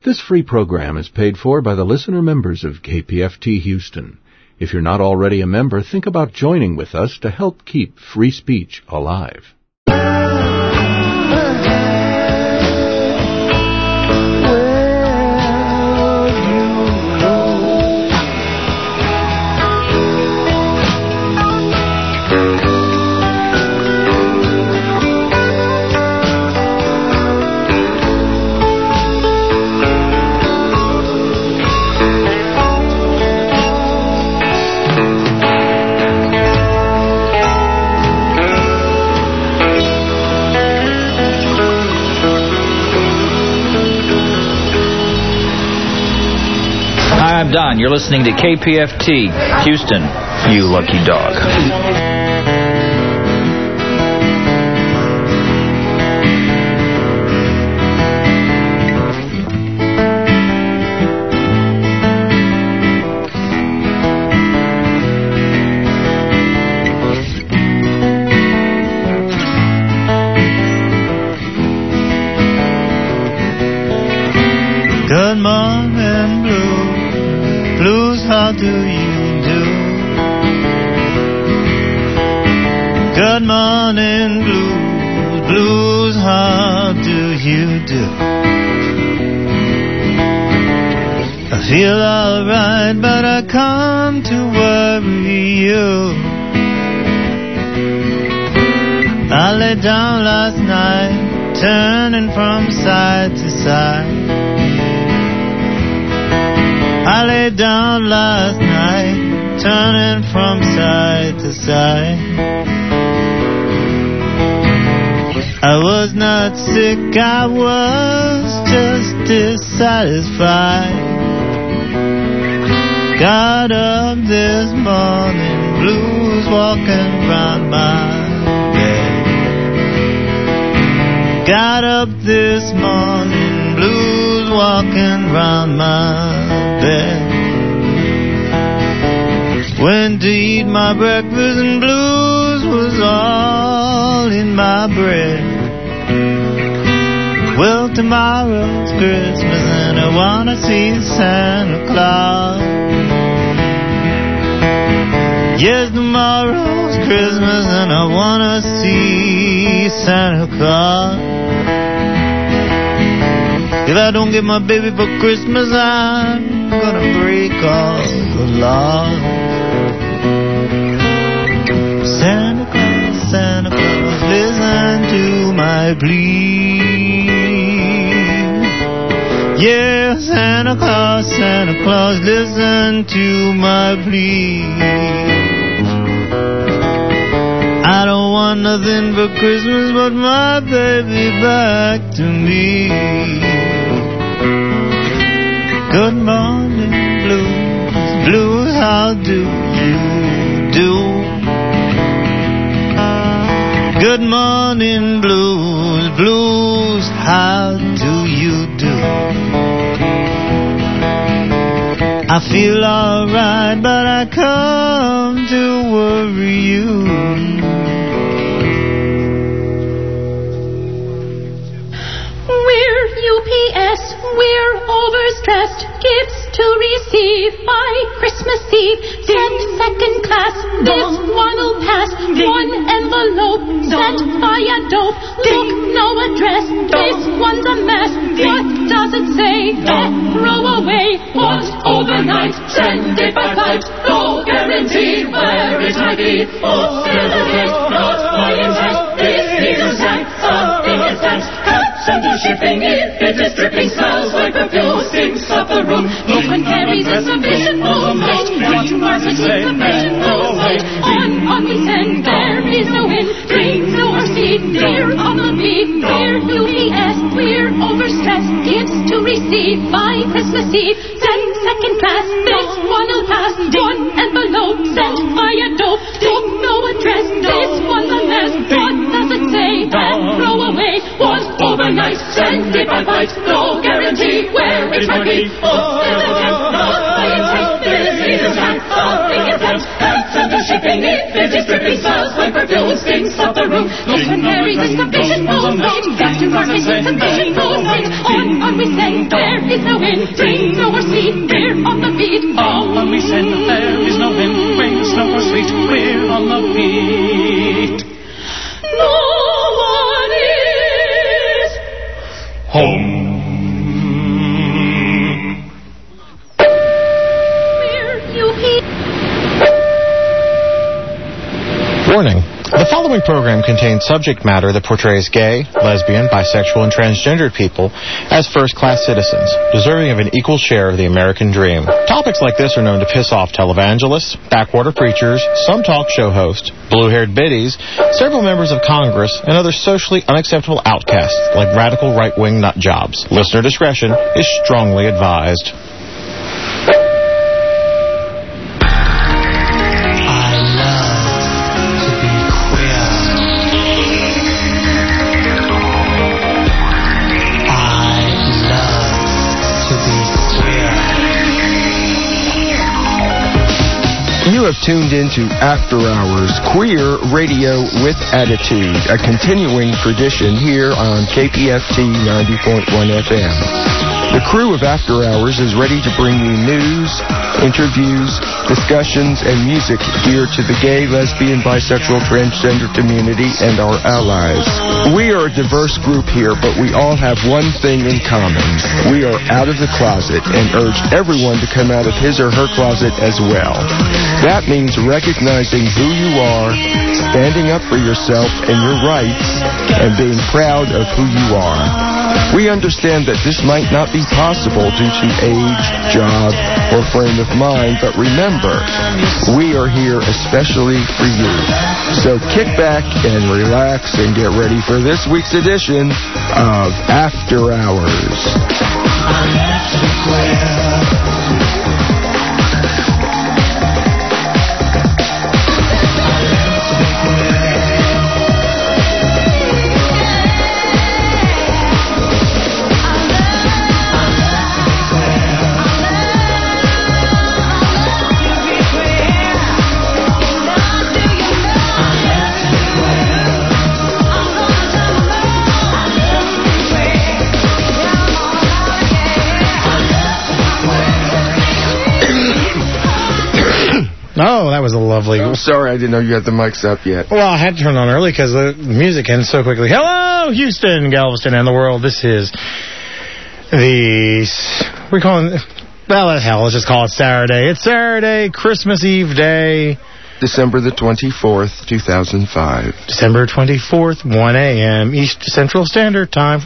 This free program is paid for by the listener members of KPFT Houston. If you're not already a member, think about joining with us to help keep free speech alive. I'm Don. You're listening to KPFT Houston, you lucky dog. Good morning, blues, how do you do? Good morning, blues, how do you do? I feel alright, but I come to worry you. I lay down last night, turning from side to side. I lay down last night, turning from side to side. I was not sick, I was just dissatisfied. Got up this morning, blues walking round my bed. Got up this morning, blues walking round my bed. Went to eat my breakfast and blues was all in my bread. Well, tomorrow's Christmas and I wanna see Santa Claus. Yes, tomorrow's Christmas and I wanna see Santa Claus. If I don't get my baby for Christmas, I'm gonna break all the laws. Santa Claus, listen to my plea. Yeah, Santa Claus, listen to my plea. I don't want nothing for Christmas but my baby back to me. Good morning, blues, how do you do? Good morning, blues, how do you do? I feel alright, but I come to worry you. We're UPS, we're overstressed. Gifts to receive by Christmas Eve. Sent second class, this one'll pass. One envelope sent via dope. Look, no address, this one's a mess. What does it say? Throw away. Want overnight, send it by flight. No guarantee where it might be. Oh, delicate, not my intent. This needs a cent, something is sent. Send to shipping if it is dripping, smells like perfume, stinks up the room. Open carries insufficient movement. Reach market information, movement. On we send, there is no wind. Dreams or seed, fear of the bee. We're UPS, we're overstressed. Gifts to receive by Christmas Eve. Send second class, this one'll pass. One envelope sent via dope. Took no address, this one's a mess. What does it say? Throw away. Want overnight, send it by flight. No guarantee where it might be. Oh, not by intent. This is a chance, something is sent. Send to shipping. everything if it is strictly smells like perfume stinks up the room. Missionaries and division goes right. Back to market and division goes right. On we send, there is no wind. Rain, snow or sleet, we're on the beat. On we send, there is no wind. Rain, snow or sleet, we're on the beat. No one is home. Warning. The following program contains subject matter that portrays gay, lesbian, bisexual, and transgendered people as first-class citizens, deserving of an equal share of the American dream. Topics like this are known to piss off televangelists, backwater preachers, some talk show hosts, blue-haired biddies, several members of Congress, and other socially unacceptable outcasts like radical right-wing nut jobs. Listener discretion is strongly advised. You have tuned into After Hours, queer radio with attitude, a continuing tradition here on KPFT 90.1 FM. The crew of After Hours is ready to bring you news, interviews, discussions, and music geared to the gay, lesbian, bisexual, transgender community and our allies. We are a diverse group here, but we all have one thing in common. We are out of the closet and urge everyone to come out of his or her closet as well. That means recognizing who you are, standing up for yourself and your rights, and being proud of who you are. We understand that this might not be possible due to age, job, or frame of mind, but remember, we are here especially for you. So kick back and relax and get ready for this week's edition of After Hours. Oh, that was a lovely... I'm sorry, I didn't know you had the mics up yet. Well, I had to turn on early because the music ends so quickly. Hello, Houston, Galveston, and the world. This is the... We're calling... Well, hell, let's just call it Saturday. It's Saturday, Christmas Eve day. December the 24th, 2005. December 24th, 1 a.m. East Central Standard Time.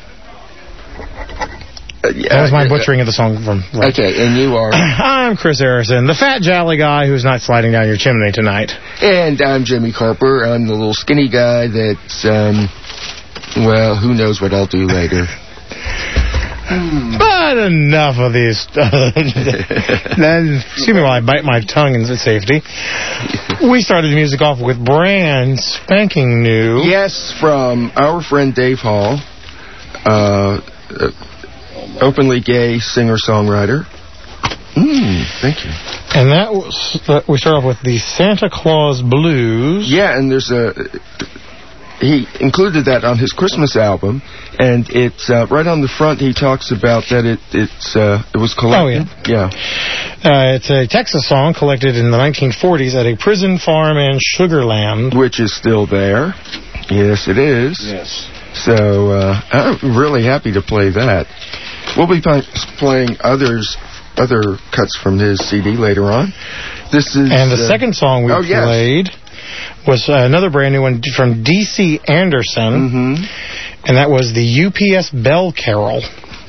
That was my butchering of the song from... Right. Okay, and you are... I'm Chris Harrison, the fat jolly guy who's not sliding down your chimney tonight. And I'm Jimmy Carper. I'm the little skinny guy that's, well, who knows what I'll do later. But enough of these... Then, excuse me while I bite my tongue in safety. We started the music off with brand spanking new... Yes, from our friend Dave Hall. Openly gay singer-songwriter. Thank you. And that was, we start off with the Santa Claus Blues. Yeah, and there's he included that on his Christmas album, and it's right on the front. He talks about that it was collected. Oh yeah. It's a Texas song collected in the 1940s at a prison farm in Sugarland, which is still there. Yes, it is. Yes. So I'm really happy to play that. We'll be playing other cuts from his CD later on. This is and the second song we played was another brand new one from D.C. Anderson, and that was the UPS Bell Carol.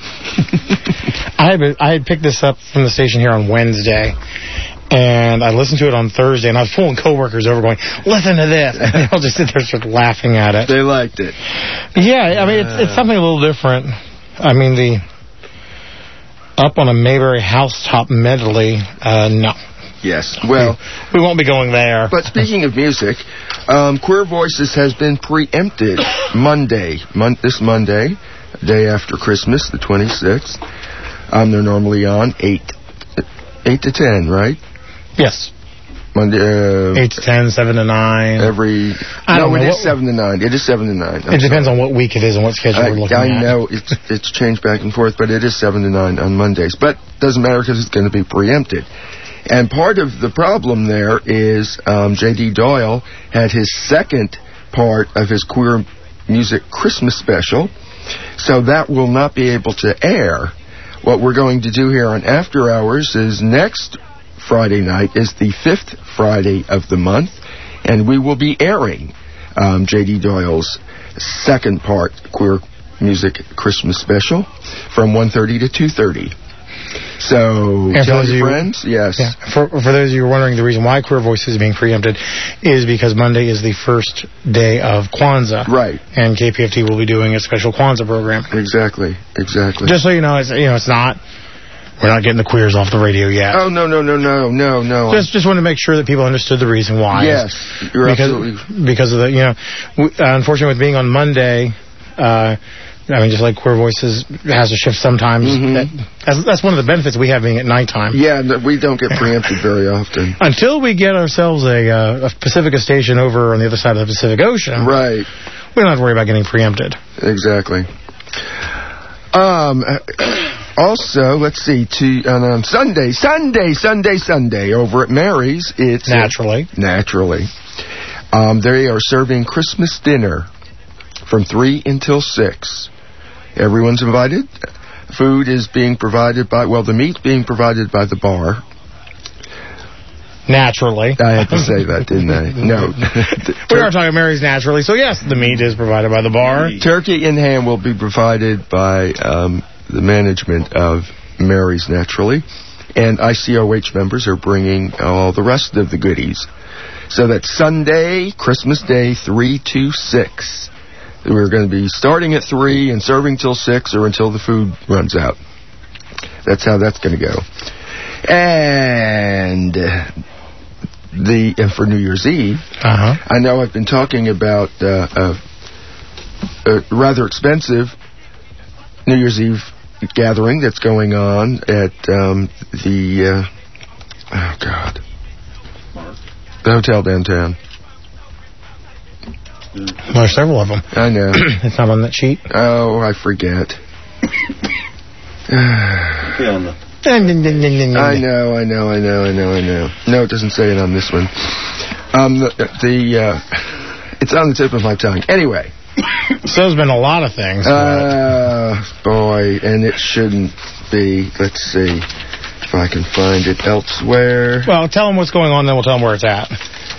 I had picked this up from the station here on Wednesday, and I listened to it on Thursday, and I was pulling coworkers over going, listen to this. And they all just sit there sort of laughing at it. They liked it. Yeah, I mean, it's something a little different. I mean, the Up on a Mayberry Housetop medley, no. Yes, well... We won't be going there. But speaking of music, Queer Voices has been preempted this Monday, day after Christmas, the 26th. They're normally on 8 to 10, right? Yes. Monday. 8 to 10, 7 to 9. Every. I don't know. It is 7 to 9. It is 7 to 9. It depends on what week it is and what schedule we're looking at. I know it's changed back and forth, but it is 7 to 9 on Mondays. But it doesn't matter because it's going to be preempted. And part of the problem there is J.D. Doyle had his second part of his Queer Music Christmas special, so that will not be able to air. What we're going to do here on After Hours is next Friday night is the 5th Friday of the month, and we will be airing J.D. Doyle's second part Queer Music Christmas special from 1:30 to 2:30. So, tell your friends, yes. Yeah. For those of you who are wondering, the reason why Queer Voices is being preempted is because Monday is the first day of Kwanzaa. Right. And KPFT will be doing a special Kwanzaa program. Exactly. Just so you know, it's not... We're not getting the queers off the radio yet. Oh, no. Just want to make sure that people understood the reason why. Yes, you're absolutely... Because of the, unfortunately, with being on Monday... just like Queer Voices has to shift sometimes. That's one of the benefits we have being at nighttime. Yeah, we don't get preempted very often. Until we get ourselves a Pacifica station over on the other side of the Pacific Ocean. Right. We don't have to worry about getting preempted. Exactly. Also, let's see, on Sunday, over at Mary's, it's... Naturally. They are serving Christmas dinner from 3 until 6. Everyone's invited. Food is being provided by, the meat being provided by the bar. Naturally. I had to say that, didn't I? No. We are talking Mary's naturally, so yes, the meat is provided by the bar. Turkey and ham will be provided by the management of Mary's naturally. And ICOH members are bringing all the rest of the goodies. So that's Sunday, Christmas Day, 3 to 6. We're going to be starting at 3 and serving till 6 or until the food runs out. That's how that's going to go. And for New Year's Eve, I know I've been talking about a rather expensive New Year's Eve gathering that's going on at the hotel downtown. Well, there's several of them. I know. It's not on that sheet. Oh, I forget. I know. No, it doesn't say it on this one. It's on the tip of my tongue. Anyway. So there's been a lot of things. Boy, and it shouldn't be. Let's see if I can find it elsewhere. Well, tell them what's going on, then we'll tell them where it's at.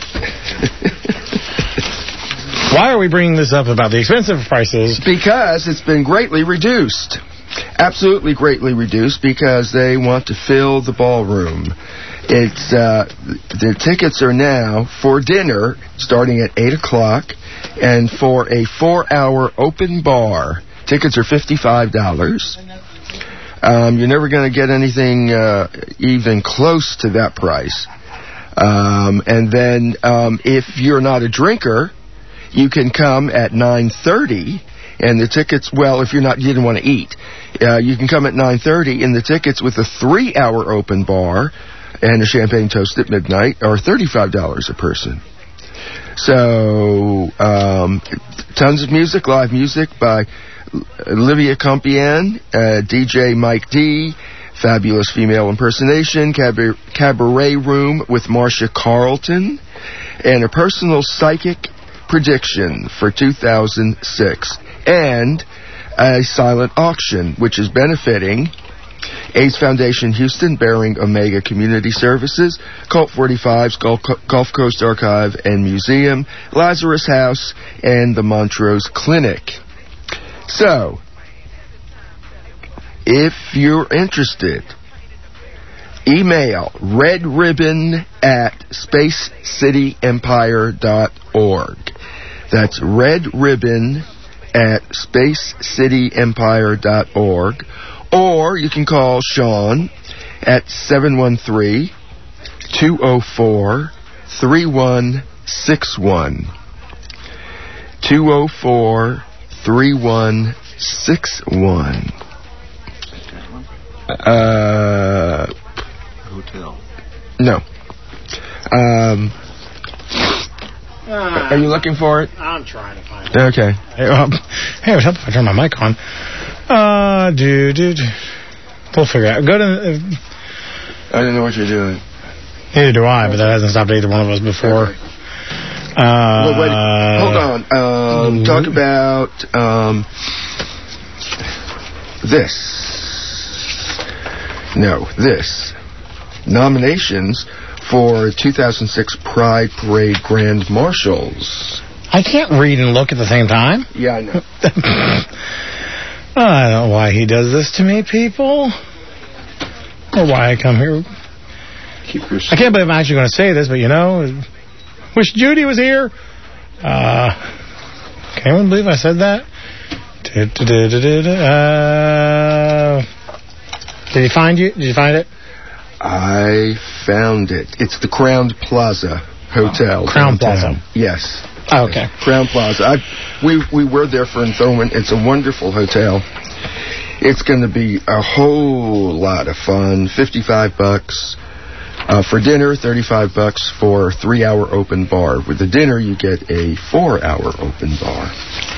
Why are we bringing this up about the expensive prices? Because it's been greatly reduced. Absolutely greatly reduced because they want to fill the ballroom. It's the tickets are now for dinner starting at 8 o'clock and for a 4-hour open bar. Tickets are $55. You're never going to get anything even close to that price. And then if you're not a drinker, you can come at 9:30, and the tickets, if you didn't want to eat, you can come at 9:30, and the tickets with a 3-hour open bar and a champagne toast at midnight are $35 a person. So, tons of music, live music by Olivia Compiègne, DJ Mike D, fabulous female impersonation, cabaret room with Marcia Carlton, and a personal psychic prediction for 2006, and a silent auction, which is benefiting AIDS Foundation Houston, Bering Omega Community Services, Cult 45's Gulf Coast Archive and Museum, Lazarus House, and the Montrose Clinic. So, if you're interested, email redribbon@spacecityempire.org. That's redribbon@spacecityempire.org. Or you can call Sean at 713-204-3161. 204-3161. Hotel. No. Are you looking for it? I'm trying to find it. Okay. Hey, it would help if I turn my mic on. We'll figure it out. Go to... I don't know what you're doing. Neither do I, but that hasn't stopped either one of us before. Okay. Well, wait, hold on. Talk about this. No, this. Nominations for 2006 Pride Parade Grand Marshals. I can't read and look at the same time. Yeah, I know. I don't know why he does this to me, people. Or why I come here. I can't believe I'm actually going to say this, but wish Judy was here. Can anyone believe I said that? Did you find it? I found it. It's the Crown Plaza Hotel. Crown Plaza. Yes. Oh, okay. Crown Plaza. We were there for enthronement. It's a wonderful hotel. It's going to be a whole lot of fun. $55 for dinner, $35 for a 3-hour open bar. With the dinner, you get a 4-hour open bar.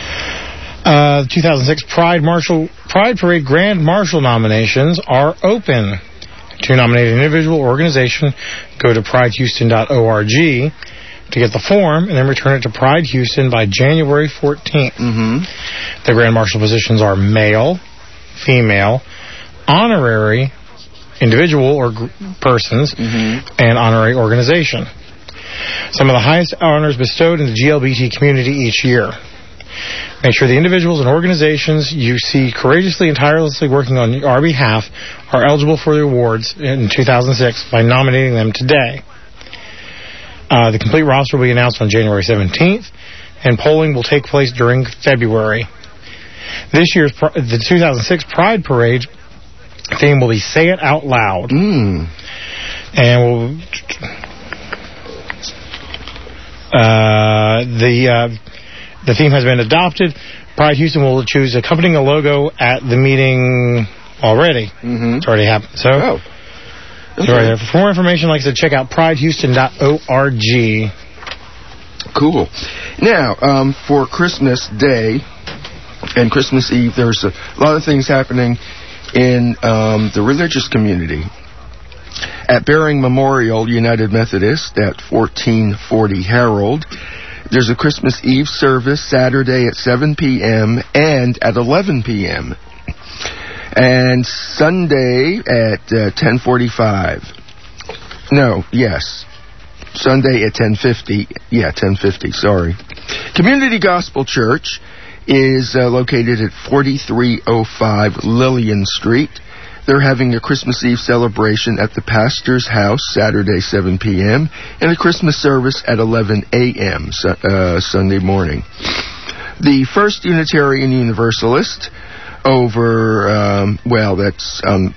2006 Pride Parade Grand Marshal nominations are open. To nominate an individual or organization, go to pridehouston.org to get the form, and then return it to Pride Houston by January 14th. Mm-hmm. The Grand Marshal positions are male, female, honorary, individual or persons, and honorary organization. Some of the highest honors bestowed in the GLBT community each year. Make sure the individuals and organizations you see courageously and tirelessly working on our behalf are eligible for the awards in 2006 by nominating them today. The complete roster will be announced on January 17th, and polling will take place during February. This year's the 2006 Pride Parade theme will be "Say It Out Loud," and the theme has been adopted. Pride Houston will choose accompanying a logo at the meeting already. It's already happened. So, okay. For more information, like I said, check out pridehouston.org. Cool. Now, for Christmas Day and Christmas Eve, there's a lot of things happening in the religious community. At Bering Memorial United Methodist at 1440 Harold, there's a Christmas Eve service Saturday at 7 p.m. and at 11 p.m. And Sunday at 10:45. Sunday at 10:50. Yeah, 10:50, sorry. Community Gospel Church is located at 4305 Lillian Street. They're having a Christmas Eve celebration at the pastor's house Saturday 7 p.m. and a Christmas service at 11 a.m. Sunday morning. The First Unitarian Universalist over, that's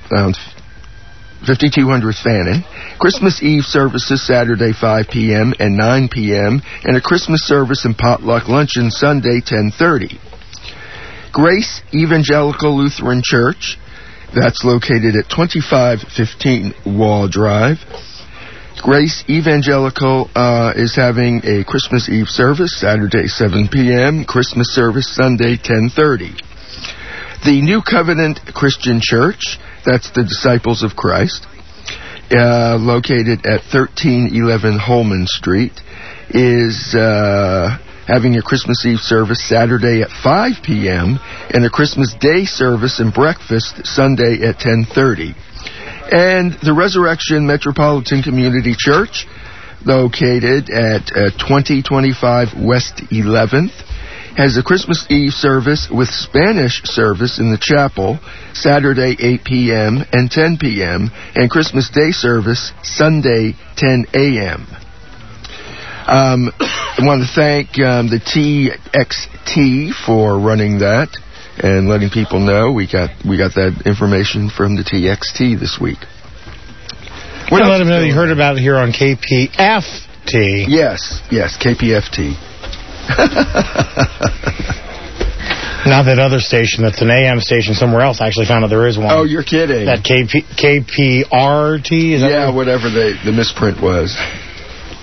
5200 Fannin. Christmas Eve services Saturday 5 p.m. and 9 p.m. and a Christmas service and potluck luncheon Sunday 10:30. Grace Evangelical Lutheran Church, that's located at 2515 Wall Drive. Grace Evangelical is having a Christmas Eve service Saturday 7 p.m., Christmas service Sunday 10:30. The New Covenant Christian Church, that's the Disciples of Christ, located at 1311 Holman Street, is having a Christmas Eve service Saturday at 5 p.m. and a Christmas Day service and breakfast Sunday at 10:30. And the Resurrection Metropolitan Community Church, located at 2025 West 11th, has a Christmas Eve service with Spanish service in the chapel Saturday 8 p.m. and 10 p.m. and Christmas Day service Sunday 10 a.m. I want to thank the TXT for running that and letting people know we got that information from the TXT this week. Let them know you heard about it here on KPFT. Yes, KPFT. Not that other station that's an AM station somewhere else. I actually found out there is one. Oh, you're kidding. That KPRT? Is that whatever the misprint was.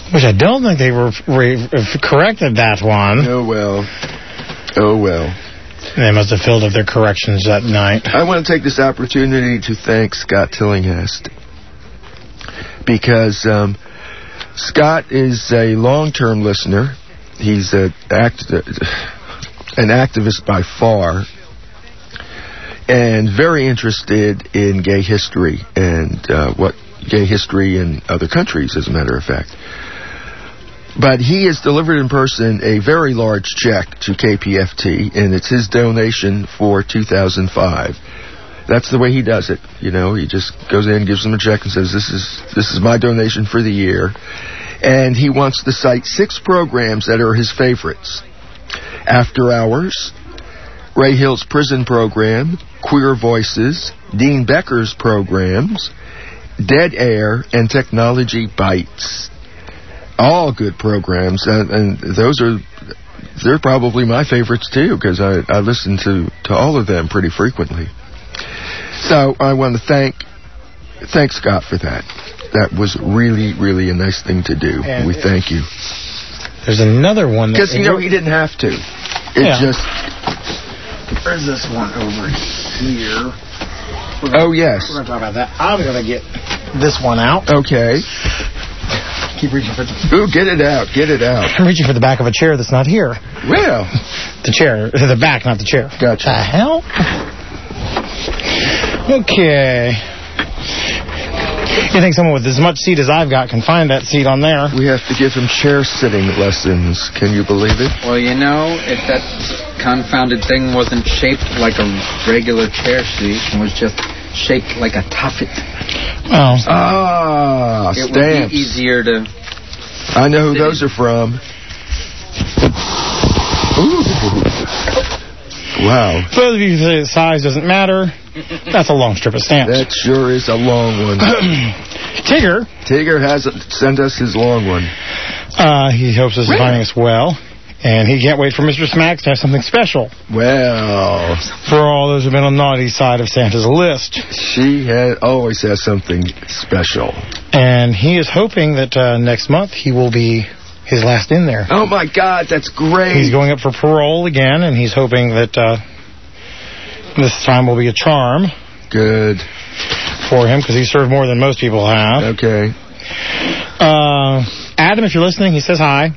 Which I don't think they corrected that one. Oh, well. Oh, well. They must have filled up their corrections that night. I want to take this opportunity to thank Scott Tillinghast. Because Scott is a long-term listener. He's an activist by far. And very interested in gay history and what gay history in other countries, as a matter of fact. But he has delivered in person a very large check to KPFT, and it's his donation for 2005. That's the way he does it. You know, he just goes in, gives them a check, and says, "This is my donation for the year." And he wants to cite 6 programs that are his favorites: After Hours, Ray Hill's prison program, Queer Voices, Dean Becker's programs, Dead Air, and Technology Bites. All good programs, and they're probably my favorites too, because I listen to all of them pretty frequently. So I want to thank Scott for that. That was really, really a nice thing to do. And we thank you. There's another one. Because, he didn't have to. Where's this one over here? Oh, yes. We're going to talk about that. I'm going to get this one out. Okay. Keep reaching for the... Ooh, get it out. Get it out. I'm reaching for the back of a chair that's not here. Well. The chair. The back, not the chair. Gotcha. The hell? Okay. You think someone with as much seat as I've got can find that seat on there? We have to give him chair-sitting lessons. Can you believe it? Well, you know, if that confounded thing wasn't shaped like a regular chair seat and was just shaped like a tuffet, it stamps. would be easier to... I know who those are from. Ooh. Wow. For those of you who say the size doesn't matter, that's a long strip of stamps. That sure is a long one. Tigger has sent us his long one. He hopes this is finding us well. And he can't wait for Mr. Smacks to have something special. Well. For all those who've been on the naughty side of Santa's list. She always has something special. And he is hoping that next month he will be his last in there. Oh, my God, that's great. He's going up for parole again, and he's hoping that this time will be a charm. Good. For him, because he served more than most people have. Okay. Adam, if you're listening, he says hi.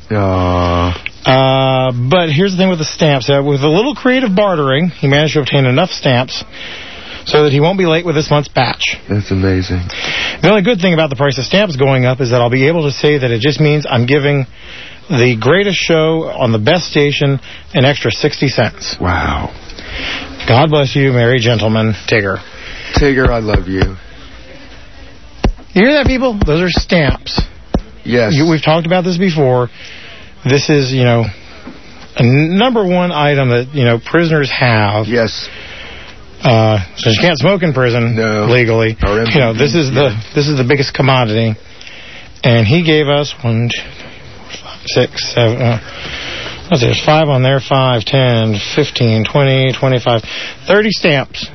But here's the thing with the stamps. With a little creative bartering, he managed to obtain enough stamps so that he won't be late with this month's batch. That's amazing. The only good thing about the price of stamps going up is that I'll be able to say that it just means I'm giving the greatest show on the best station an extra 60 cents. Wow. God bless you, merry gentlemen. Tigger. Tigger, I love you. You hear that, people? Those are stamps. Yes. We've talked about this before. This is, a number one item that, prisoners have. Yes. Since you can't smoke in prison legally, this is the biggest commodity. And he gave us 1, 2, 4, 5, 6, 7. There's 5 on there. 5, 10, 15, 20, 25, 30 stamps.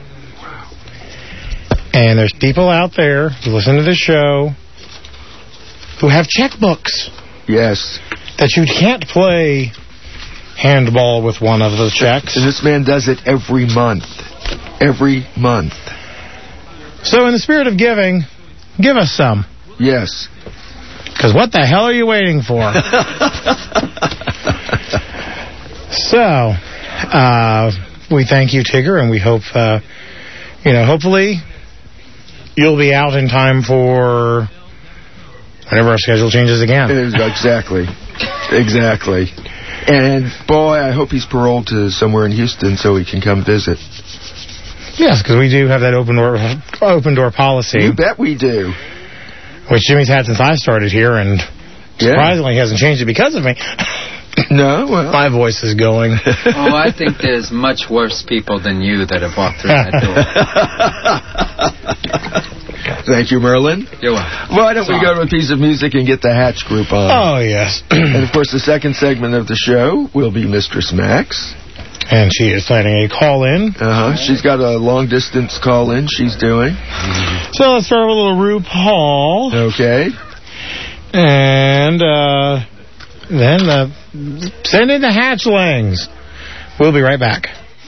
And there's people out there who listen to this show who have checkbooks. Yes. That you can't play handball with one of the checks. And this man does it every month. Every month. So in the spirit of giving, give us some. Yes. Because what the hell are you waiting for? So, we thank you, Tigger, and we hope, hopefully you'll be out in time for whenever our schedule changes again. Exactly. Exactly. And, boy, I hope he's paroled to somewhere in Houston so he can come visit. Yes, because we do have that open door policy. You bet we do. Which Jimmy's had since I started here, and surprisingly he hasn't changed it because of me. No, well. My voice is going. Oh, I think there's much worse people than you that have walked through that door. Thank you, Merlin. You're welcome. Why don't we go to a piece of music and get the Hatch Group on? Oh, yes. And, of course, the second segment of the show will be Mistress Max. And she is planning a call-in. She's got a long-distance call-in she's doing. So let's start with a little RuPaul. Okay. And then send in the hatchlings. We'll be right back.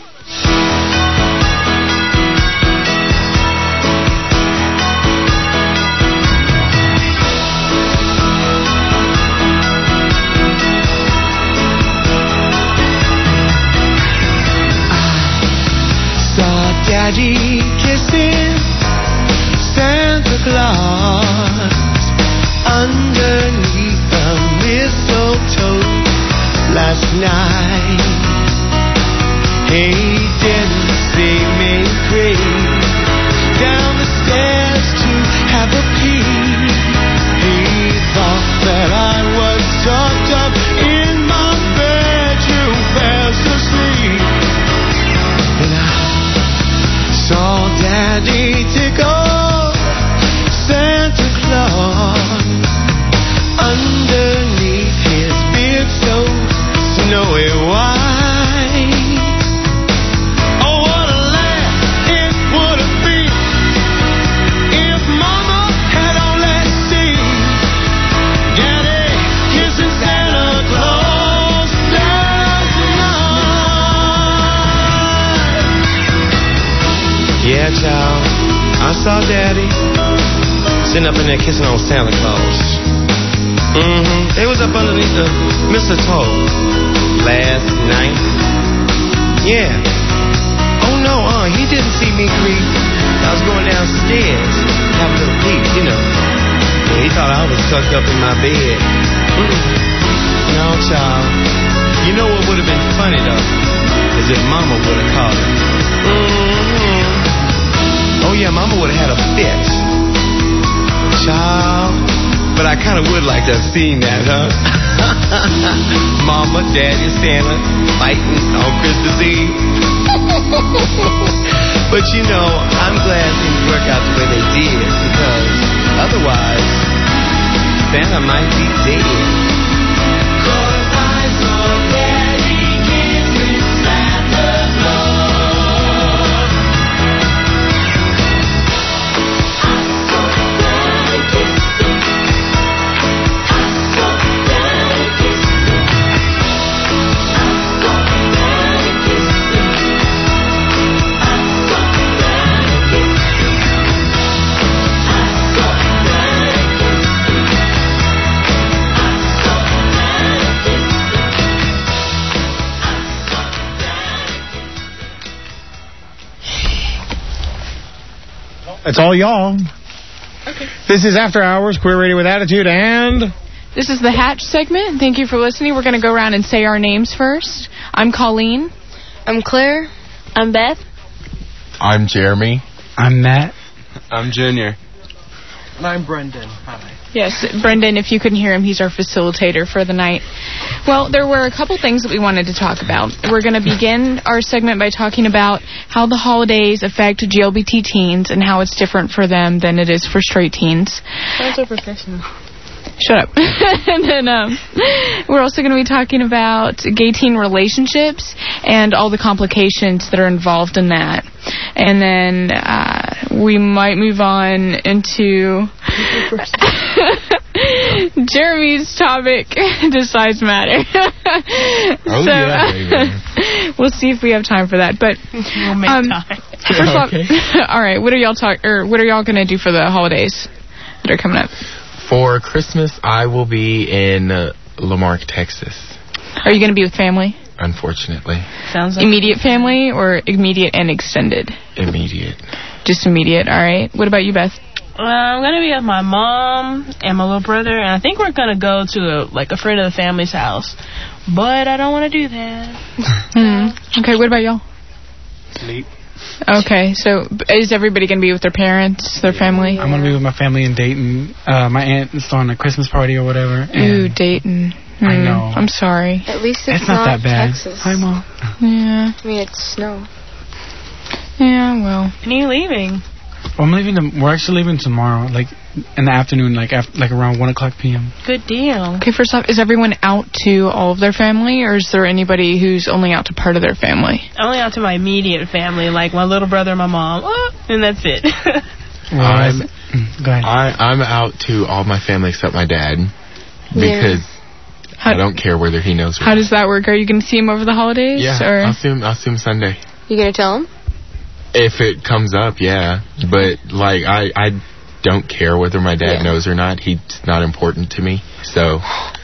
Daddy kissing Santa Claus underneath the mistletoe last night. He didn't see me creep down the stairs to have a peek. He thought that I was tucked up in my bedroom fast asleep. And I saw Daddy tickle Santa Claus underneath his beard so snowy white. Oh, what a laugh it would have been if Mama had only seen Daddy kissing Santa Claus last night. Yeah, child, I saw Daddy sitting up in there kissing on Santa Claus. They was up underneath the mistletoe last night. Yeah. Oh no, he didn't see me creep. I was going downstairs, have a little peek, you know. And he thought I was tucked up in my bed. No, child. You know what would have been funny though? Is if Mama would have caught him. Oh yeah, Mama would have had a fit. Child. But I kind of would like to have seen that, huh? Mama, Daddy, Santa fighting on Christmas Eve. But you know, I'm glad things work out the way they did, because otherwise, Santa might be dead. It's all y'all. Okay. This is After Hours, Queer Radio with Attitude, and... This is the Hatch segment. Thank you for listening. We're going to go around and say our names first. I'm Colleen. I'm Claire. I'm Beth. I'm Jeremy. I'm Matt. I'm Junior. And I'm Brendan. Hi. Yes, Brendan, if you couldn't hear him, he's our facilitator for the night. Well, there were a couple things that we wanted to talk about. We're going to begin our segment by talking about how the holidays affect GLBT teens and how it's different for them than it is for straight teens. Sounds so professional. Shut up. And then we're also going to be talking about gay teen relationships and all the complications that are involved in that. And then we might move on into Jeremy's topic, Does Size Matter? We'll see if we have time for that. But we'll make time. First off, all right, what are y'all going to do for the holidays that are coming up? For Christmas, I will be in Lamarck, Texas. Are you going to be with family? Unfortunately. Sounds like immediate family or immediate and extended? Immediate. Just immediate, all right. What about you, Beth? I'm going to be with my mom and my little brother, and I think we're going to go to a friend of the family's house. But I don't want to do that. Okay, what about y'all? Sleep. Okay, so is everybody going to be with their parents, their family? I'm going to be with my family in Dayton. My aunt is throwing a Christmas party or whatever. Ooh, Dayton. I know. I'm sorry. At least it's not that bad. Texas. Hi, Mom. Yeah. I mean, it's snow. Yeah, well. When are you leaving? Well, we're actually leaving tomorrow, in the afternoon, around 1 o'clock p.m. Good deal. Okay, first off, is everyone out to all of their family, or is there anybody who's only out to part of their family? Only out to my immediate family, like my little brother and my mom, and that's it. Well, Go ahead. I'm out to all my family except my dad because I don't care whether he knows or not. How does that work? Are you going to see him over the holidays? Yeah, or? I'll see him Sunday. You gonna tell him? If it comes up, yeah. But, like, I don't care whether my dad knows or not. He's not important to me. So,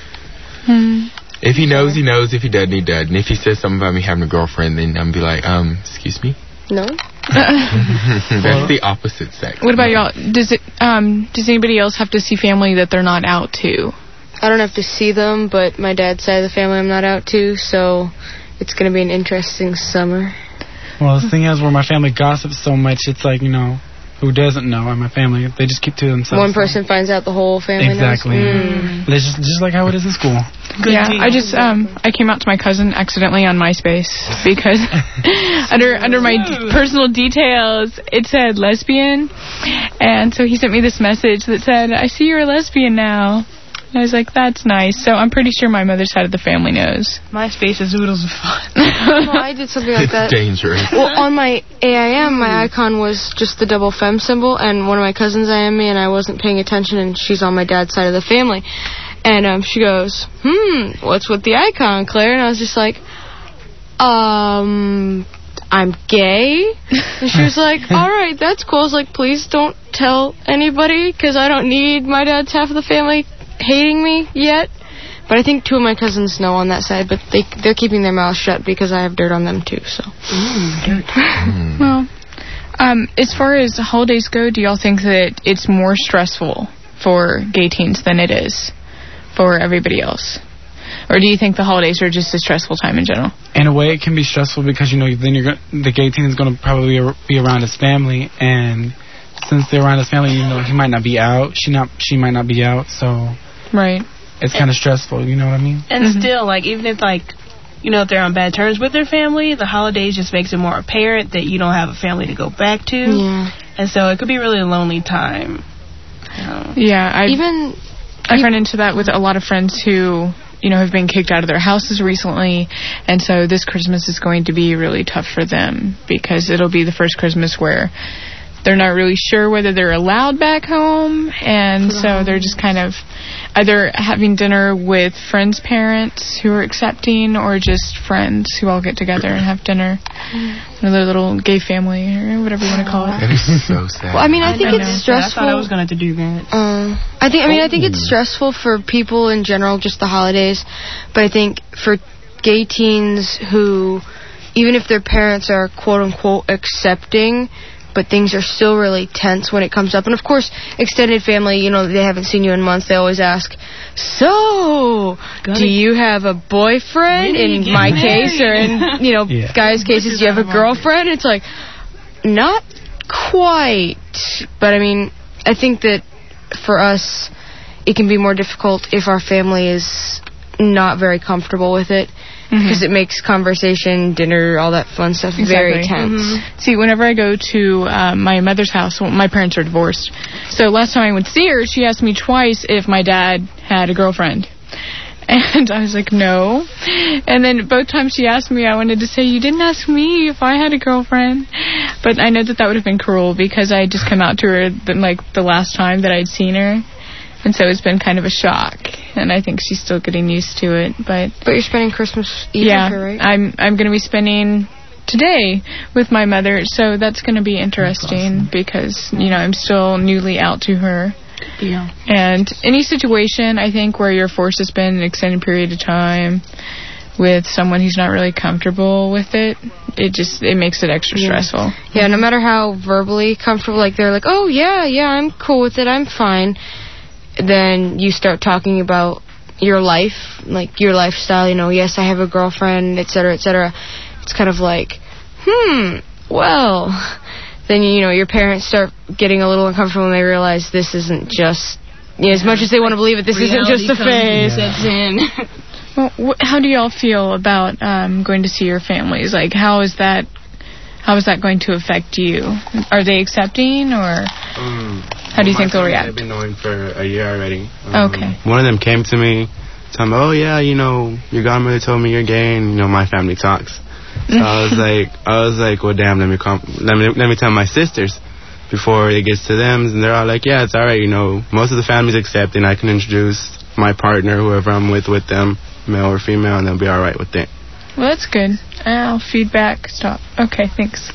if he knows, he knows. If he doesn't, he doesn't. And if he says something about me having a girlfriend, then I'm be like, excuse me? No. That's the opposite sex. What about y'all? Does anybody else have to see family that they're not out to? I don't have to see them, but my dad's side of the family I'm not out to, so it's going to be an interesting summer. Well, the thing is, where my family gossips so much, it's like, who doesn't know? My family, they just keep to themselves. One person finds out, the whole family exactly. knows. It's just like how it is in school. Yeah, I came out to my cousin accidentally on MySpace because under my personal details it said lesbian, and so he sent me this message that said, "I see you're a lesbian now." And I was like, that's nice. So I'm pretty sure my mother's side of the family knows. MySpace is oodles of fun. No, I did something like that. It's dangerous. Well, on my AIM, my icon was just the double femme symbol, and one of my cousins IM'd me, and I wasn't paying attention, and she's on my dad's side of the family. And she goes, what's with the icon, Claire? And I was just like, I'm gay. And she was like, all right, that's cool. I was like, please don't tell anybody, because I don't need my dad's half of the family hating me yet. But I think two of my cousins know on that side, but they're keeping their mouths shut because I have dirt on them too. So. Well, as far as holidays go, do y'all think that it's more stressful for gay teens than it is for everybody else? Or do you think the holidays are just a stressful time in general? In a way, it can be stressful because, then the gay teen is going to probably be around his family, and since they're around his family, he might not be out, she might not be out, so... Right. It's kind of stressful, you know what I mean? And still, even if, if they're on bad terms with their family, the holidays just makes it more apparent that you don't have a family to go back to. Yeah. And so it could be a really lonely time. Yeah, I've run into that with a lot of friends who, have been kicked out of their houses recently, and so this Christmas is going to be really tough for them because it'll be the first Christmas where they're not really sure whether they're allowed back home, and so they're just kind of either having dinner with friends' parents who are accepting, or just friends who all get together and have dinner. Another little gay family, or whatever you want to call it. That is so sad. Well, I think it's stressful. I thought I was going to do that. I think it's stressful for people in general, just the holidays. But I think for gay teens who, even if their parents are quote-unquote accepting, but things are still really tense when it comes up. And, of course, extended family, they haven't seen you in months. They always ask, so, do you have a boyfriend? In my case, or in, guys' cases, do you have a girlfriend? It's like, not quite. But, I think that for us, it can be more difficult if our family is not very comfortable with it. Because it makes conversation, dinner, all that fun stuff very tense. See, whenever I go to my mother's house, my parents are divorced. So last time I went to see her, she asked me twice if my dad had a girlfriend. And I was like, no. And then both times she asked me, I wanted to say, you didn't ask me if I had a girlfriend. But I know that would have been cruel because I had just come out to her the last time that I'd seen her. And so it's been kind of a shock, and I think she's still getting used to it. But you're spending Christmas Eve with her, right? I'm going to be spending today with my mother, so that's going to be interesting because I'm still newly out to her. Yeah. And any situation, I think, where you're forced to spend an extended period of time with someone who's not really comfortable with it, it makes it extra stressful. Yeah, no matter how verbally comfortable, they're like, oh yeah, I'm cool with it, I'm fine. Then you start talking about your life, your lifestyle, yes, I have a girlfriend, etc., etc. It's kind of like, well, then, your parents start getting a little uncomfortable when they realize this isn't just, as much as they want to believe it, this isn't just a phase. Well, how do y'all feel about going to see your families? How is that going to affect you? Are they accepting, or how do you think they'll react? I've been knowing for a year already. Okay. One of them came to me, told me, oh yeah, your godmother told me you're gay, and my family talks. So I was like, well, damn, let me tell my sisters. before it gets to them, and they're all like, yeah, it's all right, you know, most of the family's accepting. I can introduce my partner, whoever I'm with them, male or female, and they'll be all right with it. Well, that's good. Feedback. Stop. Okay, thanks.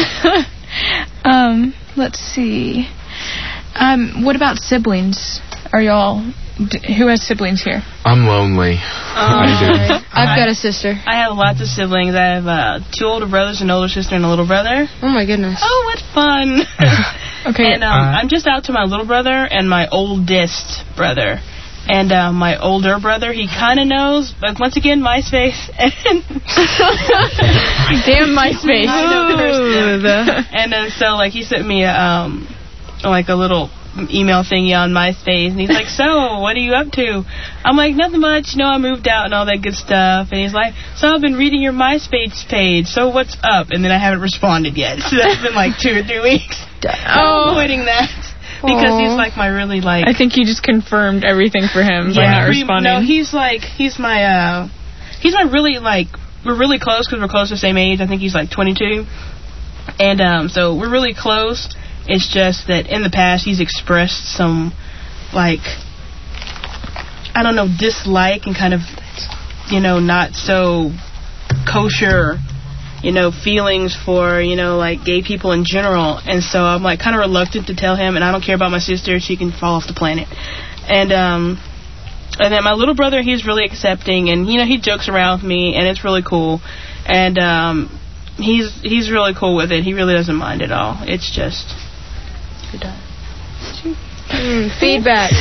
Let's see. What about siblings? Are y'all... who has siblings here? I'm lonely. I've got a sister. I have lots of siblings. I have 2 older brothers, an older sister, and a little brother. Oh, my goodness. Oh, what fun. Okay. And I'm just out to my little brother and my oldest brother. And my older brother, he kind of knows, but once again, MySpace. Damn MySpace. And so, like, he sent me like a little email thingy on MySpace, and he's like, so, what are you up to? I'm like, nothing much, you know, I moved out and all that good stuff. And he's like, so I've been reading your MySpace page, so what's up? And then I haven't responded yet, so that's been like 2 or 3 weeks. I'm avoiding that. Because he's like my really like... I think you just confirmed everything for him by not responding. No, he's my really like... We're really close because we're close to the same age. I think he's like 22. And so we're really close. It's just that in the past he's expressed some like... I don't know, dislike and kind of, you know, not so kosher... you know, feelings for, you know, like, gay people in general. And so I'm, like, kind of reluctant to tell him, and I don't care about my sister. She can fall off the planet. And then my little brother, he's really accepting, and, you know, he jokes around with me, and it's really cool. And he's really cool with it. He really doesn't mind at all. It's just good time. Feedback.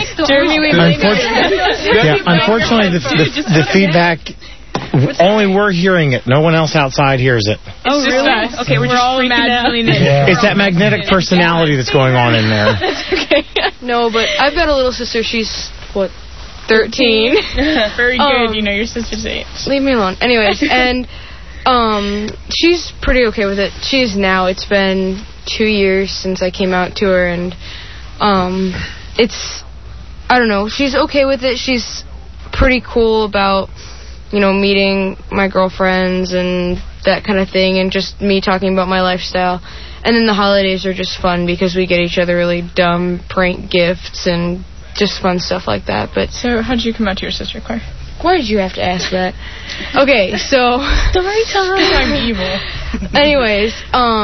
Unfortunately, the feedback... only we're hearing it. No one else outside hears it. Oh, really? Okay, we're all imagining it. Yeah. It's that magnetic personality that's going on in there. That's okay. No, but I've got a little sister. She's, 13? Very good. You know your sister's age. Leave me alone. Anyways, and she's pretty okay with it. She is now. It's been 2 years since I came out to her, and it's, I don't know, she's okay with it. She's pretty cool about... you know, meeting my girlfriends and that kind of thing, and just me talking about my lifestyle. And then the holidays are just fun because we get each other really dumb prank gifts and just fun stuff like that. But so, how did you come out to your sister, Claire? Why did you have to ask that? Okay, so... Story time! I'm evil. Anyways,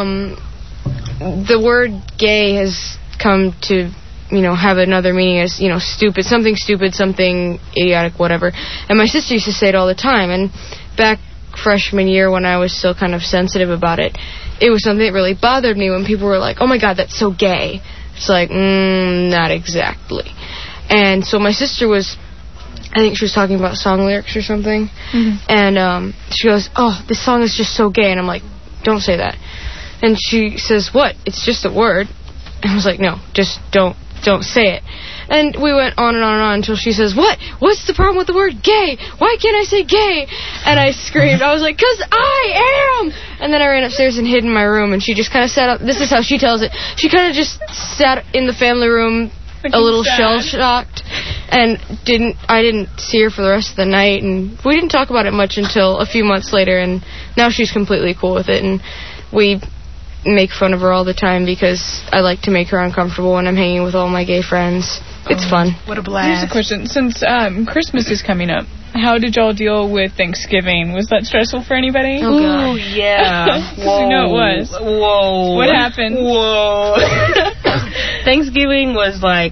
the word gay has come to... you know, have another meaning as, you know, stupid, something idiotic, whatever. And my sister used to say it all the time. And back freshman year when I was still kind of sensitive about it, it was something that really bothered me when people were like, oh my God, that's so gay. It's like, not exactly. And so my sister was, I think she was talking about song lyrics or something. Mm-hmm. And she goes, oh, this song is just so gay. And I'm like, don't say that. And she says, what? It's just a word. And I was like, no, just don't say it. And we went on and on and on until she says, what? What's the problem with the word gay? Why can't I say gay? And I screamed. I was like, 'cause I am! And then I ran upstairs and hid in my room, and she just kind of sat up. This is how she tells it. She kind of just sat in the family room, a little shell-shocked, and I didn't see her for the rest of the night, and we didn't talk about it much until a few months later, and now she's completely cool with it, and we make fun of her all the time because I like to make her uncomfortable when I'm hanging with all my gay friends. It's fun. What a blast. Here's a question. Since Christmas is coming up, how did y'all deal with Thanksgiving? Was that stressful for anybody? Oh, God. Ooh, yeah. Whoa. You know it was. Whoa. What happened? Whoa. Thanksgiving was like,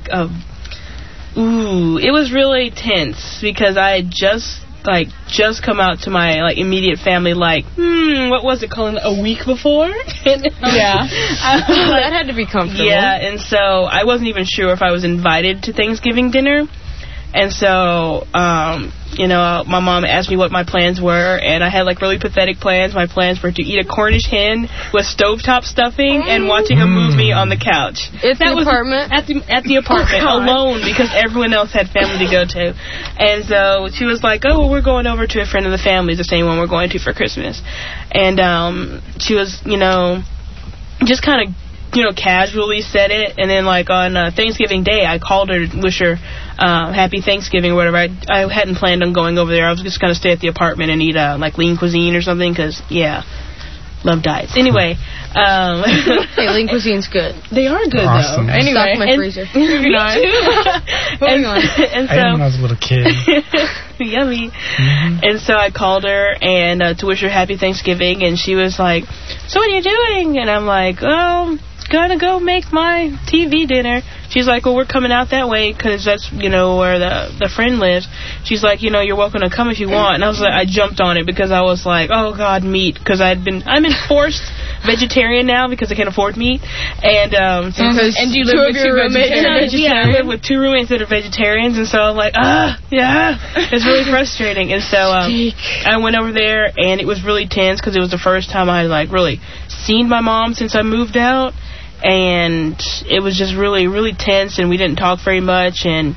it was really tense because I had just come out to my immediate family what was it called a week before? Yeah. That had to be comfortable. Yeah, and so I wasn't even sure if I was invited to Thanksgiving dinner. And so, my mom asked me what my plans were, and I had really pathetic plans. My plans were to eat a Cornish hen with stovetop stuffing and watching a movie on the couch. At the apartment? At the apartment, alone, because everyone else had family to go to. And so she was like, oh, well, we're going over to a friend of the family, the same one we're going to for Christmas. And she was, just kind of, casually said it, and then on Thanksgiving Day I called her to wish her happy Thanksgiving or whatever. I hadn't planned on going over there. I was just going to stay at the apartment and eat lean cuisine or something, because love diets. Anyway, hey, lean cuisine's good. They are good Awesome. though. Anyway, stock in my freezer. Me too. Moving on. And I ate when I was a little kid. Yummy. And so I called her and to wish her happy Thanksgiving, and she was like, "So what are you doing?" And I'm like, "Oh, gonna go make my TV dinner." She's like, "Well, we're coming out that way because that's, where the friend lives." She's like, "You're welcome to come if you want." And I was like, I jumped on it because I was like, oh God, meat, because I'm forced vegetarian now because I can't afford meat, and do you live with two roommates? Yeah, I live with two roommates that are vegetarians, and so I'm like, it's really frustrating. And so I went over there, and it was really tense because it was the first time I had really seen my mom since I moved out. And it was just really, really tense, and we didn't talk very much, and,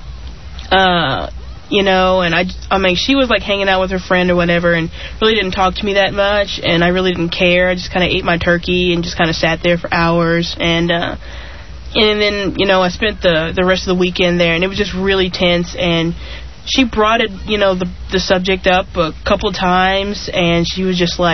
and she was, hanging out with her friend or whatever, and really didn't talk to me that much, and I really didn't care. I just kind of ate my turkey and just kind of sat there for hours, and then, I spent the rest of the weekend there, and it was just really tense, and she brought it, the subject up a couple times, and she was just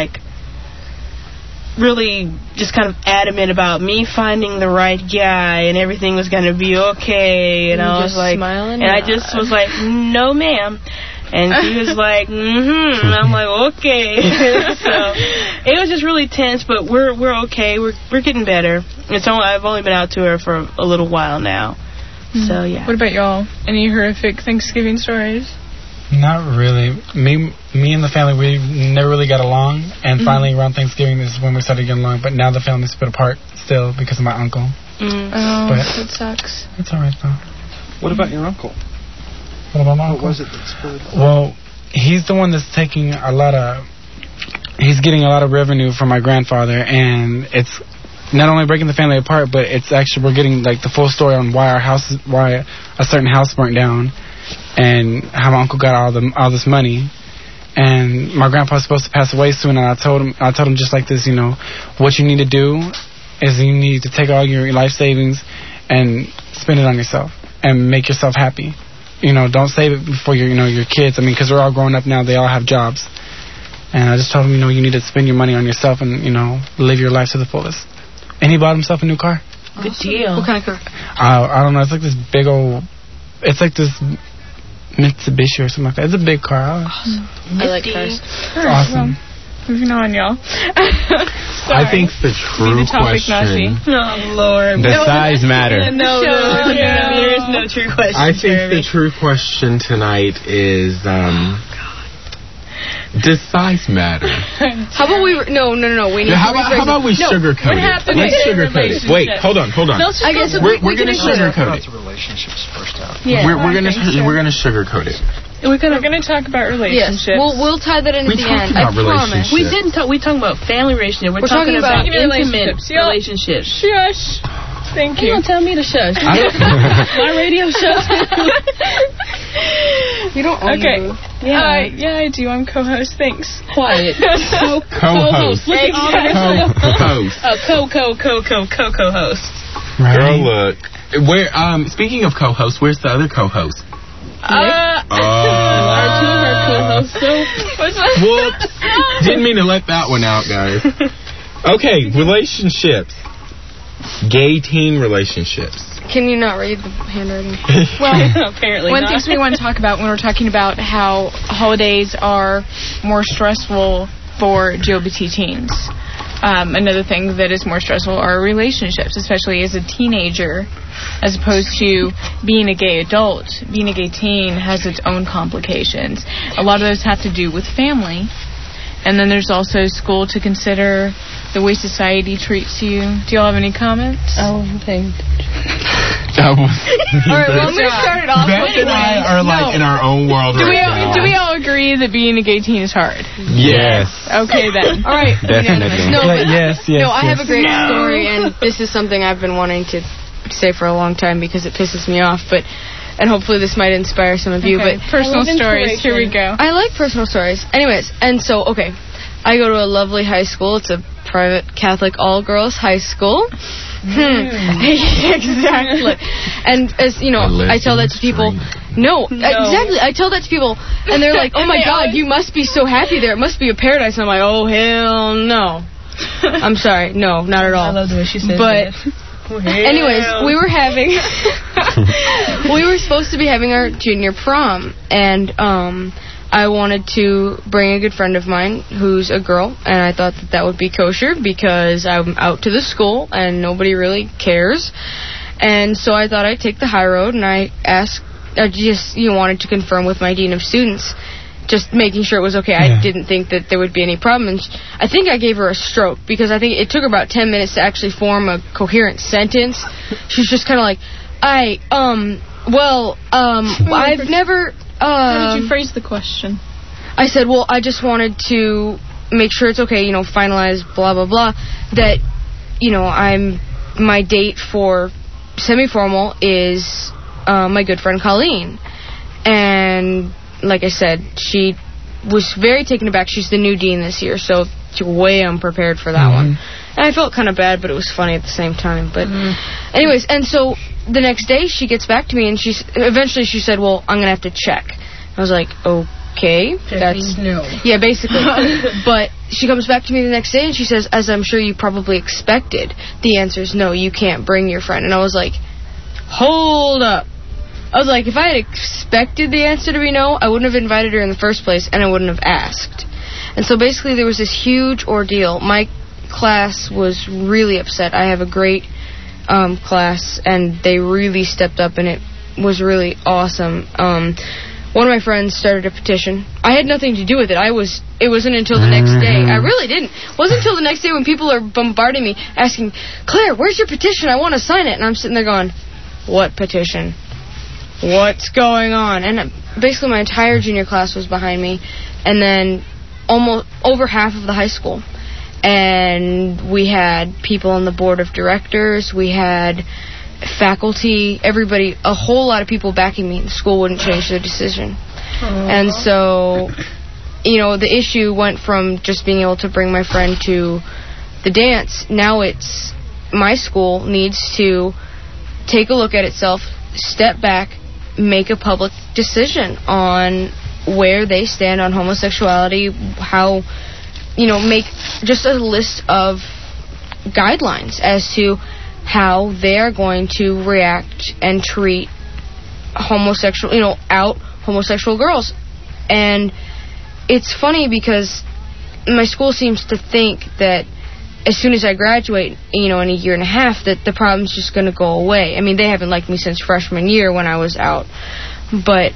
really just kind of adamant about me finding the right guy and everything was going to be okay, and I was like, and I just was like, no ma'am, and she was like, and I'm like, okay. So it was just really tense, but we're okay, we're getting better. I've only been out to her for a little while now. So yeah. What about y'all? Any horrific Thanksgiving stories? Not really. Me and the family, we never really got along, and finally around Thanksgiving is when we started getting along, but now the family's split apart still because of my uncle. Oh, but that sucks. It's alright though. What about your uncle? What about my uncle? What was it that split? Well, he's the one that's taking he's getting a lot of revenue from my grandfather, and it's not only breaking the family apart, but it's actually, we're getting the full story on why a certain house burnt down, and how my uncle got all this money. And my grandpa's supposed to pass away soon, and I told him just like this, what you need to do is you need to take all your life savings and spend it on yourself and make yourself happy. Don't save it for your kids. Because they're all grown up now, they all have jobs. And I just told him, you need to spend your money on yourself and, live your life to the fullest. And he bought himself a new car. Good deal. What kind of car? I don't know. It's this big old, it's this Mitsubishi or something like that. It's a big car. Awesome. I like cars. It's awesome. Moving on, y'all. I think the true question... Oh, Lord. The size matter. No, there is no true question. I think the true question tonight is... does size matter? How about we... No. We need how about we sugarcoat it? Let's sugarcoat it. Wait, hold on. I guess we're going to sugarcoat it. Relationships first out. Yeah, we're going to sugarcoat it. We're going to talk about relationships. Yes, we'll tie that in at the end. I promise. We didn't talk. We talking about family relationships. We're talking about intimate relationships. Shush. Thank you. You don't tell me to shush. My radio show. You don't own me. Yeah, I do. I'm co-host. Thanks. Quiet. Co-host. Co-host. Girl, look. Speaking of co-host, where's the other co-host? Our two of our co-hosts. Whoops. Didn't mean to let that one out, guys. Okay, relationships. Gay teen relationships. Can you not read the handwriting? Well, apparently one not. thing we want to talk about when we're talking about how holidays are more stressful for GLBT teens. Another thing that is more stressful are relationships, especially as a teenager, as opposed to being a gay adult. Being a gay teen has its own complications. A lot of those have to do with family. And then there's also school to consider, the way society treats you. Do y'all have any comments? Oh, thank All right, well, I'm going to start it off. Beth and I are in our own world right now. Do we all agree that being a gay teen is hard? Yes. Okay, then. All right. Definitely. No, yes. No, I have a great story, and this is something I've been wanting to say for a long time because it pisses me off, and hopefully this might inspire some of you. But personal stories, here we go. I like personal stories. Anyways, and so, okay, I go to a lovely high school. It's a private Catholic all-girls high school. Exactly. And as you know, I tell that to people. No, exactly. I tell that to people, and they're like, "Oh my God, you must be so happy there. It must be a paradise." And I'm like, "Oh hell no." I'm sorry. No, not at all. I love the way she said that. Anyways, we were supposed to be having our junior prom, and I wanted to bring a good friend of mine who's a girl, and I thought that would be kosher because I'm out to the school and nobody really cares. And so I thought I'd take the high road, and I wanted to confirm with my dean of students, just making sure it was okay. I didn't think that there would be any problem. And I think I gave her a stroke because I think it took her about 10 minutes to actually form a coherent sentence. She's just kind of like, I've never... How did you phrase the question? I said, well, I just wanted to make sure it's okay, finalize, blah, blah, blah, that, my date for semi-formal is my good friend Colleen. And... like I said, she was very taken aback. She's the new dean this year, so she's way unprepared for that one. And I felt kind of bad, but it was funny at the same time. But anyways, and so the next day she gets back to me, and eventually she said, well, I'm going to have to check. I was like, okay. That's no. Yeah, basically. But she comes back to me the next day, and she says, as I'm sure you probably expected, the answer is no, you can't bring your friend. And I was like, hold up. I was like, if I had expected the answer to be no, I wouldn't have invited her in the first place, and I wouldn't have asked. And so basically there was this huge ordeal. My class was really upset. I have a great class, and they really stepped up, and it was really awesome. One of my friends started a petition. I had nothing to do with it. It wasn't until the next day. I really didn't. It wasn't until the next day when people are bombarding me, asking, Claire, where's your petition? I want to sign it. And I'm sitting there going, what petition? What's going on? And basically my entire junior class was behind me, and then almost over half of the high school. And we had people on the board of directors, we had faculty, everybody, a whole lot of people backing me. The school wouldn't change their decision. And so, the issue went from just being able to bring my friend to the dance. Now it's my school needs to take a look at itself, step back, make a public decision on where they stand on homosexuality, how, make just a list of guidelines as to how they are going to react and treat homosexual, out homosexual girls. And it's funny because my school seems to think that as soon as I graduate, in a year and a half, that the problem's just going to go away. I mean, they haven't liked me since freshman year when I was out. But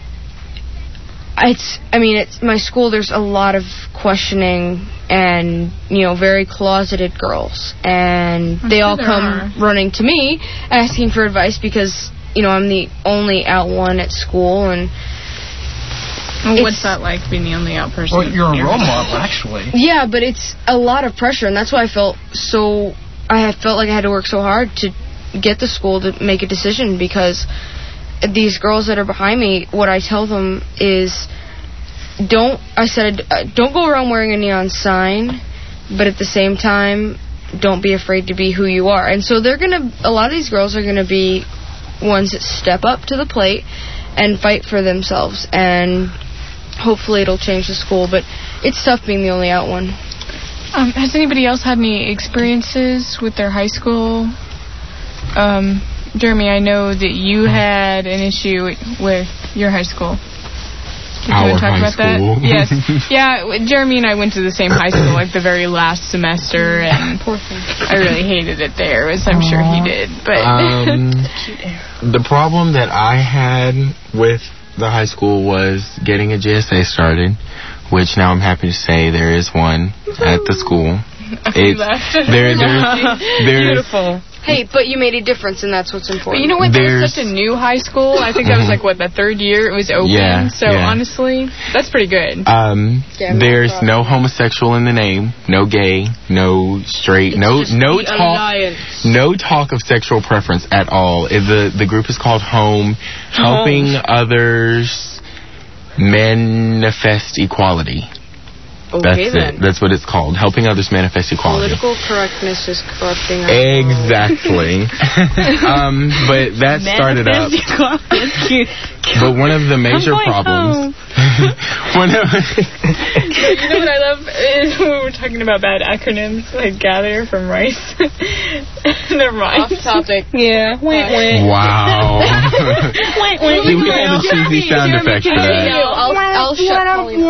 it's my school, there's a lot of questioning and, very closeted girls. And they all come running to me asking for advice because, I'm the only out one at school. And what's that like, being the only out person? Well, you're a role model, actually. Yeah, but it's a lot of pressure, and that's why I felt like I had to work so hard to get the school to make a decision, because these girls that are behind me, what I tell them is, don't go around wearing a neon sign, but at the same time, don't be afraid to be who you are. And so a lot of these girls are going to be ones that step up to the plate and fight for themselves, and hopefully it'll change the school, but it's tough being the only out one. Has anybody else had any experiences with their high school? Jeremy, I know that you had an issue with your high school. Did you want to talk about that? Yes. Yeah, Jeremy and I went to the same high school, like the very last semester, and I really hated it there, as I'm sure he did. But the problem that I had with the high school was getting a GSA started, which now I'm happy to say there is one at the school. Beautiful. Hey, but you made a difference, and that's what's important. But you know what? That was such a new high school. I think that was like, the third year it was open. Honestly, that's pretty good. There's no homosexual in the name, no gay, no straight, no talk of sexual preference at all. The group is called HOME, Helping Others Manifest Equality. Okay, that's it. That's what it's called. Helping Others Manifest Equality. Political correctness is corrupting us. Exactly. But that started up. But one of the major problems... You know what I love is when we're talking about bad acronyms, like Gather from Rice. Never mind. Off topic. Yeah. Wait. Wow. Wait. See, we have a cheesy sound effect for that. I'll shut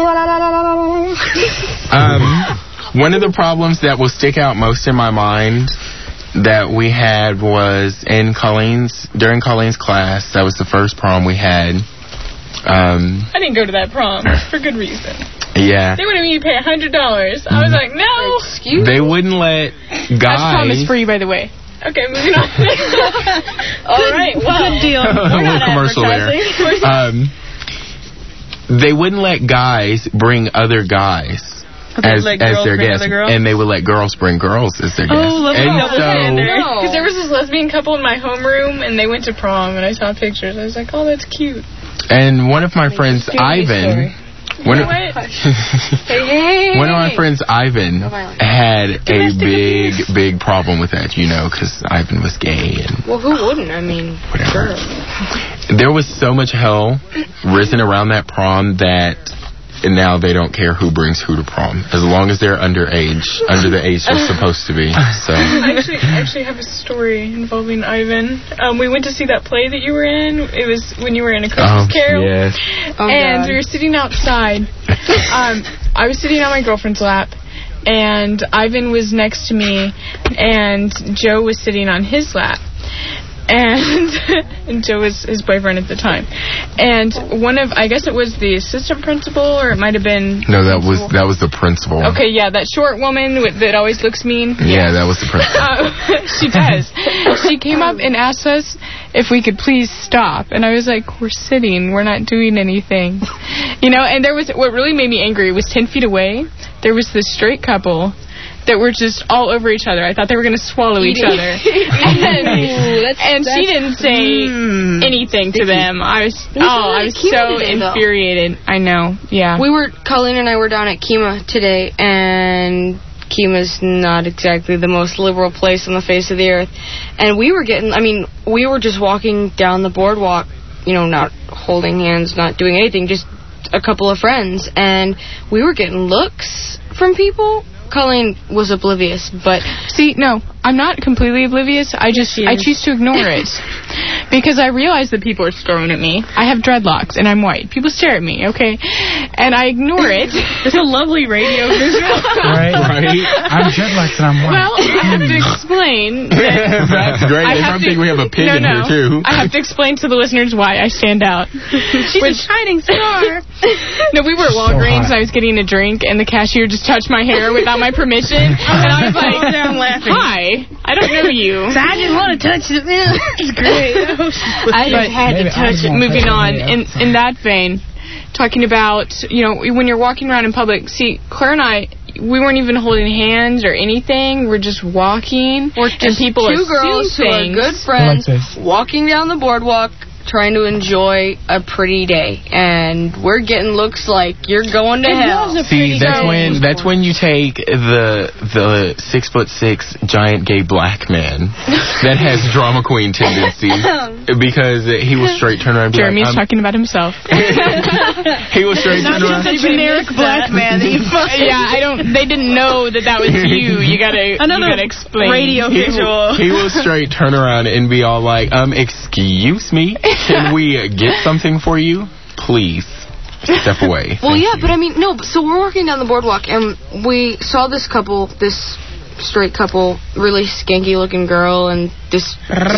One of the problems that will stick out most in my mind that we had was during Colleen's class. That was the first prom we had. I didn't go to that prom for good reason. Yeah. They wanted me to pay $100. I was like, no. Excuse me? They wouldn't let guys... That's promise for you, by the way. Okay, moving on. All right, well. Good deal. We're not commercial there. They wouldn't let guys bring other guys as their guests, and they would let girls bring girls as their guests. Oh, and because there was this lesbian couple in my homeroom, and they went to prom, and I saw pictures. I was like, oh, that's cute. And one of my friends, Ivan... One of my friends, Ivan, had a big problem with that, because Ivan was gay. And well, who wouldn't? I mean, whatever. There was so much hell risen around that prom that now they don't care who brings who to prom, as long as they're under the age they're supposed to be. So I actually have a story involving Ivan. We went to see that play that you were in. It was when you were in A Christmas Carol. Yes. And we were sitting outside. I was sitting on my girlfriend's lap, and Ivan was next to me, and Joe was sitting on his lap. And Joe was his boyfriend at the time. And I guess it was the assistant principal, or it might have been... No, that was the principal. Okay, yeah, that short woman that always looks mean. Yeah, that was the principal. She does. She came up and asked us if we could please stop. And I was like, we're sitting, we're not doing anything. And what really made me angry was 10 feet away, there was this straight couple that were just all over each other. I thought they were going to swallow each other. And she didn't say anything to them. I was so infuriated. I know, yeah. Colleen and I were down at Kemah today, and Kemah's not exactly the most liberal place on the face of the earth. And we were just walking down the boardwalk, not holding hands, not doing anything, just a couple of friends. And we were getting looks from people. Colleen was oblivious, but... See, no, I'm not completely oblivious. I choose to ignore it. Because I realize that people are staring at me. I have dreadlocks, and I'm white. People stare at me, okay? And I ignore it. It's a lovely radio visual. Right? I'm dreadlocks, and I'm white. Well, I have to explain that... That's great. They probably think we have a pig in here, too. I have to explain to the listeners why I stand out. She's a shining star. No, we were at Walgreens, and I was getting a drink, and the cashier just touched my hair without my permission, and I was like, hi, I don't know you. So I just want to touch it. It's great. I just had to touch it. Moving on, in that vein, talking about, when you're walking around in public, see, Claire and I, we weren't even holding hands or anything. We're just walking. We're just people two girls who are good friends walking down the boardwalk, trying to enjoy a pretty day, and we're getting looks like you're going to hell. See, that's when you take the 6'6" giant gay black man that has drama queen tendencies, because he was straight turn around. Jeremy's talking about himself. He was straight turn around. Not just a generic black man. They didn't know that was you. You gotta explain. Radio visual. He will straight turn around and be all like, excuse me. Can we get something for you? Please. Step away. Well, yeah, but so we're walking down the boardwalk, and we saw this straight couple, really skanky looking girl, and this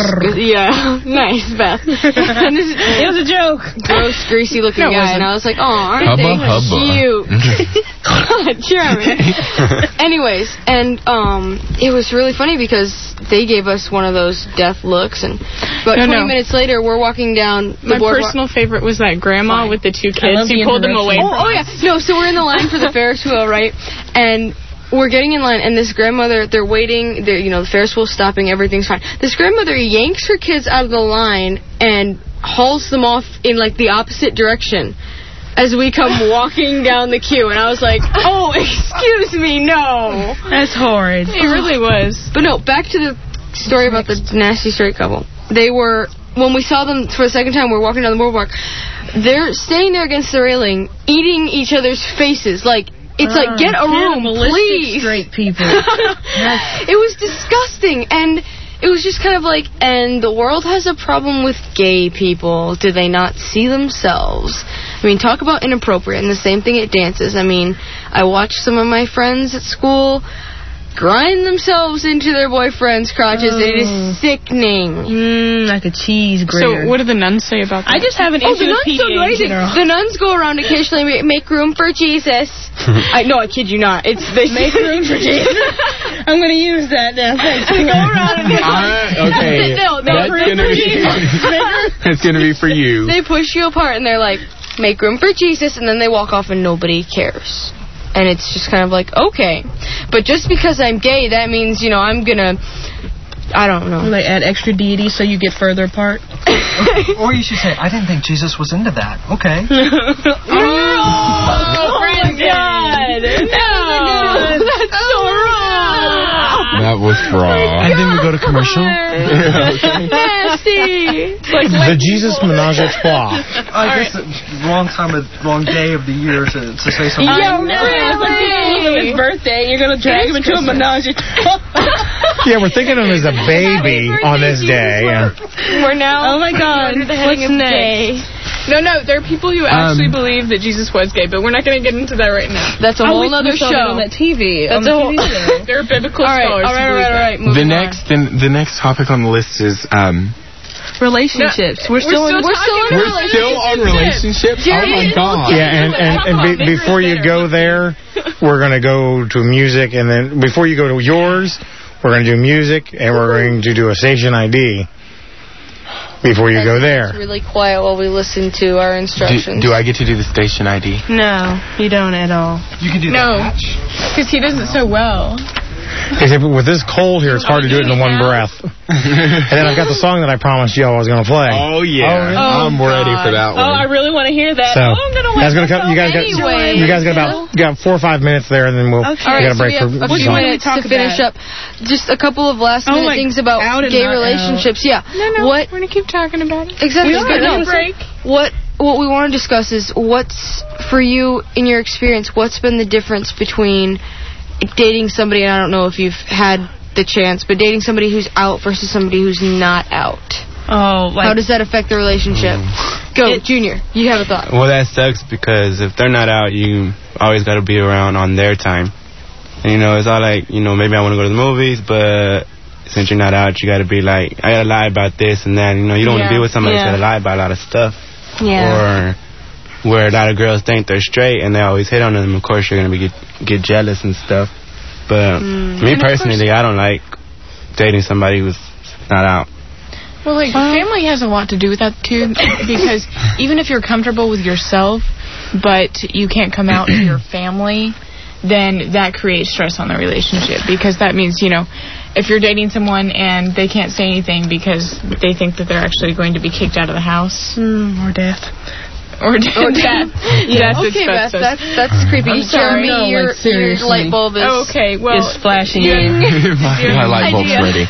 nice, Beth. And it was a joke. Gross, greasy looking guy, and I was like, oh, aren't they cute? God, Jeremy. Anyways, and it was really funny because they gave us one of those death looks, and about 20 minutes later, we're walking down the boardwalk. My personal favorite was that grandma with the two kids. You pulled them away from us. Oh, yeah. No, so we're in the line for the Ferris wheel, right? And we're getting in line, and this grandmother, they're waiting, the Ferris wheel's stopping, everything's fine. This grandmother yanks her kids out of the line and hauls them off in, the opposite direction as we come walking down the queue. And I was like, oh, excuse me, no. That's horrid. It really was. But no, back to the story about the nasty straight couple. They were when we saw them for the second time, we were walking down the boardwalk. They're standing there against the railing, eating each other's faces. Like, it's like, get a room, please. Straight people. It was disgusting, and it was just kind of like, and the world has a problem with gay people. Do they not see themselves? I mean, talk about inappropriate, and the same thing at dances. I mean, I watched some of my friends at school grind themselves into their boyfriends' crotches. It is sickening. Like a cheese grater. So what do the nuns say about that? I just have an issue with PDA in general. The nuns go around occasionally, make room for Jesus. I kid you not. It's they make room for Jesus. I'm going to use that now. Thanks. Go around and okay. That's going to be for you. They push you apart and they're like, make room for Jesus, and then they walk off and nobody cares. And it's just kind of like, okay. But just because I'm gay, that means, I'm going to, I don't know. They add extra deity so you get further apart. Or you should say, I didn't think Jesus was into that. Okay. Oh, my God. No, that's so wrong. That was wrong. And then we go to commercial. Nasty. The Jesus Menage a Trois. I guess wrong day of the year to say something. Yo, really? His birthday, you're going to drag him into a menage a trois. Yeah, we're thinking of him as a baby on this day. We're now. Oh my God! What's next? No, there are people who actually believe that Jesus was gay, but we're not going to get into that right now. That's a whole other show on that TV. That's a whole. There are biblical scholars. All right. The next topic on the list is relationships. We're still on relationships. Oh my God! Yeah, and before you go there, we're going to go to music, and then before you go to yours, we're going to do music, and we're going to do a station ID. Before you go there. It's really quiet while we listen to our instructions. Do I get to do the station ID? No, you don't at all. You can do that. Because he does it so well. Except with this cold here, it's hard to do it in one breath. And then I've got the song that I promised y'all I was going to play. Oh, yeah. I'm ready for that one. Oh, I really want to hear that. So, I'm going to wait. You guys got 4 or 5 minutes there, and then we'll get a break for a few minutes to finish up. Just a couple of last-minute things about gay relationships. Yeah. No, we're going to keep talking about it. Exactly. Break. What we want to discuss is what's, for you, in your experience, what's been the difference between dating somebody, and I don't know if you've had the chance, but dating somebody who's out versus somebody who's not out. Oh, how does that affect the relationship? Go, Junior. You have a thought. Well, that sucks because if they're not out, you always got to be around on their time. And, it's all like, maybe I want to go to the movies, but since you're not out, you got to be like, I got to lie about this and that. You don't want to be with somebody who's got to lie about a lot of stuff. Yeah. Or where a lot of girls think they're straight and they always hit on them. Of course, you're going to get jealous and stuff. But me personally, I don't like dating somebody who's not out. Well, family has a lot to do with that, too, because even if you're comfortable with yourself, but you can't come out to your family, then that creates stress on the relationship, because that means, if you're dating someone and they can't say anything because they think that they're actually going to be kicked out of the house. Or death. Or death. Yeah. Okay, Beth, that's creepy. I'm sorry. Jeremy, your light bulb is is flashing in. My light bulb's ready.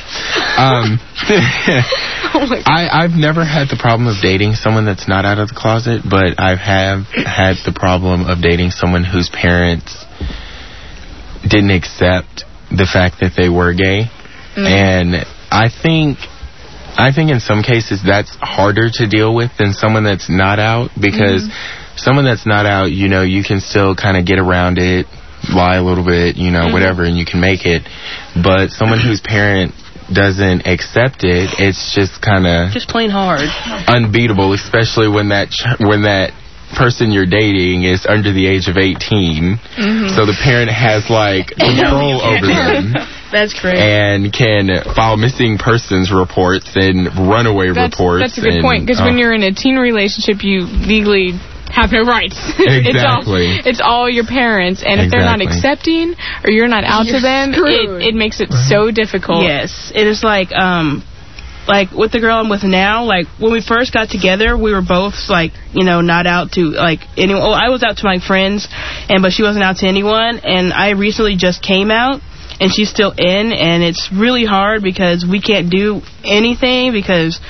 I've never had the problem of dating someone that's not out of the closet, but I have had the problem of dating someone whose parents didn't accept the fact that they were gay. And I think in some cases that's harder to deal with than someone that's not out, because someone that's not out, you can still kind of get around it, lie a little bit, whatever, and you can make it. But someone whose parent doesn't accept it, it's just kind of just plain hard, unbeatable, especially when that person you're dating is under the age of 18. So the parent has control over them. That's great. And can file missing persons reports and runaway reports. That's a good point, because when you're in a teen relationship, you legally have no rights. Exactly. It's all your parents, and if they're not accepting or you're not out to them, it makes it so difficult. Yes, it is like with the girl I'm with now, when we first got together, we were both not out to anyone. Oh, I was out to my friends, but she wasn't out to anyone. And I recently just came out, and she's still in, and it's really hard because we can't do anything because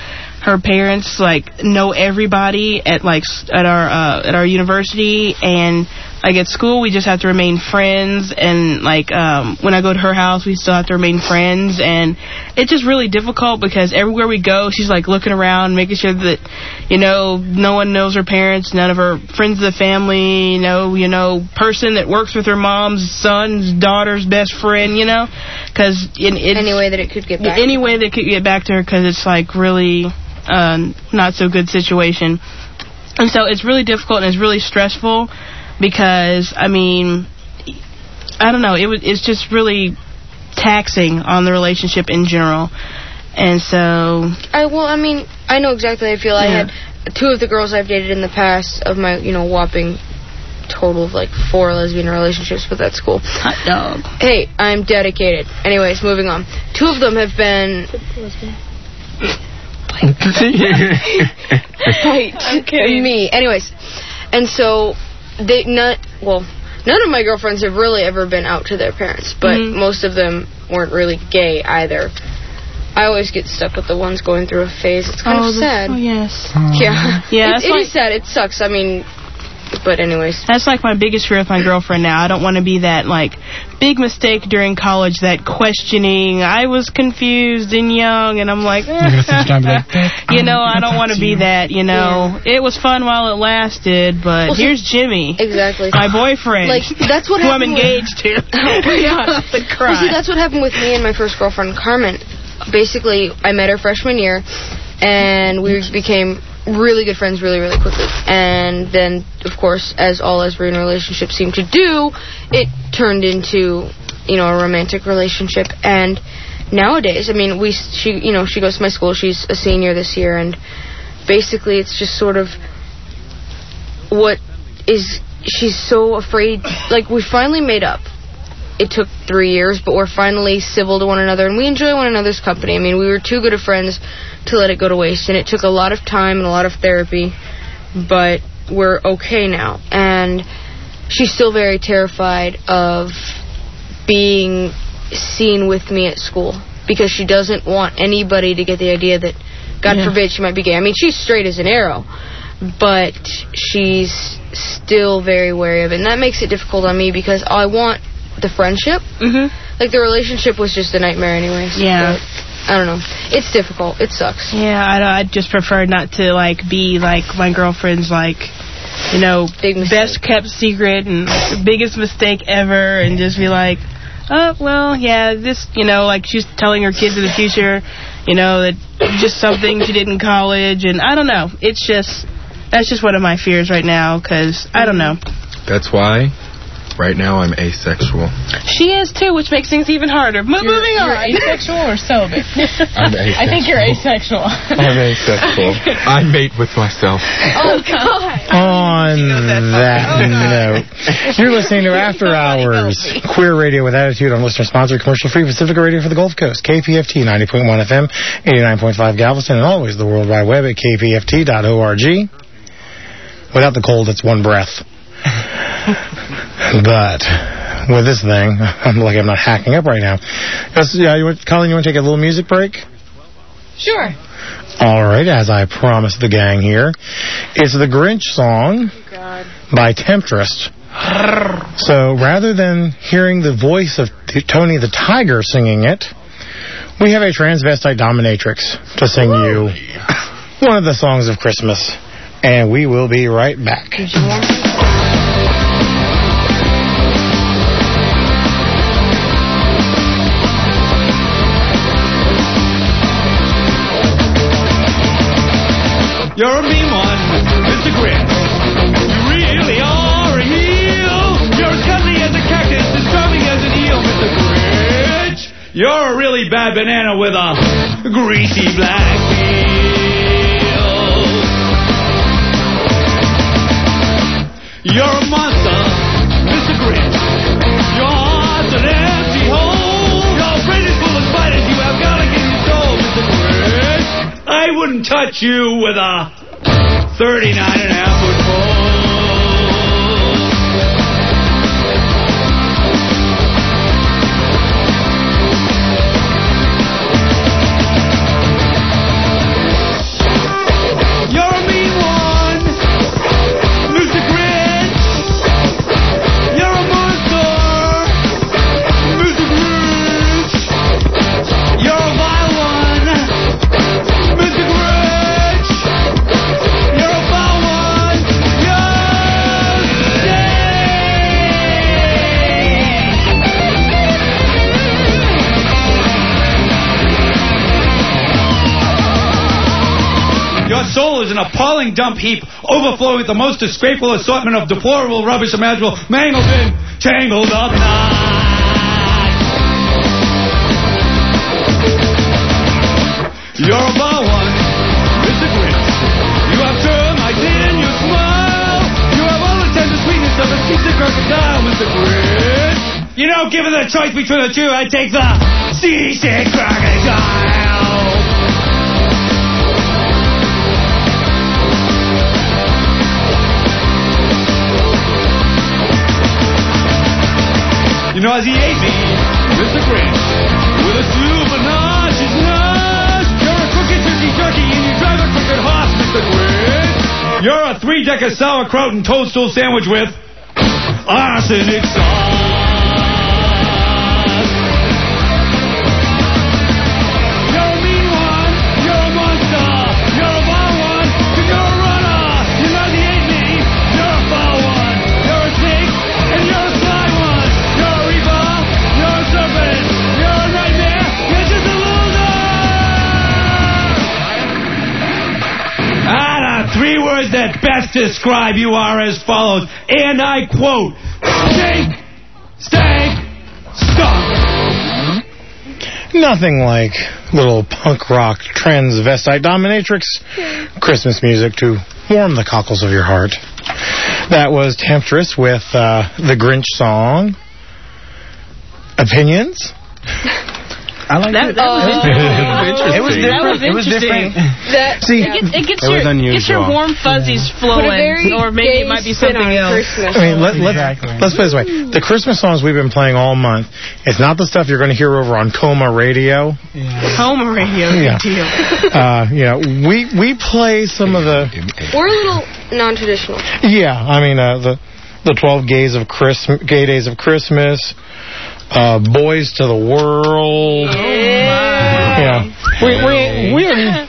her parents like know everybody at our university, and like at school we just have to remain friends, and like when I go to her house we still have to remain friends, and it's just really difficult because everywhere we go she's like looking around, making sure that no one knows her parents, none of her friends of the family, person that works with her mom's son's daughter's best friend, because any way that it could get back to her, because it's like really not so good situation. And so it's really difficult and it's really stressful because, I mean, I don't know, it's just really taxing on the relationship in general. And so... I know exactly how I feel. Yeah. I had 2 of the girls I've dated in the past of my, whopping total of like 4 lesbian relationships with that school. Hot dog. Hey, I'm dedicated. Anyways, moving on. 2 of them have been... Me. Anyways, and so none of my girlfriends have really ever been out to their parents, but most of them weren't really gay either. I always get stuck with the ones going through a phase. It's kind of sad. Oh, yes. Yeah. It is sad. It sucks. I mean, but anyways. That's like my biggest fear with my girlfriend now. I don't want to be that, like, big mistake during college, that questioning. I was confused and young, and I'm like, I don't want to be that, Yeah. It was fun while it lasted, but here's Jimmy. Exactly. My boyfriend. Like, that's what happened. Who I'm engaged to. Oh, my God. Well, see, that's what happened with me and my first girlfriend, Carmen. Basically, I met her freshman year, and we became really good friends really, really quickly. And then, of course, as all lesbian relationships seem to do, it turned into, a romantic relationship. And nowadays, I mean, she goes to my school. She's a senior this year, and basically it's just sort of she's so afraid. Like, we finally made up. It took 3 years, but we're finally civil to one another, and we enjoy one another's company. I mean, we were too good of friends to let it go to waste, and it took a lot of time and a lot of therapy, but we're okay now. And she's still very terrified of being seen with me at school, because she doesn't want anybody to get the idea that, God forbid, she might be gay. I mean, she's straight as an arrow, but she's still very wary of it, and that makes it difficult on me, because I want the friendship. Like, the relationship was just a nightmare anyways. Yeah. I don't know. It's difficult. It sucks. Yeah, I'd just prefer not to, like, be, like, my girlfriend's, like, best kept secret and the biggest mistake ever, and just be like, oh, well, yeah, this, like, she's telling her kids in the future, that just something she did in college, and I don't know. That's just one of my fears right now, because I don't know. That's why right now I'm asexual. She is too, which makes things even harder. Moving on. You're asexual or celibate? I'm asexual. I think you're asexual. I'm asexual. I mate with myself. Oh, God. On that note, you're listening to After Hours, Queer Radio with Attitude on listener-sponsored commercial-free Pacifica Radio for the Gulf Coast. KPFT 90.1 FM, 89.5 Galveston, and always the World Wide Web at kpft.org. Without the cold, it's one breath. But with this thing, I'm not hacking up right now. Colin, you want to take a little music break? Sure. All right, as I promised the gang here, it's the Grinch song by Temptress. So rather than hearing the voice of Tony the Tiger singing it, we have a transvestite dominatrix to sing you one of the songs of Christmas. And we will be right back. You're a mean one, Mr. Grinch. You really are a heel. You're as cuddly as a cactus, as charming as an eel, Mr. Grinch. You're a really bad banana with a greasy black peel. You're a monster, Mr. Grinch. Your heart's an empty hole. Your brain is full of spiders. You have got to get your soul, Mr. Grinch. I wouldn't touch you with a 39.5-foot pole. soul is an appalling dump heap, overflowing with the most disgraceful assortment of deplorable rubbish imaginable, mangled in, tangled up knots. You're about one, Mr. Grinch. You have termites in your smile. You have all the tender sweetness of a seasick crocodile, Mr. Grinch. You know, given the choice between the two, I take the seasick crocodile. You know, as he ate me, Mr. Grinch, with a super nauseous nose, you're a crooked turkey and you drive a crooked horse, Mr. Grinch. You're a 3-decker sauerkraut and toadstool sandwich with arsenic sauce. Three words that best describe you are as follows, and I quote, stink, stank, stunk. Nothing like little punk rock transvestite dominatrix Christmas music to warm the cockles of your heart. That was Temptress with the Grinch song. Opinions? I like that. That was interesting. It was different. It was different. It gets your warm fuzzies flowing, or maybe it might be something else. I mean, let's put it this way. The Christmas songs we've been playing all month, it's not the stuff you're going to hear over on Coma Radio. Coma Radio, good deal. You know, we play some of the... We're a little non-traditional. Yeah, I mean, the 12 Gay Days of Christmas... Boys to the World. Yeah. We're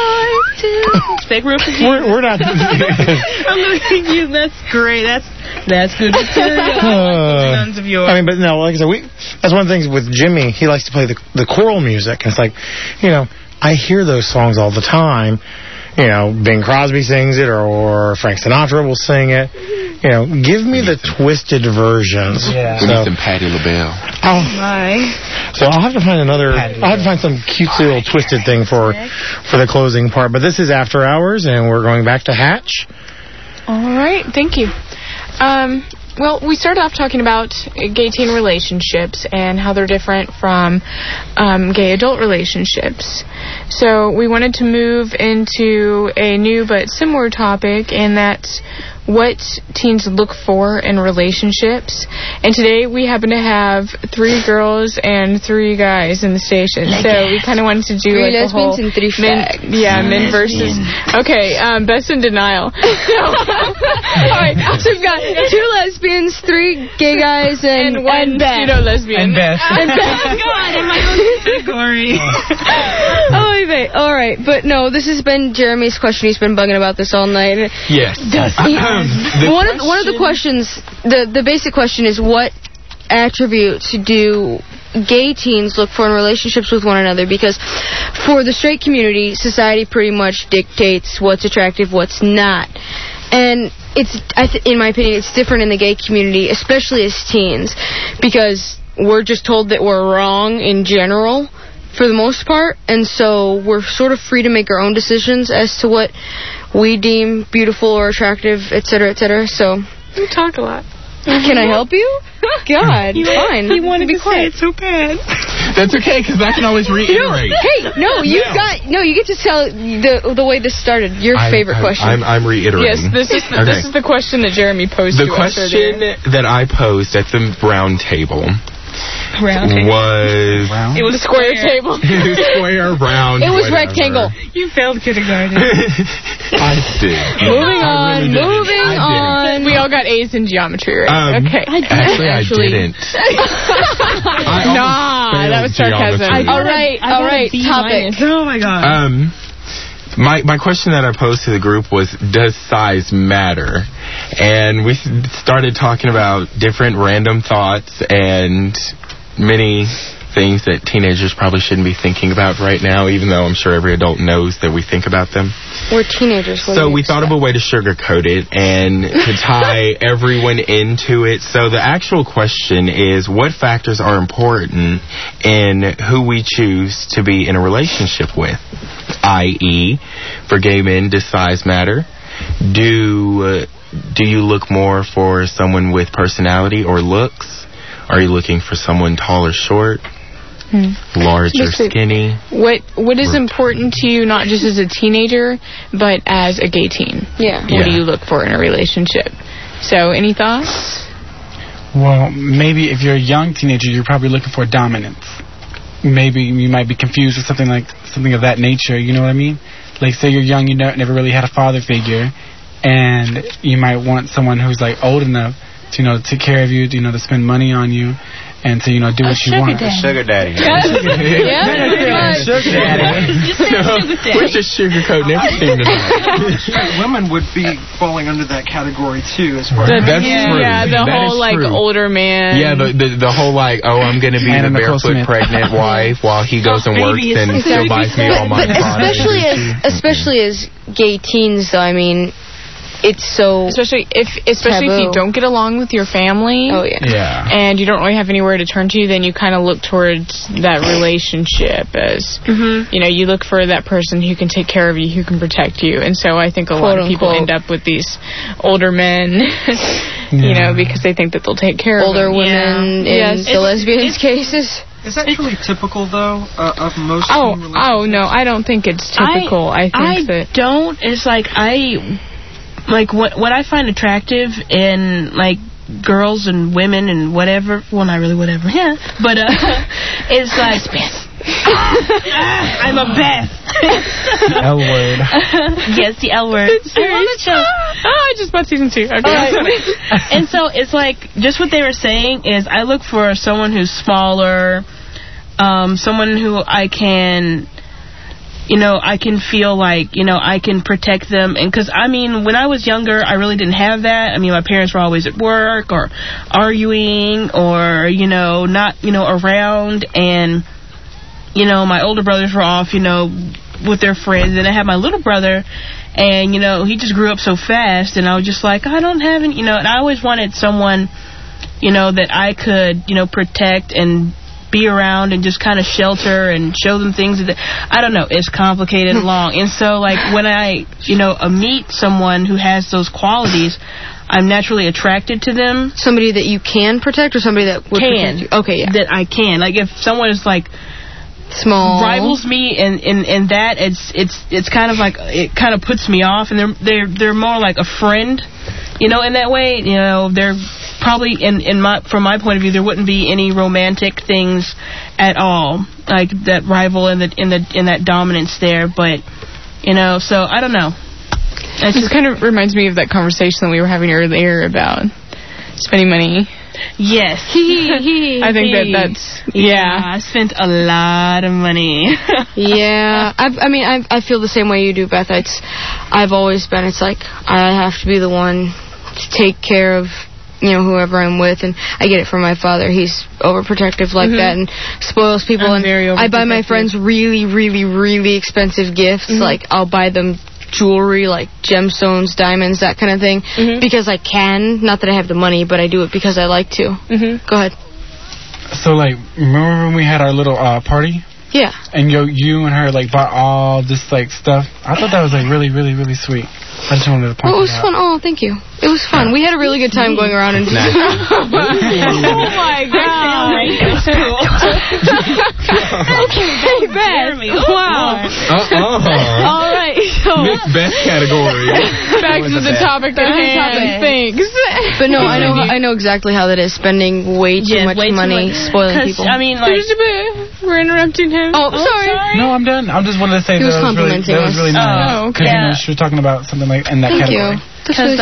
Fake roof. We're not. I'm looking at you. That's great. That's good material. Sons of yours. I mean, but no, like I said, that's one of the things with Jimmy. He likes to play the choral music. And it's like, you know, I hear those songs all the time. You know, Bing Crosby sings it, or Frank Sinatra will sing it. You know, give me the twisted versions. Yeah. We need some Patti LaBelle. Oh my! So I'll have to find I'll have to find some cutesy little twisted thing for the closing part. But this is After Hours, and we're going back to Hatch. All right, thank you. Well, we started off talking about gay teen relationships and how they're different from gay adult relationships. So we wanted to move into a new but similar topic, and that's what teens look for in relationships. And today we happen to have 3 girls and 3 guys in the station. So we kind of wanted to do 3 like a whole lesbians and 3 fags. men versus. Okay, Beth's in denial. All right, so we've got 2 lesbians, 3 gay guys, and 1 pseudo-lesbian. And Beth. And Beth. Oh God, in my own category. All right, but no, this has been Jeremy's question. He's been bugging about this all night. Yes. One of the questions, the basic question is, what attributes do gay teens look for in relationships with one another? Because for the straight community, society pretty much dictates what's attractive, what's not. And in my opinion, it's different in the gay community, especially as teens, because we're just told that we're wrong in general for the most part, and so we're sort of free to make our own decisions as to what we deem beautiful or attractive, etc., etc. So you talk a lot. Can I help you? God, fine. He wanted be to quiet. say it so bad. That's okay, because I can always reiterate. You get to tell the way this started. Your favorite question. I'm reiterating. Yes, this is the question that Jeremy posed to us. The question that I posed at the round table was... It was a square table. Square, round, it was whatever. rectangle. You failed kindergarten. I did. Moving on. We all got A's in geometry, right? Okay. Actually, I didn't. That was sarcasm. All right. Topic. Oh, my God. My question that I posed to the group was, does size matter? And we started talking about different random thoughts, and many things that teenagers probably shouldn't be thinking about right now, even though I'm sure every adult knows that we think about them. We're teenagers. So we thought of a way to sugarcoat it and to tie everyone into it. So the actual question is, what factors are important in who we choose to be in a relationship with? I.e., for gay men, does size matter? Do you look more for someone with personality or looks? Are you looking for someone tall or short? Large or skinny? What is important to you, not just as a teenager, but as a gay teen? What do you look for in a relationship? So, any thoughts? Well, maybe if you're a young teenager, you're probably looking for dominance. Maybe you might be confused with something of that nature, you know what I mean? Like, say you're young, you never really had a father figure, and you might want someone who's, like, old enough to, take care of you, to spend money on you, and to, do what you want. A sugar daddy. Sugar daddy. We're just sugarcoating everything tonight. Women would be falling under that category, too, as far as... That's true. Yeah, the whole, older man. Yeah, the whole, I'm going to be the barefoot pregnant wife while he goes and works and still buys me all my products. Especially as gay teens, though, I mean... It's so especially if you don't get along with your family. Oh yeah. And you don't really have anywhere to turn to, then you kind of look towards that relationship as you look for that person who can take care of you, who can protect you. And so I think a lot of people end up with these older men, because they think that they'll take care of them. Older women in the lesbians' cases. Is that truly typical, though, of most relationships? Oh no, I don't think it's typical. I don't. It's what I find attractive in girls and women and whatever. Well, not really whatever. Yeah, but it's like I'm a Beth. L word. Yes, the L word. I just bought season 2. Okay. And so it's just what they were saying is I look for someone who's smaller, someone who I can. I can feel I can protect them. And because, when I was younger, I really didn't have that. My parents were always at work or arguing or, not, around. And, my older brothers were off, with their friends. And I had my little brother, and, he just grew up so fast. And I was just like, I don't have any, and I always wanted someone, that I could, protect and be around and just kind of shelter and show them things that I don't know, it's complicated and long. And so when I meet someone who has those qualities, I'm naturally attracted to them. Somebody that you can protect or somebody that would protect you? Okay, yeah. That I can. If someone is small rivals me in that, it's kind of it kind of puts me off, and they're more like a friend, in that way. They're probably from my point of view, there wouldn't be any romantic things at all, like that rival in that dominance there. But so I don't know. It just kind of reminds me of that conversation that we were having earlier about spending money. Yes. I think that's... Yeah. I spent a lot of money. Yeah. I feel the same way you do, Beth. I've always been, I have to be the one to take care of, whoever I'm with. And I get it from my father. He's overprotective like that and spoils people. I'm very overprotective. I buy my friends really, really, really expensive gifts. I'll buy them jewelry, like gemstones, diamonds, that kind of thing, because I can. Not that I have the money, but I do it because I like to. Go ahead. So, remember when we had our little party? Yeah. And you and her, bought all this, stuff? I thought that was, really, really, really sweet. I just wanted to point it was fun. Oh, thank you. It was fun. We had a really good time going around and... Oh, my God. Okay, Beth. Wow. All right. So Miss Beth category. Back to the topic at hand. Thanks. But no, I know exactly how that is. Spending way too much money, spoiling people. We're interrupting him. Oh, sorry. No, I'm done. I just wanted to say that was really nice. Oh, okay. Because she was talking about something in that category. Because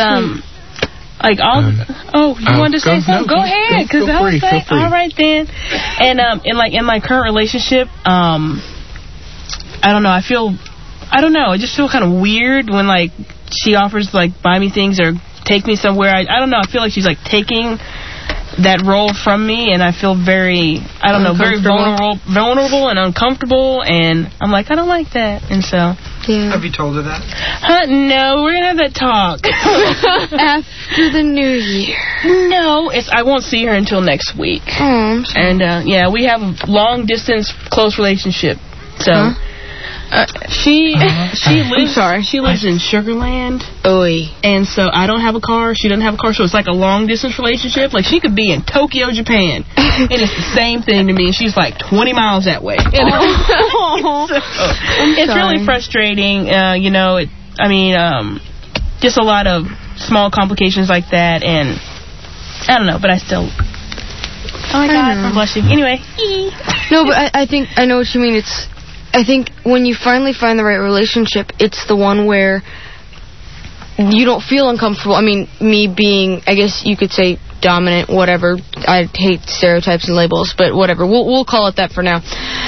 you wanted to say something? Go ahead, because I was like, all right then. And in my current relationship, I don't know. I just feel kind of weird when she offers to buy me things or take me somewhere. I don't know. I feel like she's taking that role from me, and I feel very, I don't know, very vulnerable and uncomfortable, and I'm like, I don't like that, and so. Yeah. Have you told her that? No, we're gonna have that talk after the New Year. No, I won't see her until next week. Oh, and yeah, we have a long distance close relationship, so. She lives in Sugar Land. Oy. And so I don't have a car. She doesn't have a car. So it's like a long distance relationship. Like she could be in Tokyo, Japan, and it's the same thing to me. And she's like 20 miles that way. You know? So, it's really frustrating. Just a lot of small complications like that, and I don't know. But I still. Oh my God, I'm blushing. Anyway. No, but I think I know what you mean. I think when you finally find the right relationship, it's the one where you don't feel uncomfortable. I mean, me being, I guess you could say, dominant, whatever. I hate stereotypes and labels, but whatever. We'll call it that for now.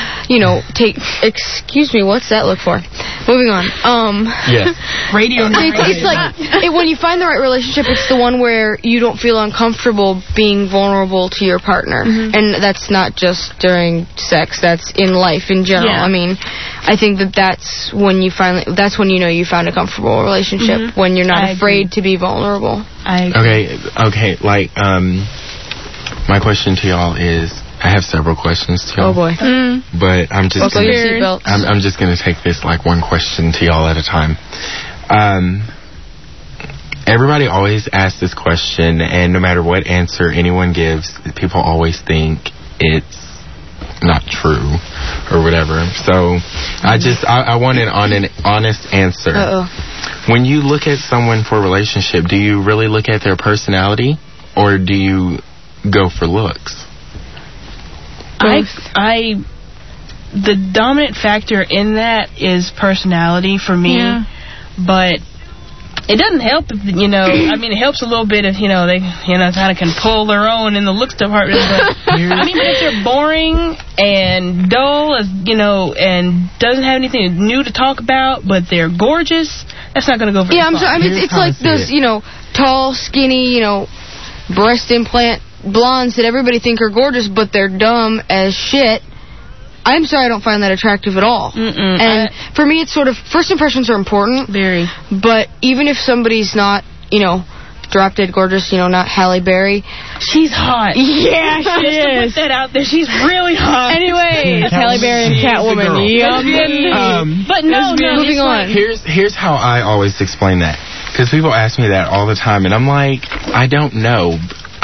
Excuse me, what's that look for? Moving on. Yes. Radio. It's like, when you find the right relationship, it's the one where you don't feel uncomfortable being vulnerable to your partner. Mm-hmm. And that's not just during sex, that's in life in general. Yeah. I mean, I think that's when you know you found a comfortable relationship, when you're not afraid to be vulnerable. Okay, like, my question to y'all is, I have several questions to y'all. Oh boy. But I'm just Buckle your seatbelts. I'm just going to take this like one question to y'all at a time. Everybody always asks this question, and no matter what answer anyone gives, people always think it's not true or whatever. So I want an honest answer. Uh-oh. When you look at someone for a relationship, do you really look at their personality, or do you go for looks? The dominant factor in that is personality for me, but it doesn't help if, it helps a little bit if, they, kind of can pull their own in the looks department, but, but if they're boring and dull, and doesn't have anything new to talk about, but they're gorgeous, that's not going to go very far. It's like those, tall, skinny, breast implant blondes that everybody think are gorgeous, but they're dumb as shit. I'm sorry, I don't find that attractive at all. And for me, it's sort of, first impressions are important. Very. But even if somebody's not, drop dead gorgeous, not Halle Berry. She's hot. Yeah, she is. Put that out there. She's really hot. Anyway, Halle Berry and Catwoman. But no, moving on. Here's how I always explain that. Because people ask me that all the time, and I'm like, I don't know.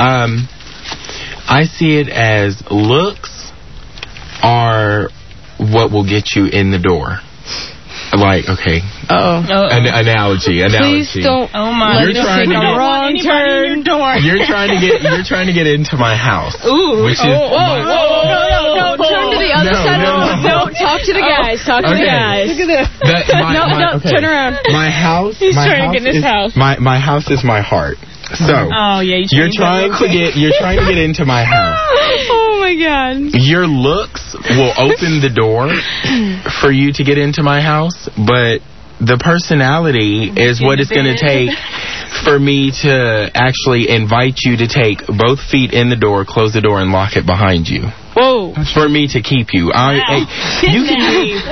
I see it as looks are what will get you in the door. Like, okay. Analogy. Please don't. Oh my! You're trying to get wrong turn. You're trying to get into my house. Ooh. Which is No, turn to the other side. No, talk to the guys. Talk to the guys. Look at this. Turn around. My house. He's trying to get in his house. My house is my heart. So you're trying to get into my house. Oh my God. Your looks will open the door for you to get into my house, but the personality is what it's going to take for me to actually invite you to take both feet in the door, close the door, and lock it behind you. Whoa. For me to keep you. You can leave.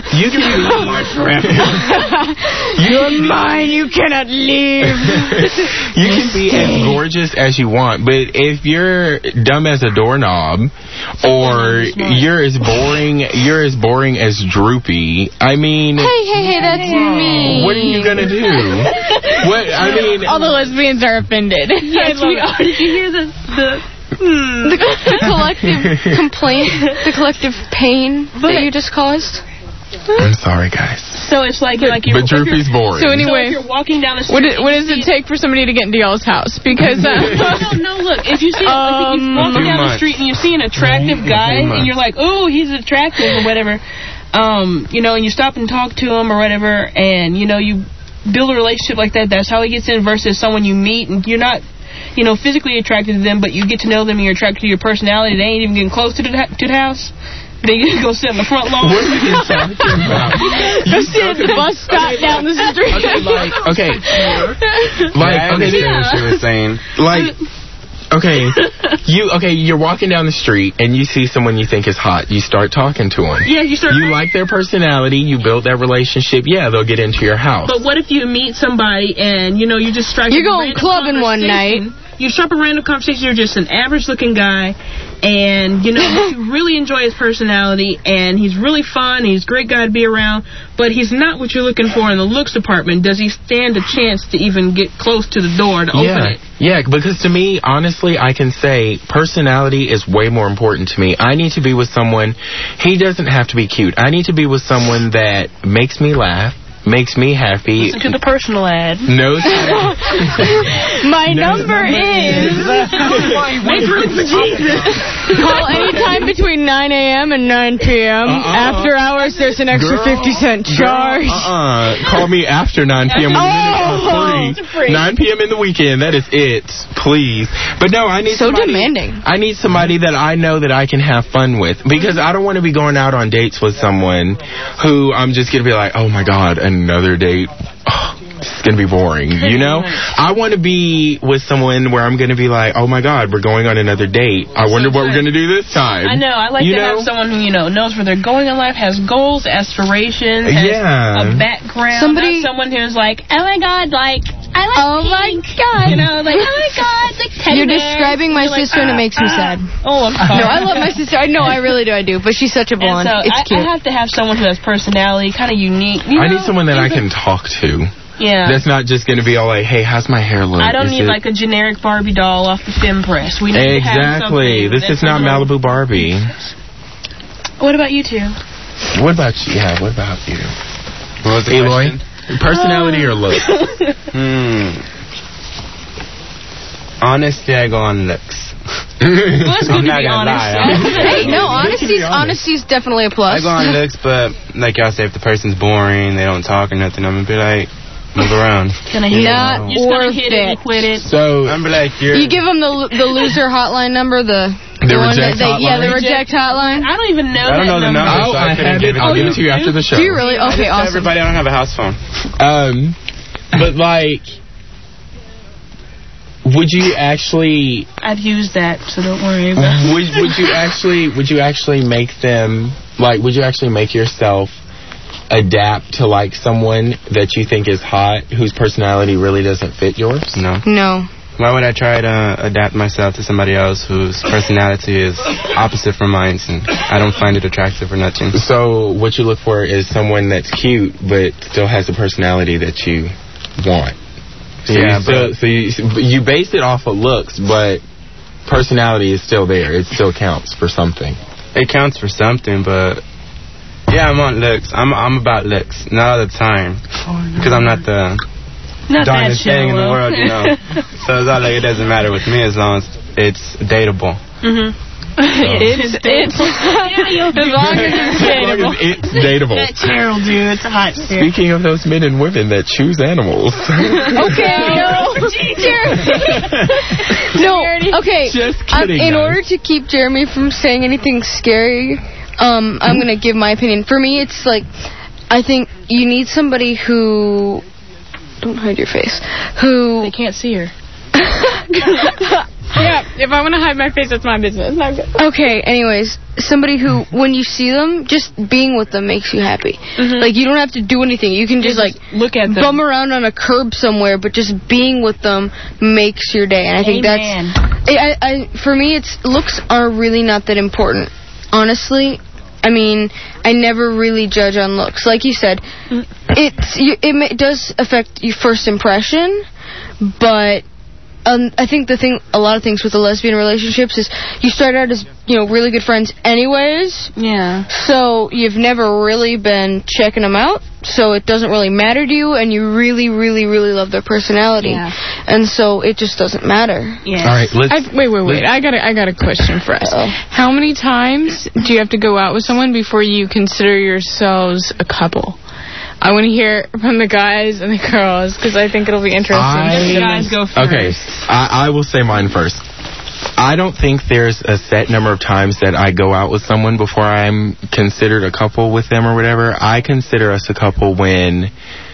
You're mine. You cannot leave. You can be as gorgeous as you want, but if you're dumb as a doorknob, or you're as boring as Droopy, I mean... Hey, that's me. What are you going to do? All the lesbians are offended. Yes, we are. Did you hear the collective complaint, the collective pain that you just caused? I'm sorry, guys. So it's like you're... But Droopy's boring. So anyway, if you're walking down the street... What does it take for somebody to get into y'all's house? Because... No, look. If you see... if you're walking down the street and you see an attractive guy and you're like, oh, he's attractive or whatever, and you stop and talk to him or whatever, and, you build a relationship like that, that's how he gets in, versus someone you meet and you're not... physically attracted to them, but you get to know them and you're attracted to your personality. They ain't even getting close to the house. They go sit in the front lawn. What are you talking about? Go sit at the bus stop down the street. Okay. I understand what she was saying. Okay, you're walking down the street and you see someone you think is hot. You start talking to them. Yeah, you start. You like their personality. You build that relationship. Yeah, they'll get into your house. But what if you meet somebody and you just strike? You're going clubbing one night. You strike a random conversation. You're just an average-looking guy, and you really enjoy his personality, and he's really fun. He's a great guy to be around, but he's not what you're looking for in the looks department. Does he stand a chance to even get close to the door to open it? Yeah, because to me, honestly, I can say personality is way more important to me. I need to be with someone. He doesn't have to be cute. I need to be with someone that makes me laugh, makes me happy. Listen to the personal ad. My number is... Make room for Jesus. Call anytime between 9 a.m. and 9 p.m. After hours, there's an extra 50-cent charge. Call me after 9 p.m. Free. 9 p.m. in the weekend. That is it. Please. But no, I need demanding. I need somebody that I know that I can have fun with. Because I don't want to be going out on dates with someone who I'm just going to be like, oh my God, another date. Oh, this is going to be boring, I want to be with someone where I'm going to be like, oh my God, we're going on another date. I wonder what we're going to do this time. I know. I like to have someone who, knows where they're going in life, has goals, aspirations, has a background. Not someone who's like, oh my God, like, I like oh my God. oh my God, like teddy You're describing my sister and it makes me sad. Oh, I'm sorry. No, I love my sister. I know, I really do. But she's such a blonde. So it's cute. I have to have someone who has personality, kind of unique. I need someone that I can talk to. Yeah. That's not just going to be all like, hey, how's my hair look? I don't need like a generic Barbie doll off the stem press. We need to have something. This is not Malibu Barbie. What about you two? What about you? Yeah, what about you? What was the Eloy? question? Personality or look? Honestly, I go on looks. Well, I'm not gonna lie. Hey, no, honesty's definitely a plus. I go on looks, but like y'all say, if the person's boring, they don't talk or nothing, I'm gonna be like, move around. Not worth it. And quit it. So I'm like, you give them the loser hotline number, the reject hotline. Yeah, the reject hotline. I don't even know. I don't know the number. Oh, I have it. I'll give it to you after the show. Do you really? Okay, awesome. Everybody, I don't have a house phone. But like, would you actually? I've used that, so don't worry about it. Would you actually make them like? Would you actually make yourself adapt to like someone that you think is hot, whose personality really doesn't fit yours? No. Why would I try to adapt myself to somebody else whose personality is opposite from mine, and I don't find it attractive or nothing? So what you look for is someone that's cute but still has the personality that you want. So you base it off of looks, but personality is still there. It still counts for something. It counts for something, but yeah, I'm on looks. I'm about looks, not all the time, because I'm not the darndest thing in the world, So it's not like it doesn't matter with me as long as it's dateable. It's as long as it's dateable. That chair will do. It's a hot chair. Speaking of those men and women that choose animals. Okay, no. Okay. Just kidding. In order to keep Jeremy from saying anything scary, I'm gonna give my opinion. For me, it's like, I think you need somebody who. Don't hide your face. Who. They can't see her. Yeah, if I want to hide my face, that's my business. Not good. Okay, anyways, somebody who, when you see them, just being with them makes you happy. Like, you don't have to do anything. You can just, like, look at them. Bum around on a curb somewhere, but just being with them makes your day. And I think that's... For me, looks are really not that important. Honestly, I mean, I never really judge on looks. Like you said, it does affect your first impression, but... I think a lot of things with the lesbian relationships is you start out as, really good friends anyways. Yeah. So you've never really been checking them out, so it doesn't really matter to you, and you really, really, really love their personality. Yeah. And so it just doesn't matter. Yeah. All right, wait. I got a question for us. How many times do you have to go out with someone before you consider yourselves a couple? I want to hear from the guys and the girls, because I think it'll be interesting. The guys go first. Okay, I will say mine first. I don't think there's a set number of times that I go out with someone before I'm considered a couple with them or whatever. I consider us a couple when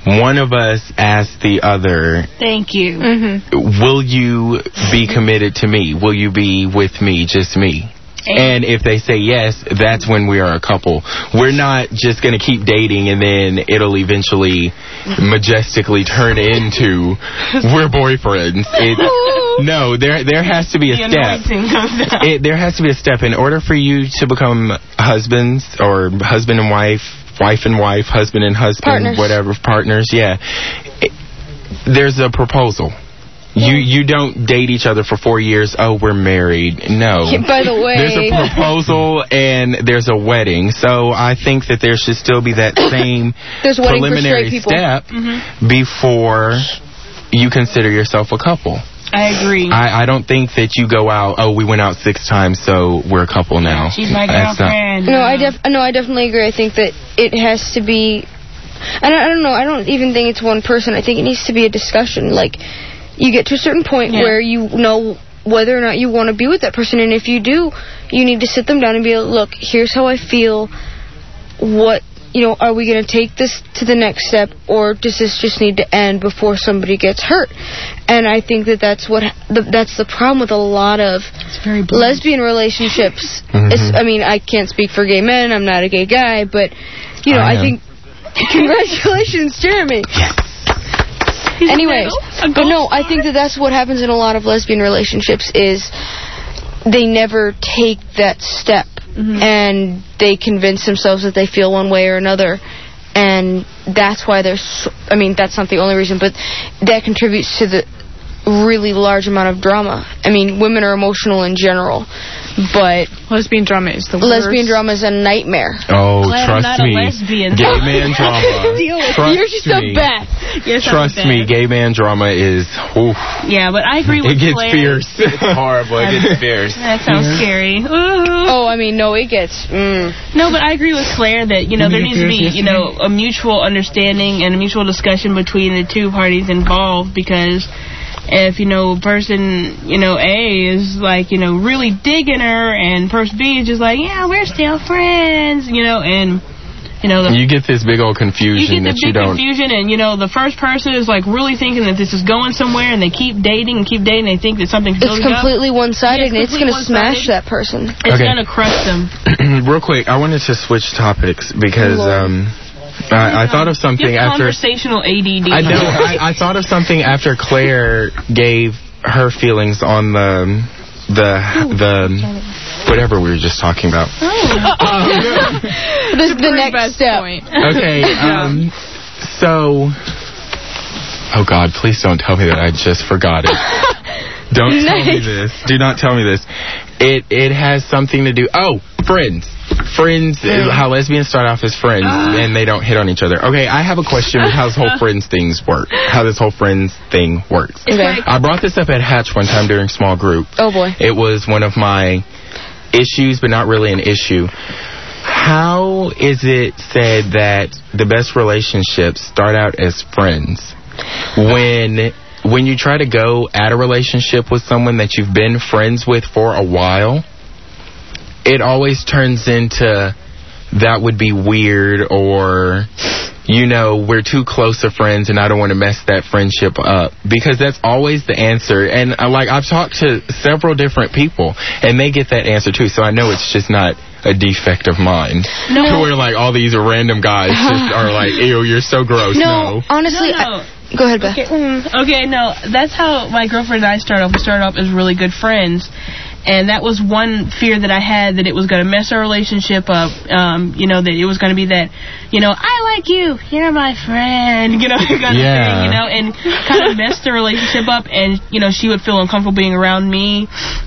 one of us asks the other, Thank you. will you be committed to me? Will you be with me, just me? And if they say yes, that's when we are a couple. We're not just going to keep dating and then it'll eventually majestically turn into we're boyfriends. No, there has to be a step. There has to be a step. In order for you to become husbands or husband and wife and wife, husband and husband, partners. Whatever, partners, there's a proposal. You don't date each other for 4 years. Oh, we're married. No. By the way, there's a proposal and there's a wedding. So I think that there should still be that same preliminary step before you consider yourself a couple. I agree. I don't think that you go out, oh, we went out 6 times, so we're a couple now. She's my girlfriend. No, I definitely agree. I think that it has to be, and I don't know, I don't even think it's one person. I think it needs to be a discussion. Like, you get to a certain point where you know whether or not you want to be with that person, and if you do, you need to sit them down and be like, look, here's how I feel. What, are we going to take this to the next step, or does this just need to end before somebody gets hurt? And I think that that's the problem with a lot of lesbian relationships. I mean, I can't speak for gay men. I'm not a gay guy, but I think congratulations, Jeremy. Anyways, but no, I think that that's what happens in a lot of lesbian relationships is they never take that step, and they convince themselves that they feel one way or another, and that's why there's, that's not the only reason, but that contributes to the really large amount of drama. I mean, women are emotional in general, but lesbian drama is the worst. Lesbian drama is a nightmare. Oh, Glad trust I'm not me. a lesbian. Gay man drama. You're just the best. Yes, trust me, gay man drama is. Oof. Yeah, but I agree with It gets Claire. fierce. It's horrible. It gets fierce. That sounds scary. Ooh. Oh, no, it gets. No, but I agree with Claire that there needs to be a mutual understanding and a mutual discussion between the two parties involved, because if person A is like really digging her, and person B is just like, yeah, we're still friends, and you get this big old confusion that you don't. Confusion, and the first person is like really thinking that this is going somewhere, and they keep dating and they think that something's building up. It's completely one-sided, and it's going to smash that person. It's going to crush them. Real quick, I wanted to switch topics because I thought of something after conversational ADD. I know. I thought of something after Claire gave her feelings on the whatever we were just talking about. This is the next step. Okay. So, oh God, please don't tell me that I just forgot it. Don't tell me this. Do not tell me this. It has something to do. Oh, friends. Friends, how lesbians start off as friends and they don't hit on each other. Okay, I have a question with how this whole friends things work. How this whole friends thing works. Okay. I brought this up at Hatch one time during small group. Oh boy. It was one of my issues, but not really an issue. How is it said that the best relationships start out as friends when you try to go at a relationship with someone that you've been friends with for a while? It always turns into that would be weird, or we're too close of friends and I don't want to mess that friendship up, because that's always the answer. And I've talked to several different people and they get that answer too, so I know it's just not a defect of mine. No. To where all these random guys just are like, ew, you're so gross. No. Honestly, No. Go ahead, Beth. Okay, no, that's how my girlfriend and I started off. We started off as really good friends. And that was one fear that I had, that it was going to mess our relationship up. That it was going to be that, I like you, you're my friend, kind of thing, and kind of mess the relationship up. And, she would feel uncomfortable being around me.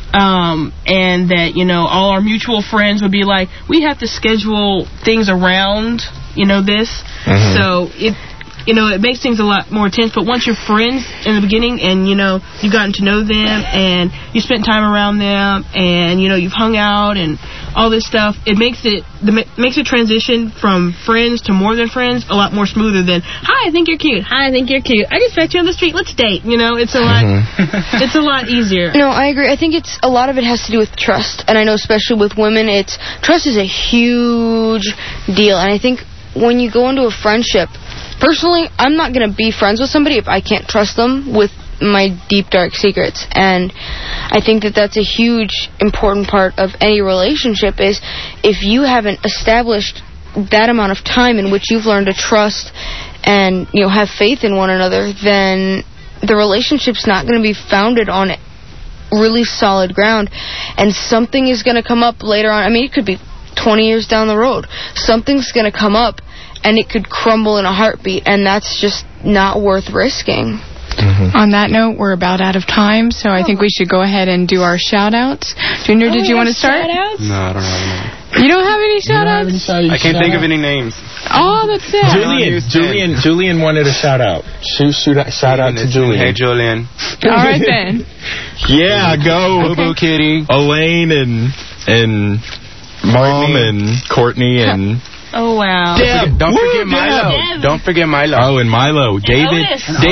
And that, all our mutual friends would be like, we have to schedule things around, this. Mm-hmm. So it makes things a lot more intense. But once you're friends in the beginning and, you've gotten to know them and you spent time around them and, you've hung out and all this stuff, it makes the transition from friends to more than friends a lot more smoother than, hi, I think you're cute. Hi, I think you're cute. I just met you on the street. Let's date. It's a lot, it's a lot easier. No, I agree. I think a lot of it has to do with trust. And I know especially with women, trust is a huge deal. And I think when you go into a friendship, personally, I'm not going to be friends with somebody if I can't trust them with my deep, dark secrets. And I think that that's a huge, important part of any relationship is if you haven't established that amount of time in which you've learned to trust and, you know, have faith in one another, then the relationship's not going to be founded on really solid ground. And something is going to come up later on. I mean, it could be 20 years down the road. Something's going to come up and it could crumble in a heartbeat, and that's just not worth risking. On that note, we're about out of time, so I think we should go ahead and do our shout-outs. Junior, did you want to start? No, I don't have any. You don't have any shout-outs? I can't think of any names. Oh, that's it. Julian wanted a shout-out. Shout out to Julian. Hey, Julian. All right, then. Yeah, go. Boo-boo kitty. Elaine and Mom and Courtney and... Oh, wow. Deb. Don't forget Milo. Don't forget Milo. Oh, and Milo. David,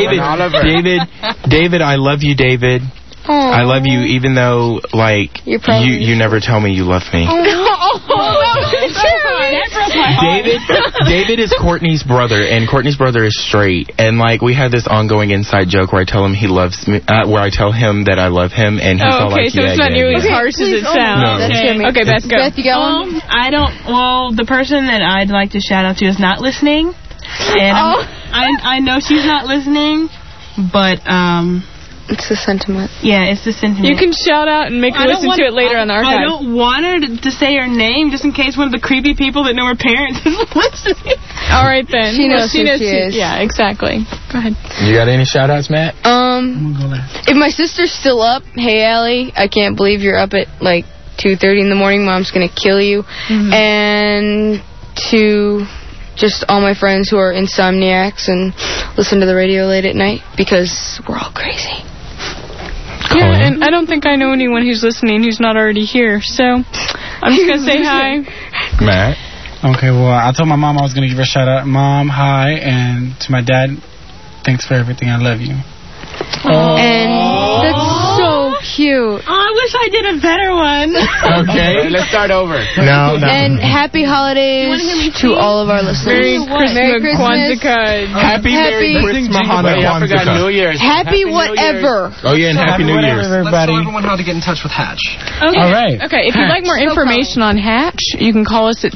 I love you, David. Aww. I love you even though, like, you never tell me you love me. David is Courtney's brother, and Courtney's brother is straight. And, like, we had this ongoing inside joke where I tell him he loves me, where I tell him that I love him, and he's all like, so it's not nearly as harsh as it sounds. No. Okay, Beth, go. Beth, you got one? Well, the person that I'd like to shout out to is not listening. And I know she's not listening, but, it's the sentiment. Yeah, it's the sentiment. You can shout out and make her listen to it later on the archive. I don't want her to say her name just in case one of the creepy people that know her parents is listening. All right, then. She knows who she is. Yeah, exactly. Go ahead. You got any shout-outs, Matt? If my sister's still up, hey, Allie, I can't believe you're up at, like, 2:30 in the morning. Mom's going to kill you. And to just all my friends who are insomniacs and listen to the radio late at night because we're all crazy. Yeah, and I don't think I know anyone who's listening who's not already here, so I'm just going to say hi. Matt? Okay, well, I told my mom I was going to give her a shout-out. Mom, hi, and to my dad, thanks for everything. I love you. And that's so cute. Oh, I wish I did a better one. Okay, let's start over. No. And happy holidays to all of our listeners. Merry Christmas. Happy Merry Christmas, I forgot New Year's. Happy whatever. Oh, yeah, and Happy New Year's. Everybody. Let's tell everyone how to get in touch with Hatch. Okay. All right. Okay, if you'd like more information on Hatch, you can call us at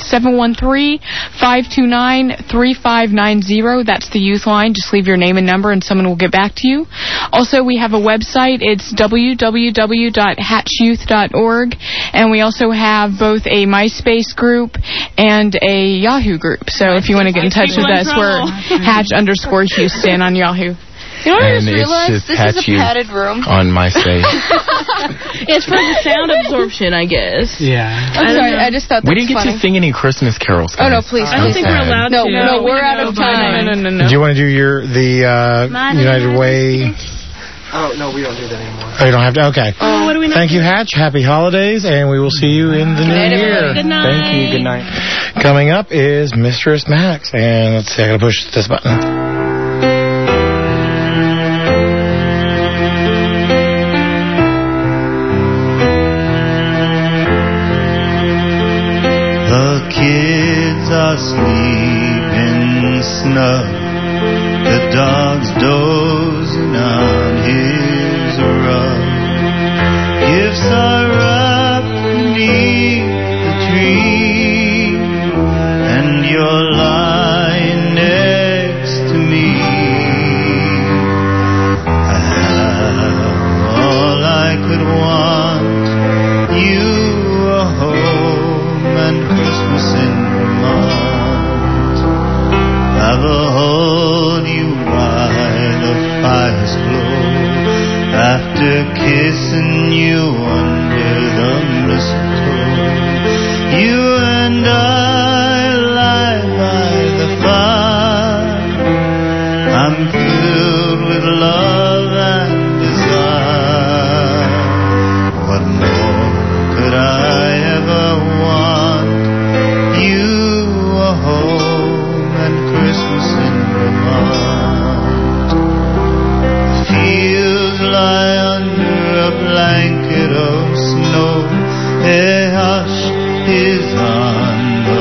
713-529-3590. That's the youth line. Just leave your name and number and someone will get back to you. Also, we have a website. It's www.hatchyouth.org, and we also have both a MySpace group and a Yahoo group. So if you want to get in touch with us, we're Hatch_Houston on Yahoo. You know what I And just it's realized? just This is Hatch a Youth padded room. on MySpace. It's for the sound absorption, I guess. Yeah. I'm sorry, I just thought that We didn't was get funny. to sing any Christmas carols, guys. Oh, no, please. I don't think we're allowed to. No, we're out of time. No. Do you want to do the United Way? Oh, no, we don't do that anymore. Oh, you don't have to? Okay. Oh, what do we know? Thank you, Hatch. Happy holidays, and we will see you in the new year. Good night. Thank you. Good night. Coming up is Mistress Max, and let's see, I gotta push this button. The kids are sleeping snug. The dog's dozing on his rug. Gifts are wrapped beneath the tree, and you're lying next to me. I have all I could want. You a home and Christmas in Vermont. I will hold you by the fire's glow after kissing you under the mistletoe. You and I lie by the fire. I'm filled with love and desire. What more could I ever want? You a home and Christmas in Vermont. The fields lie under a blanket of snow. A hush is on the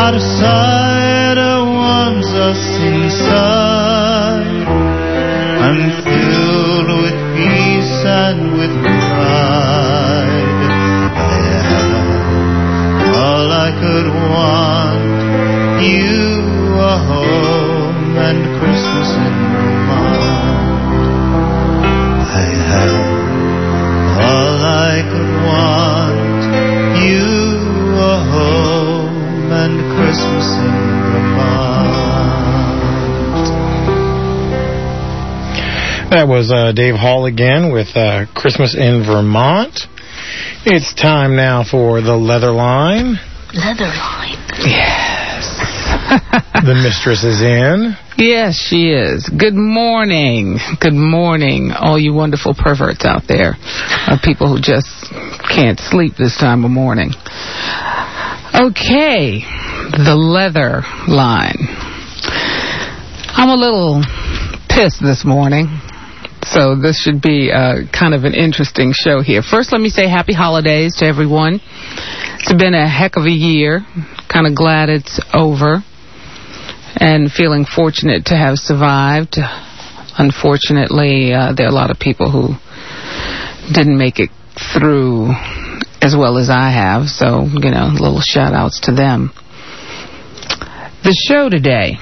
Out of sight warms us inside. I'm filled with peace and with pride. I have all I could want. You, a home, and Christmas in Vermont. I have all I could want. You, a home, and Christmas in Vermont. That was Dave Hall again with Christmas in Vermont. It's time now for the Leather Line. Leather Line. Yes. The mistress is in. Yes, she is. Good morning. Good morning, all you wonderful perverts out there. People who just can't sleep this time of morning. Okay, the Leather Line. I'm a little pissed this morning, so this should be kind of an interesting show here. First, let me say happy holidays to everyone. It's been a heck of a year. Kind of glad it's over and feeling fortunate to have survived. Unfortunately, there are a lot of people who didn't make it through as well as I have, so, little shout-outs to them. The show today.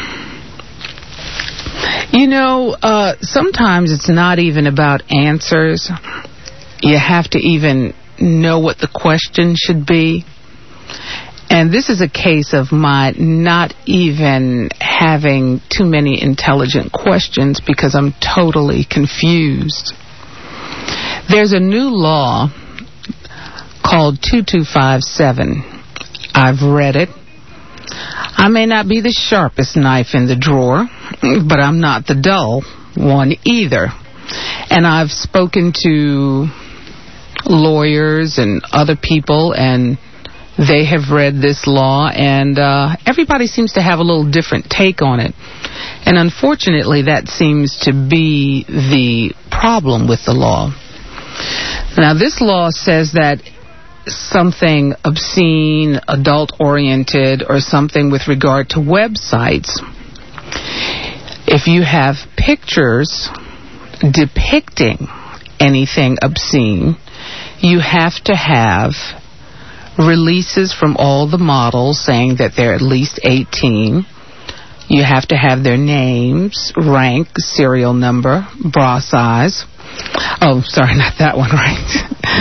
Sometimes it's not even about answers. You have to even know what the question should be. And this is a case of my not even having too many intelligent questions because I'm totally confused. There's a new law called 2257. I've read it. I may not be the sharpest knife in the drawer, but I'm not the dull one either. And I've spoken to lawyers and other people, and they have read this law, and everybody seems to have a little different take on it. And unfortunately, that seems to be the problem with the law. Now, this law says that something obscene, adult-oriented, or something with regard to websites, if you have pictures depicting anything obscene, you have to have releases from all the models saying that they're at least 18. You have to have their names, rank, serial number, bra size. Oh, sorry, not that one, right?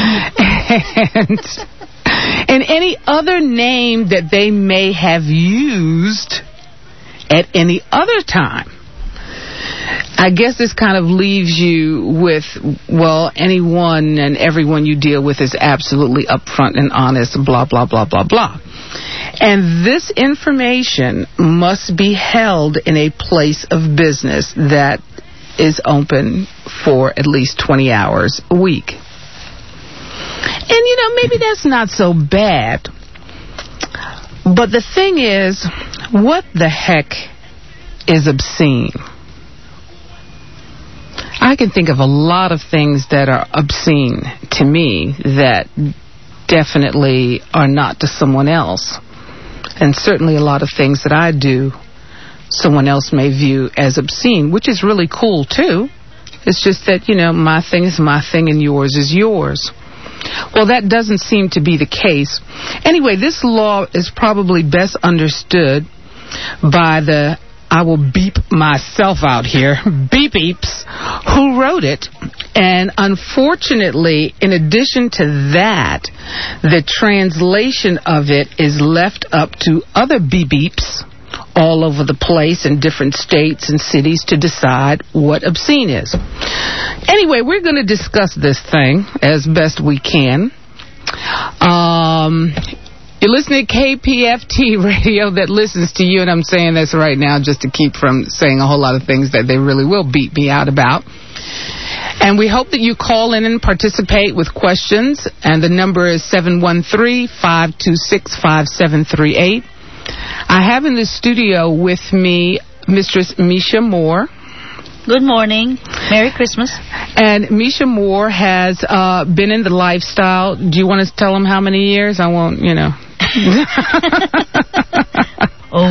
and any other name that they may have used at any other time. I guess this kind of leaves you with, anyone and everyone you deal with is absolutely upfront and honest, blah, blah, blah, blah, blah. And this information must be held in a place of business that is open for at least 20 hours a week. And, maybe that's not so bad. But the thing is, what the heck is obscene? I can think of a lot of things that are obscene to me that definitely are not to someone else. And certainly a lot of things that I do someone else may view as obscene, which is really cool too. It's just that, my thing is my thing and yours is yours. Well, that doesn't seem to be the case. Anyway, this law is probably best understood by the, I will beep myself out here, beeps, who wrote it. And unfortunately, in addition to that, the translation of it is left up to other beeps all over the place in different states and cities to decide what obscene is. Anyway, we're going to discuss this thing as best we can. You're listening to KPFT Radio that listens to you, and I'm saying this right now just to keep from saying a whole lot of things that they really will beat me out about. And we hope that you call in and participate with questions, and the number is 713-526-5738. I have in the studio with me Mistress Misha Moore. Good morning. Merry Christmas. And Misha Moore has been in the lifestyle. Do you want to tell them how many years? I won't,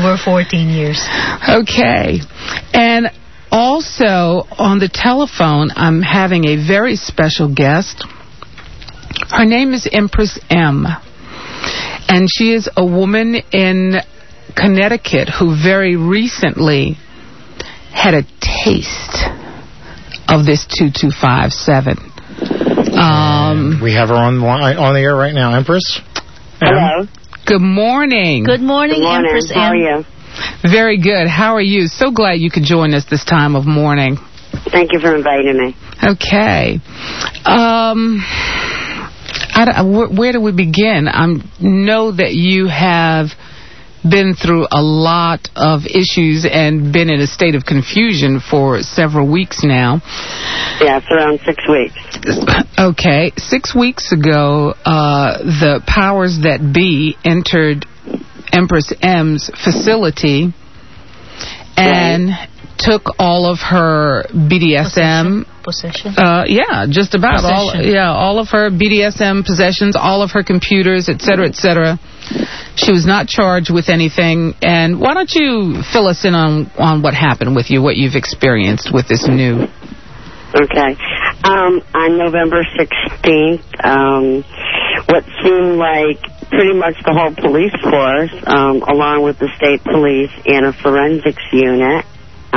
Over 14 years. Okay. And also, on the telephone, I'm having a very special guest. Her name is Empress M. And she is a woman in Connecticut who very recently had a taste of this 2257. We have her on the air right now, Empress. Hello. Good morning. Good morning, Empress M. How are you? Very good. How are you? So glad you could join us this time of morning. Thank you for inviting me. Okay. Where do we begin? I know that you have been through a lot of issues and been in a state of confusion for several weeks now. Yeah, it's around 6 weeks. Okay. 6 weeks ago, the powers that be entered Empress M's facility and took all of her BDSM possession. Yeah, just about all of her BDSM possessions, all of her computers, etc., etc. She was not charged with anything. And why don't you fill us in on what happened with you, what you've experienced with this new? Okay. On November 16th, what seemed like pretty much the whole police force, along with the state police and a forensics unit,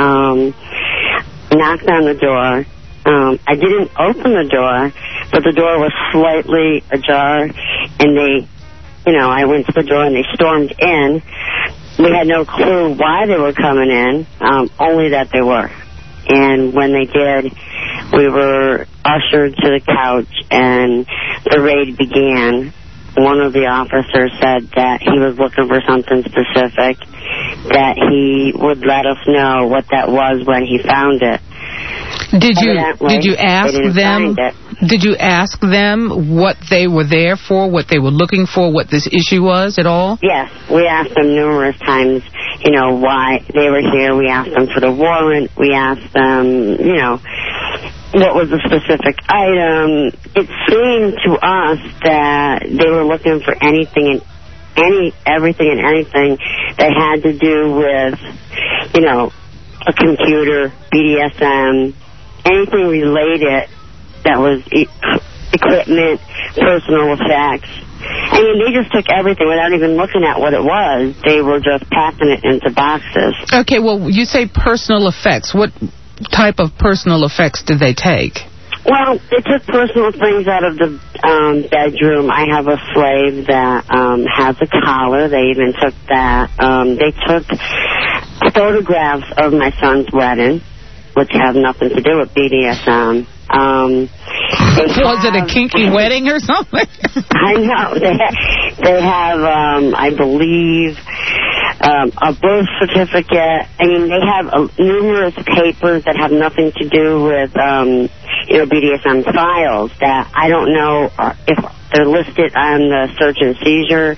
knocked on the door. I didn't open the door, but the door was slightly ajar, and I went to the door and they stormed in. We had no clue why they were coming in, only that they were. And when they did, we were ushered to the couch and the raid began. One of the officers said that he was looking for something specific, that he would let us know what that was when he found it. Did you ask them? Did you ask them what they were there for, what they were looking for, what this issue was at all? Yes, we asked them numerous times, why they were here. We asked them for the warrant. We asked them, what was the specific item. It seemed to us that they were looking for everything and anything that had to do with, a computer, BDSM, anything related that was equipment, personal effects. I mean, they just took everything without even looking at what it was. They were just packing it into boxes. Okay, well, you say personal effects. What type of personal effects did they take? Well, they took personal things out of the bedroom. I have a slave that has a collar. They even took that. They took photographs of my son's wedding, which have nothing to do with BDSM. Was it a kinky wedding or something? I know. They have, I believe, a birth certificate. I mean, they have numerous papers that have nothing to do with, BDSM files that I don't know if they're listed on the search and seizure,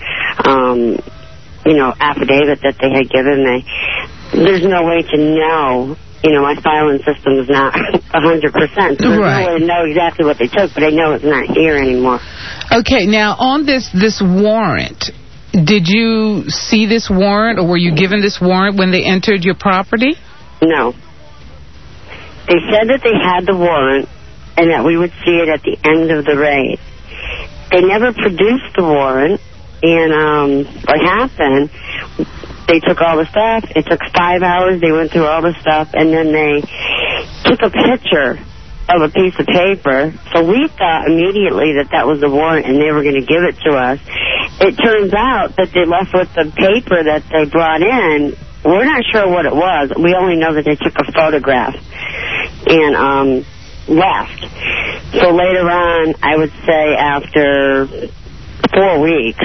affidavit that they had given me. There's no way to know. My filing system is not 100%. So there's no way to know exactly what they took, but I know it's not here anymore. Okay, now on this warrant, did you see this warrant, or were you given this warrant when they entered your property? No. They said that they had the warrant and that we would see it at the end of the raid. They never produced the warrant, and what happened, they took all the stuff. It took 5 hours. They went through all the stuff, and then they took a picture of a piece of paper. So we thought immediately that was the warrant, and they were going to give it to us. It turns out that they left with the paper that they brought in. We're not sure what it was. We only know that they took a photograph and left. So later on, I would say after 4 weeks,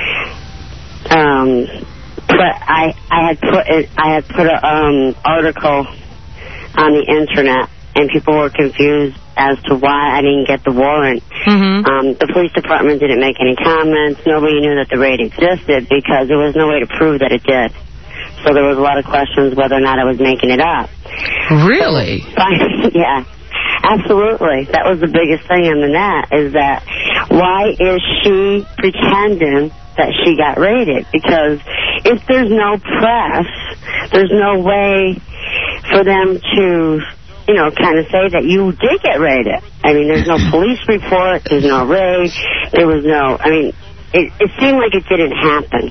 but I had put an article on the internet, and people were confused as to why I didn't get the warrant. Mm-hmm. The police department didn't make any comments. Nobody knew that the raid existed because there was no way to prove that it did. So there was a lot of questions whether or not I was making it up. Really? Yeah, absolutely. That was the biggest thing on the net, is that why is she pretending that she got raided, because if there's no press, there's no way for them to, you know, kind of say that you did get raided. I mean, there's no police report, there's no raid, there was no, I mean, it seemed like it didn't happen.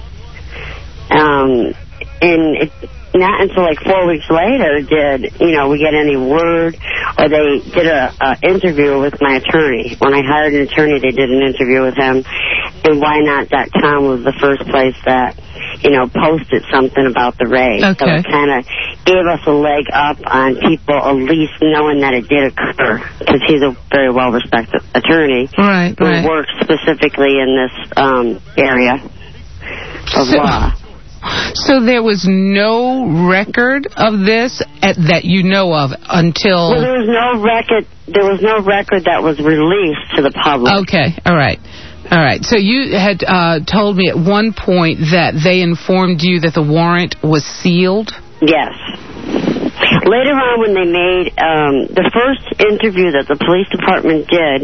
And not until like 4 weeks later did, you know, we get any word, or they did a interview with my attorney. When I hired an attorney, they did an interview with him, and WhyNot.com was the first place that, you know, posted something about the raid. Okay. So it kind of gave us a leg up on people at least knowing that it did occur, because he's a very well-respected attorney who works specifically in this area of law. So there was no record of this that you know of until... Well, there was no record. There was no record that was released to the public. Okay, all right. All right. So you had told me at one point that they informed you that the warrant was sealed? Yes. Later on, when they made the first interview that the police department did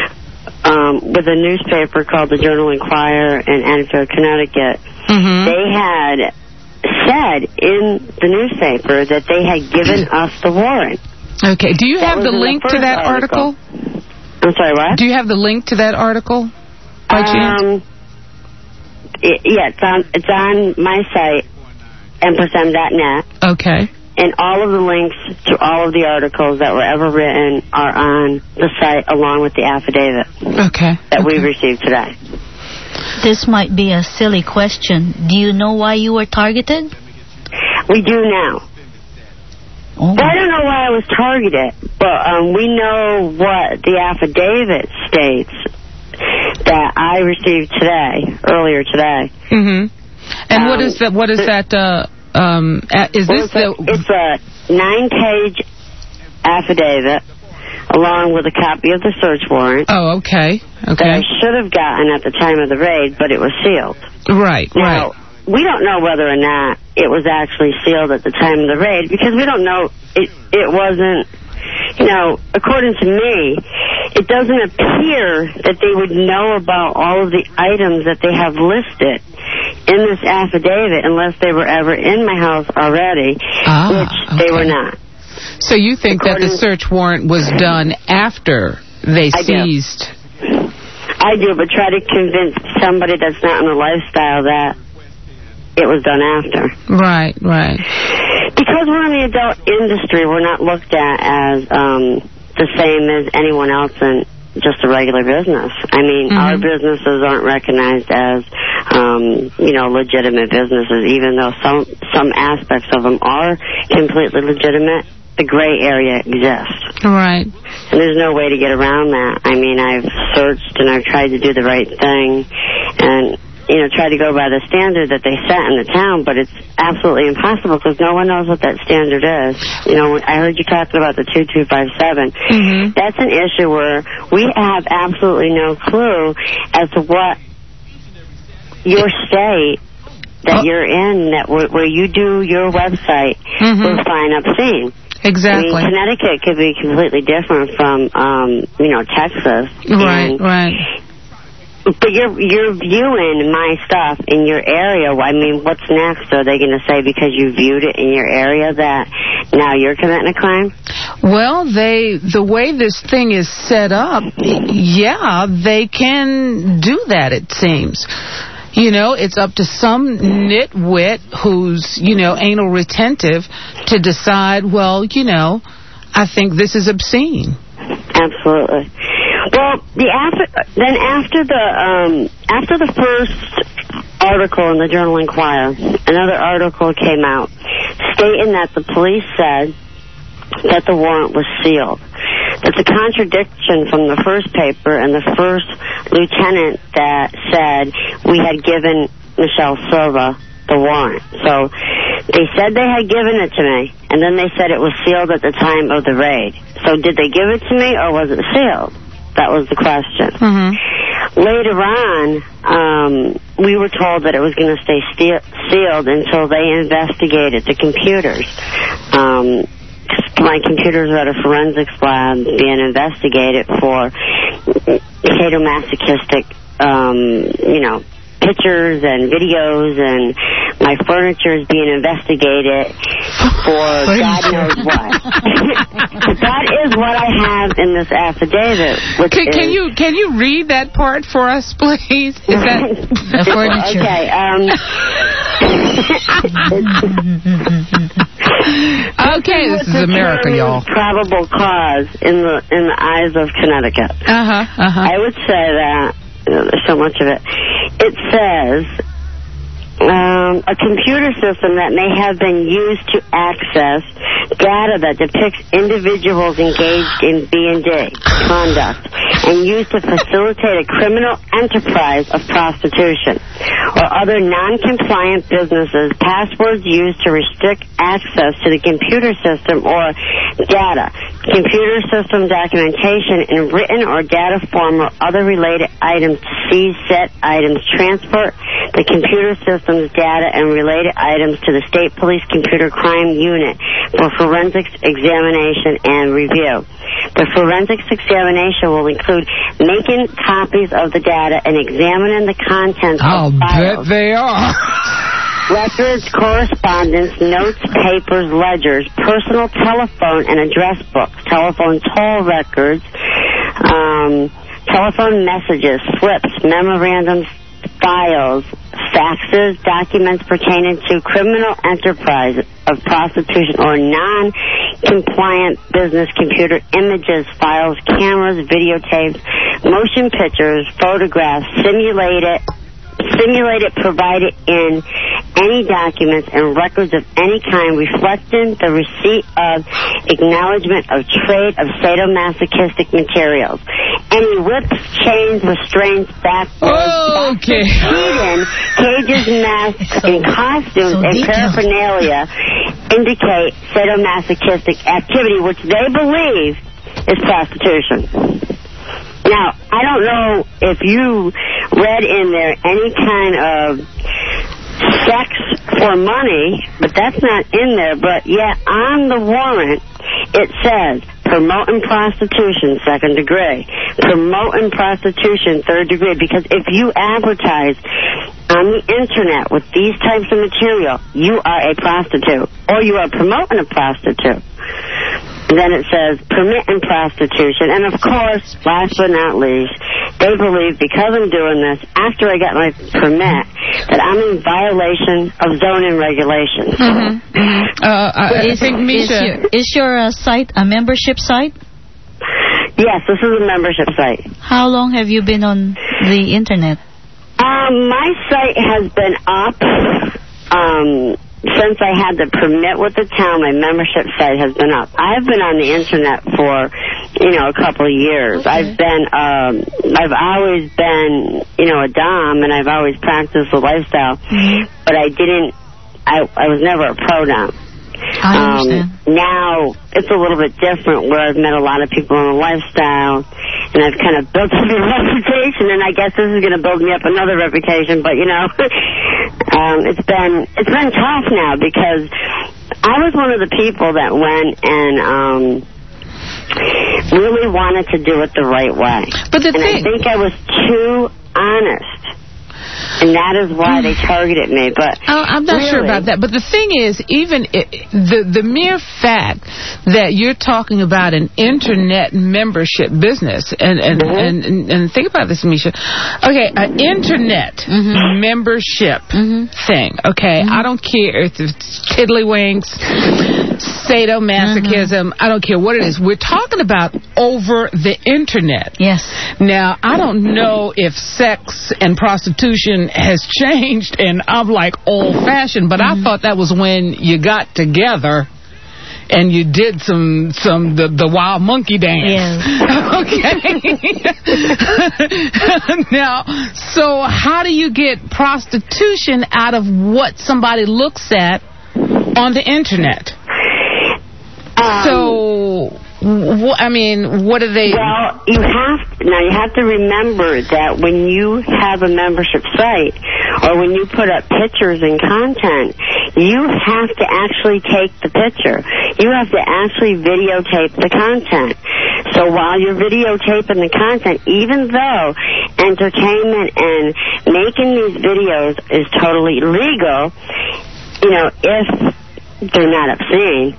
with a newspaper called the Journal-Enquirer in Enfield, Connecticut, they had said in the newspaper that they had given us the warrant. Okay. Do you have the link to that article? I'm sorry, what? Do you have the link to that article by chance? Yeah, it's on my site, empressm.net. Okay. And all of the links to all of the articles that were ever written are on the site, along with the affidavit that we received today. This might be a silly question. Do you know why you were targeted? We do now. Oh. Well, I don't know why I was targeted, but we know what the affidavit states that I received today, earlier today. And what is that? What is that? Is this It's a 9-page affidavit, along with a copy of the search warrant. Oh, okay. That I should have gotten at the time of the raid, but it was sealed. Right, now, we don't know whether or not it was actually sealed at the time of the raid, because we don't know. It wasn't, you know, according to me, it doesn't appear that they would know about all of the items that they have listed in this affidavit unless they were ever in my house already, which they were not. So you think that the search warrant was done after they seized? I do, but try to convince somebody that's not in the lifestyle that it was done after. Right. Because we're in the adult industry, we're not looked at as the same as anyone else in just a regular business. I mean, our businesses aren't recognized as, you know, legitimate businesses, even though some aspects of them are completely legitimate. The gray area exists. Right. And there's no way to get around that. I mean, I've searched and I've tried to do the right thing and, you know, try to go by the standard that they set in the town, but it's absolutely impossible because no one knows what that standard is. You know, I heard you talking about the 2257. That's an issue where we have absolutely no clue as to what your state that you're in, that where you do your website, will find obscene. Exactly. I mean, Connecticut could be completely different from, you know, Texas. Right. But you're viewing my stuff in your area. I mean, what's next? Are they going to say because you viewed it in your area that now you're committing a crime? Well, the way this thing is set up, yeah, they can do that, it seems. You know, it's up to some nitwit who's, you know, anal retentive to decide, well, you know, I think this is obscene. Absolutely. Well, after the first article in the Journal-Enquirer, another article came out stating that the police said that the warrant was sealed. It's a contradiction from the first paper and the first lieutenant that said we had given Michelle Silva the warrant. So they said they had given it to me, and then they said it was sealed at the time of the raid. So did they give it to me, or was it sealed? That was the question. Later on, we were told that it was going to stay sealed until they investigated the computers. My computers are at a forensics lab being investigated for sadomasochistic, you know, pictures and videos, and my furniture is being investigated for God knows what. But that is what I have in this affidavit. Can you read that part for us, please? Is that the furniture? Okay. Okay, this is America, y'all. Probable cause in the eyes of Connecticut. I would say that there's so much of it. It says a computer system that may have been used to access data that depicts individuals engaged in B&D conduct and used to facilitate a criminal enterprise of prostitution or other non-compliant businesses, passwords used to restrict access to the computer system or data, computer system documentation in written or data form or other related items to seize said items, transport the computer system's data and related items to the State Police Computer Crime Unit for forensics examination and review. The forensics examination will include making copies of the data and examining the contents of files. Bet they are. Records, correspondence, notes, papers, ledgers, personal telephone and address books, telephone toll records, telephone messages, slips, memorandums, files, faxes, documents pertaining to criminal enterprise of prostitution or non-compliant business, computer images, files, cameras, videotapes, motion pictures, photographs, simulated, provided in any documents and records of any kind reflecting the receipt of acknowledgement of trade of sadomasochistic materials. Any whips, chains, restraints, backboards, cages, masks, and costumes and paraphernalia indicate sadomasochistic activity, which they believe is prostitution. Now, I don't know if you read in there any kind of sex for money, but that's not in there. But yet, on the warrant, it says promoting prostitution, 2nd degree, promoting prostitution, 3rd degree, because if you advertise on the internet with these types of material, you are a prostitute, or you are promoting a prostitute. Then it says permitting prostitution. And, of course, last but not least, they believe because I'm doing this, after I got my permit, that I'm in violation of zoning regulations. I think, Misha, is your site a membership site? Yes, this is a membership site. How long have you been on the internet? My site has been up since I had the permit with the town. My membership site has been up. I've been on the internet for, a couple of years. Okay. I've always been, a dom, and I've always practiced the lifestyle, but I was never a pro dom. I understand. Now, it's a little bit different where I've met a lot of people in the lifestyle, and I've kind of built up a reputation, and I guess this is going to build me up another reputation, but, it's been tough now because I was one of the people that went and really wanted to do it the right way. I think I was too honest. And that is why they targeted me. But I'm not sure about that. But the thing is, even the mere fact that you're talking about an internet membership business, and think about this, Misha. Okay, an internet membership thing. Okay, I don't care if it's tiddlywinks, sadomasochism. I don't care what it is. We're talking about over the internet. Yes. Now, I don't know if sex and prostitution has changed, and I'm like old-fashioned, but I thought that was when you got together and you did the wild monkey dance. Yes. Okay. Now, so how do you get prostitution out of what somebody looks at on the internet? What do they... Well, you have to remember that when you have a membership site or when you put up pictures and content, you have to actually take the picture. You have to actually videotape the content. So while you're videotaping the content, even though entertainment and making these videos is totally legal, you know, if they're not obscene,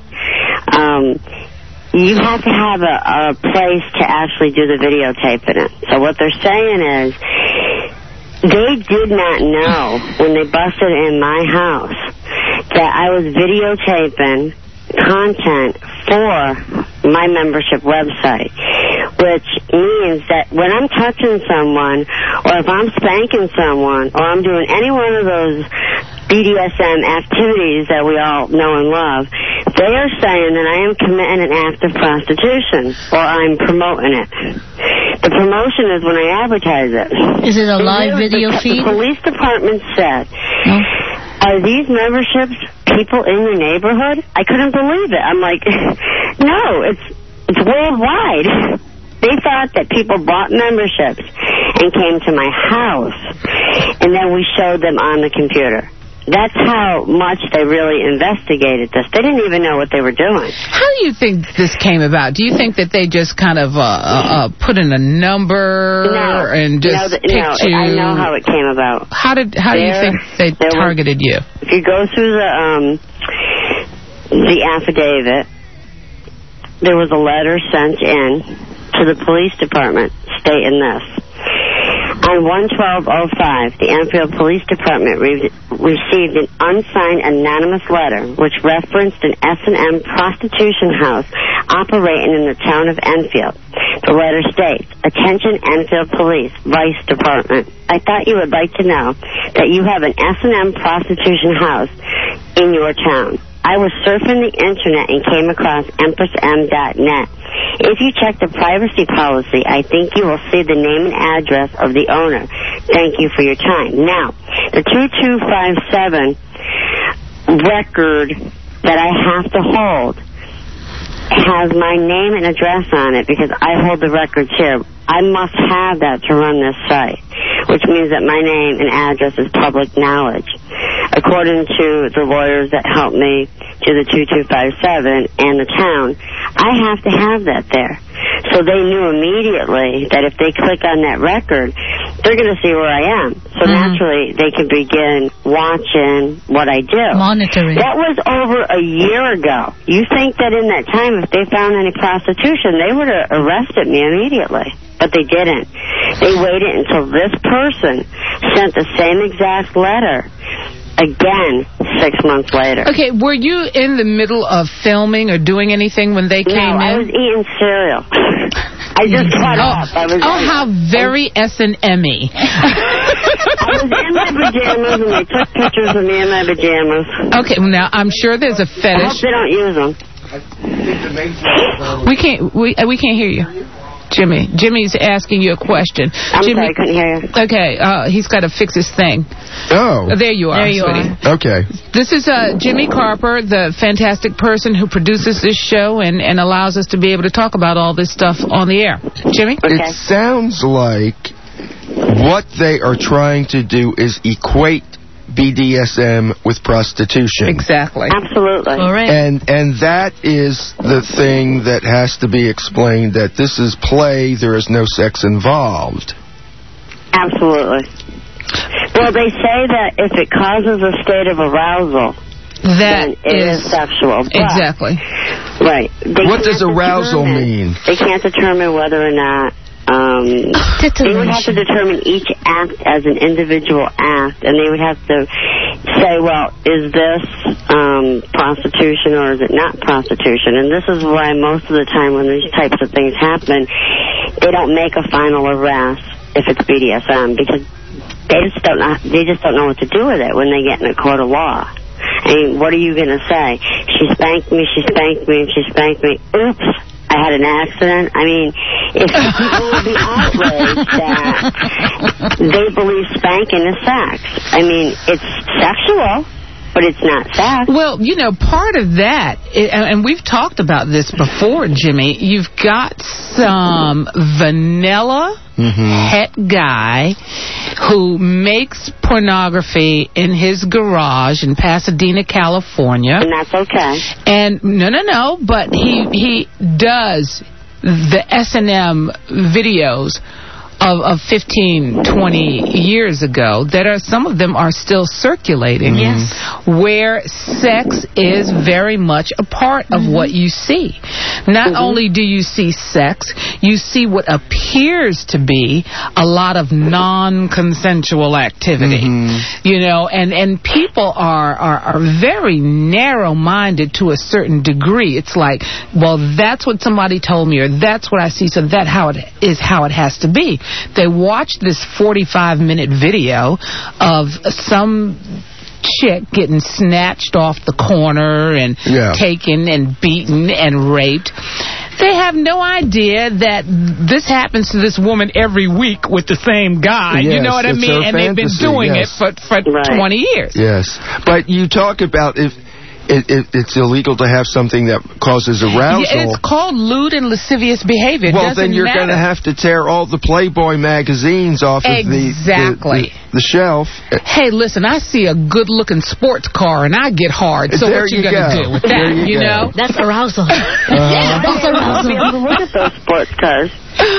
you have to have a place to actually do the videotaping it. So what they're saying is, they did not know when they busted in my house that I was videotaping content for my membership website, which means that when I'm touching someone, or if I'm spanking someone, or I'm doing any one of those BDSM activities that we all know and love, they are saying that I am committing an act of prostitution, or I'm promoting it. The promotion is when I advertise it. Is it a live video feed? The police department said, are these memberships people in your neighborhood? I couldn't believe it. I'm like, no, it's worldwide. They thought that people bought memberships and came to my house, and then we showed them on the computer. That's how much they really investigated this. They didn't even know what they were doing. How do you think this came about? Do you think that they just kind of put in a number and just picked you? I know how it came about. How do you think they targeted you? If you go through the affidavit, there was a letter sent in to the police department stating this. On 1/12/05, the Enfield Police Department received an unsigned anonymous letter which referenced an S&M prostitution house operating in the town of Enfield. The letter states, "Attention Enfield Police, Vice Department. I thought you would like to know that you have an S&M prostitution house in your town. I was surfing the internet and came across EmpressM.net. If you check the privacy policy, I think you will see the name and address of the owner. Thank you for your time." Now, the 2257 record that I have to hold has my name and address on it because I hold the records here. I must have that to run this site, which means that my name and address is public knowledge. According to the lawyers that helped me do the 2257 and the town, I have to have that there. So they knew immediately that if they click on that record, they're going to see where I am. So naturally, they can begin watching what I do. Monitoring. That was over a year ago. You think that in that time, if they found any prostitution, they would have arrested me immediately. But they didn't. They waited until this person sent the same exact letter again 6 months later. Okay, were you in the middle of filming or doing anything when they came in? No, I was eating cereal. I just got up. How very S&M-y. I was in my pajamas, and they took pictures of me in my pajamas. Okay, well, now, I'm sure there's a fetish. I hope they don't use them. We can't hear you. Jimmy's asking you a question. Sorry, I couldn't hear you. Okay, he's got to fix his thing. Oh. There you are, sweetie. Okay. This is Jimmy Carper, the fantastic person who produces this show and allows us to be able to talk about all this stuff on the air. Jimmy? Okay. It sounds like what they are trying to do is equate BDSM with prostitution. Exactly. Absolutely. All right. And that is the thing that has to be explained, that this is play, there is no sex involved. Absolutely. Well, they say that if it causes a state of arousal, then it is sexual. But, exactly. Right. What does arousal mean? They can't determine whether or not they would have to determine each act as an individual act, and they would have to say, well, is this prostitution or is it not prostitution? And this is why most of the time when these types of things happen, they don't make a final arrest if it's BDSM, because they just don't know what to do with it when they get in a court of law. I mean, what are you going to say? She spanked me, she spanked me, and she spanked me. Oops. I had an accident. I mean, if people would be outraged that they believe spanking is sex. I mean, it's sexual, but it's not sex. Well, you know, part of that, and we've talked about this before, Jimmy, you've got some vanilla het guy who makes pornography in his garage in Pasadena, California. And that's okay. And no, but he does the S&M videos of 15, 20 years ago, that are some of them are still circulating, where sex is very much a part of what you see. Not only do you see sex, you see what appears to be a lot of non-consensual activity. You know, and people are very narrow-minded to a certain degree. It's like, well, that's what somebody told me, or that's what I see, so that how it is how it has to be. They watched this 45-minute video of some chick getting snatched off the corner and taken and beaten and raped. They have no idea that this happens to this woman every week with the same guy. You know what I mean? And they've been doing it for 20 years. Yes. But you talk about if it's illegal to have something that causes arousal. It's called lewd and lascivious behavior. Well, then you're going to have to tear all the Playboy magazines off of the shelf. Hey, listen, I see a good-looking sports car and I get hard. So what you going to do with that? You know, that's arousal. Yeah, that's arousal. Look at those sports cars.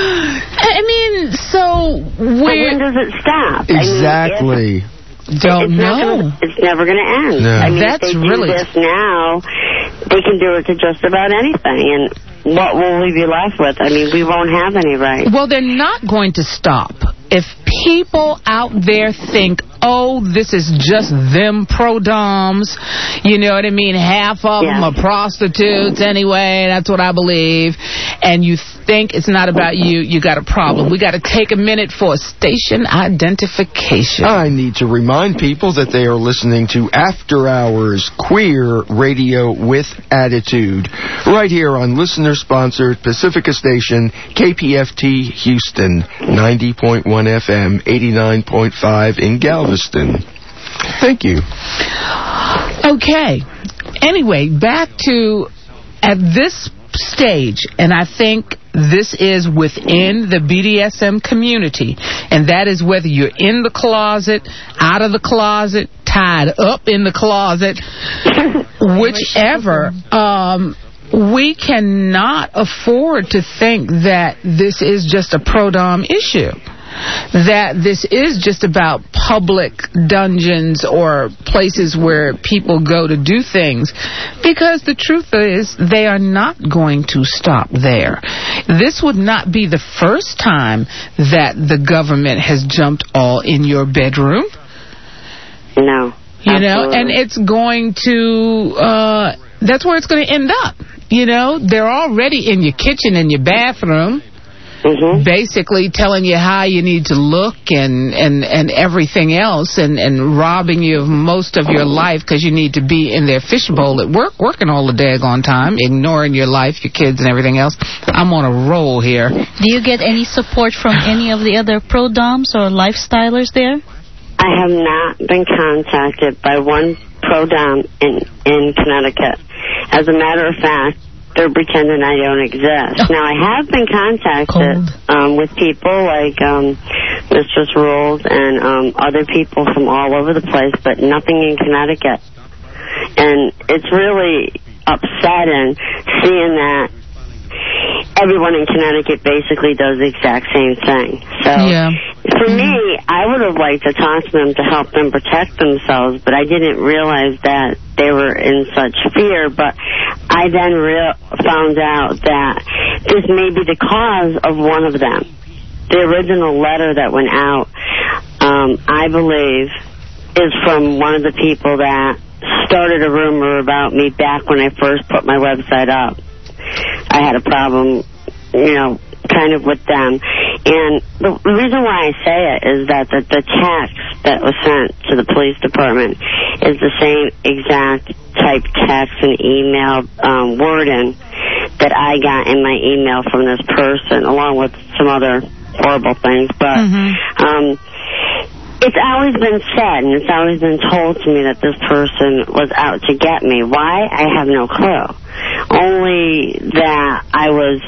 I mean, so when does it stop? Exactly. Don't know. It's never going to end. No. I mean, That's if they really do this now, they can do it to just about anything. And what will we be left with? I mean, we won't have any rights. Well, they're not going to stop. If people out there think, oh, this is just them pro-doms, you know what I mean? Half of them are prostitutes anyway, that's what I believe. And you think it's not about you, you got a problem. We got to take a minute for station identification. I need to remind people that they are listening to After Hours Queer Radio with Attitude, right here on listener-sponsored Pacifica station, KPFT Houston, 90.1 FM, 89.5 in Galveston. Thank you. Okay. Anyway, back to at this stage, and I think this is within the BDSM community, and that is whether you're in the closet, out of the closet, tied up in the closet, whichever, we cannot afford to think that this is just a pro-dom issue. That this is just about public dungeons or places where people go to do things, because the truth is they are not going to stop there. This would not be the first time that the government has jumped all in your bedroom. No. You know, and it's going to, that's where it's going to end up. You know, they're already in your kitchen and your bathroom. Basically telling you how you need to look and everything else, and robbing you of most of your life because you need to be in their fishbowl at work, working all the daggone time, ignoring your life, your kids, and everything else. I'm on a roll here. Do you get any support from any of the other pro-doms or lifestylers there? I have not been contacted by one pro-dom in Connecticut. As a matter of fact, they're pretending I don't exist. Now, I have been contacted with people like Mistress Rules and other people from all over the place, but nothing in Connecticut. And it's really upsetting seeing that everyone in Connecticut basically does the exact same thing. So, for me, I would have liked to talk to them to help them protect themselves, but I didn't realize that they were in such fear. But I then found out that this may be the cause of one of them. The original letter that went out, I believe, is from one of the people that started a rumor about me back when I first put my website up. I had a problem, you know, kind of with them. And the reason why I say it is that the text that was sent to the police department is the same exact type text and email wording that I got in my email from this person, along with some other horrible things. But it's always been said, and it's always been told to me that this person was out to get me. Why? I have no clue. Only that I was,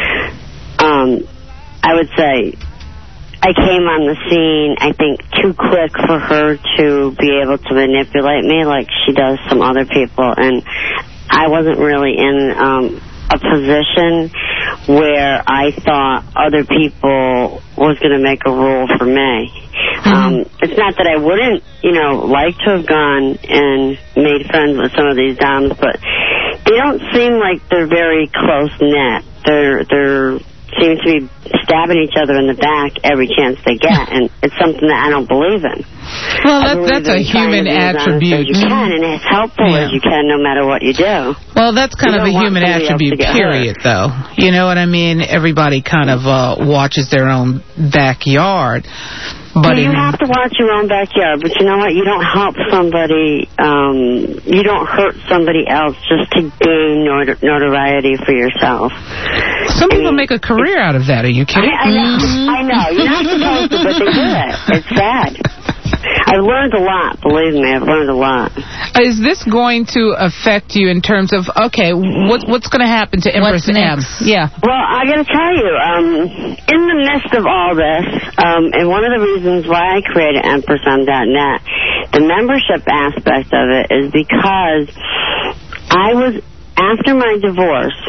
I would say, I came on the scene, I think, too quick for her to be able to manipulate me like she does some other people. And I wasn't really in a position where I thought other people was going to make a rule for me. It's not that I wouldn't, like to have gone and made friends with some of these doms, but they don't seem like they're very close-knit. They're seem to be stabbing each other in the back every chance they get, and it's something that I don't believe in. Well, that's a human attribute. You can, and as helpful as you can, no matter what you do. Well, that's kind of a human attribute, period, though. You know what I mean? Everybody kind of watches their own backyard. But you have to watch your own backyard, but you know what? You don't help somebody, you don't hurt somebody else just to gain notoriety for yourself. Some people make a career out of that. Are you kidding? I know. You're not supposed to, but they do it. It's sad. I've learned a lot, believe me. I've learned a lot. Is this going to affect you in terms of, okay, what's going to happen to Empress M? Yeah. Well, I got to tell you, in the midst of all this, and one of the reasons why I created EmpressM.net, the membership aspect of it is because I was, after my divorce,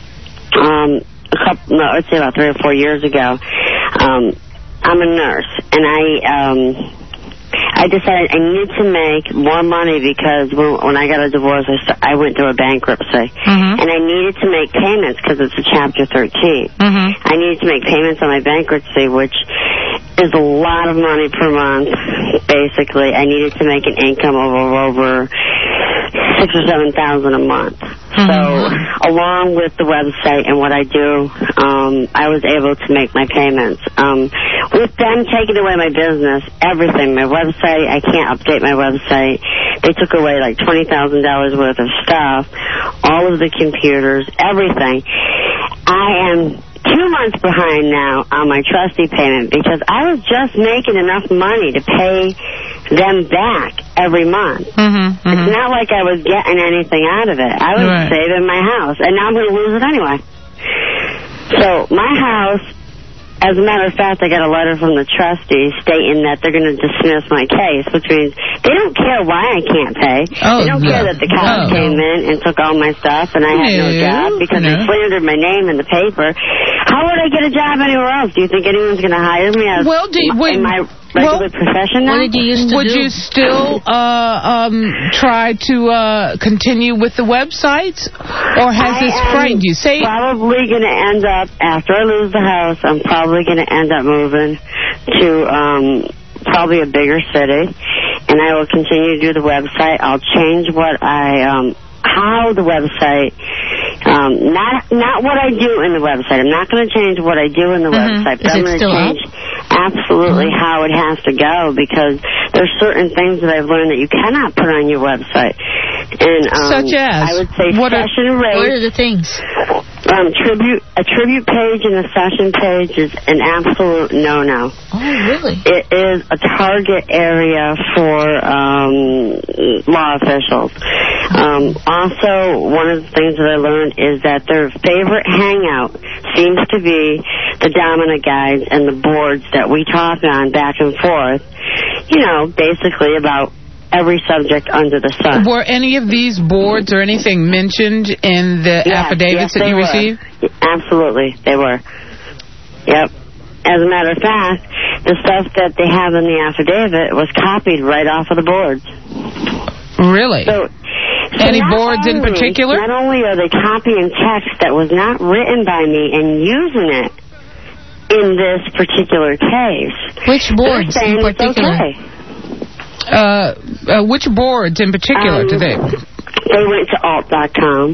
let's say about 3 or 4 years ago, I'm a nurse, and I decided I needed to make more money because when I got a divorce, I went through a bankruptcy. And I needed to make payments because it's a Chapter 13. I needed to make payments on my bankruptcy, which is a lot of money per month, basically. I needed to make an income of over $6,000 or $7,000 a month. So, along with the website and what I do, I was able to make my payments. With them taking away my business, everything, my website, I can't update my website. They took away like $20,000 worth of stuff, all of the computers, everything. I am 2 months behind now on my trustee payment because I was just making enough money to pay them back every month. It's not like I was getting anything out of it. I was saving my house, and now I'm going to lose it anyway. So my house, as a matter of fact, I got a letter from the trustees stating that they're going to dismiss my case, which means they don't care why I can't pay. They don't care that the cops came in and took all my stuff and I had no job because they slandered my name in the paper. How would I get a job anywhere else? Do you think anyone's going to hire me as in my regular profession now? What did you used to do? Would you still try to continue with the website? Or has this frightened you? Probably going to end up, after I lose the house, I'm probably going to end up moving to probably a bigger city. And I will continue to do the website. I'll change how the website, not what I do in the website. I'm not going to change what I do in the website, but I'm going to change absolutely how it has to go because there's certain things that I've learned that you cannot put on your website. And such as? I would say session rate. What are the things? A tribute page and a session page is an absolute no-no. Oh, really? It is a target area for law officials. Also, one of the things that I learned is that their favorite hangout seems to be the dominant guides and the boards that we talk on back and forth, basically about every subject under the sun. Were any of these boards or anything mentioned in the affidavits that you received? Absolutely, they were. Yep. As a matter of fact, the stuff that they have in the affidavit was copied right off of the boards. Really? So any boards in particular? Not only are they copying text that was not written by me and using it in this particular case. Which boards in particular? Which boards in particular do they? They went to alt.com.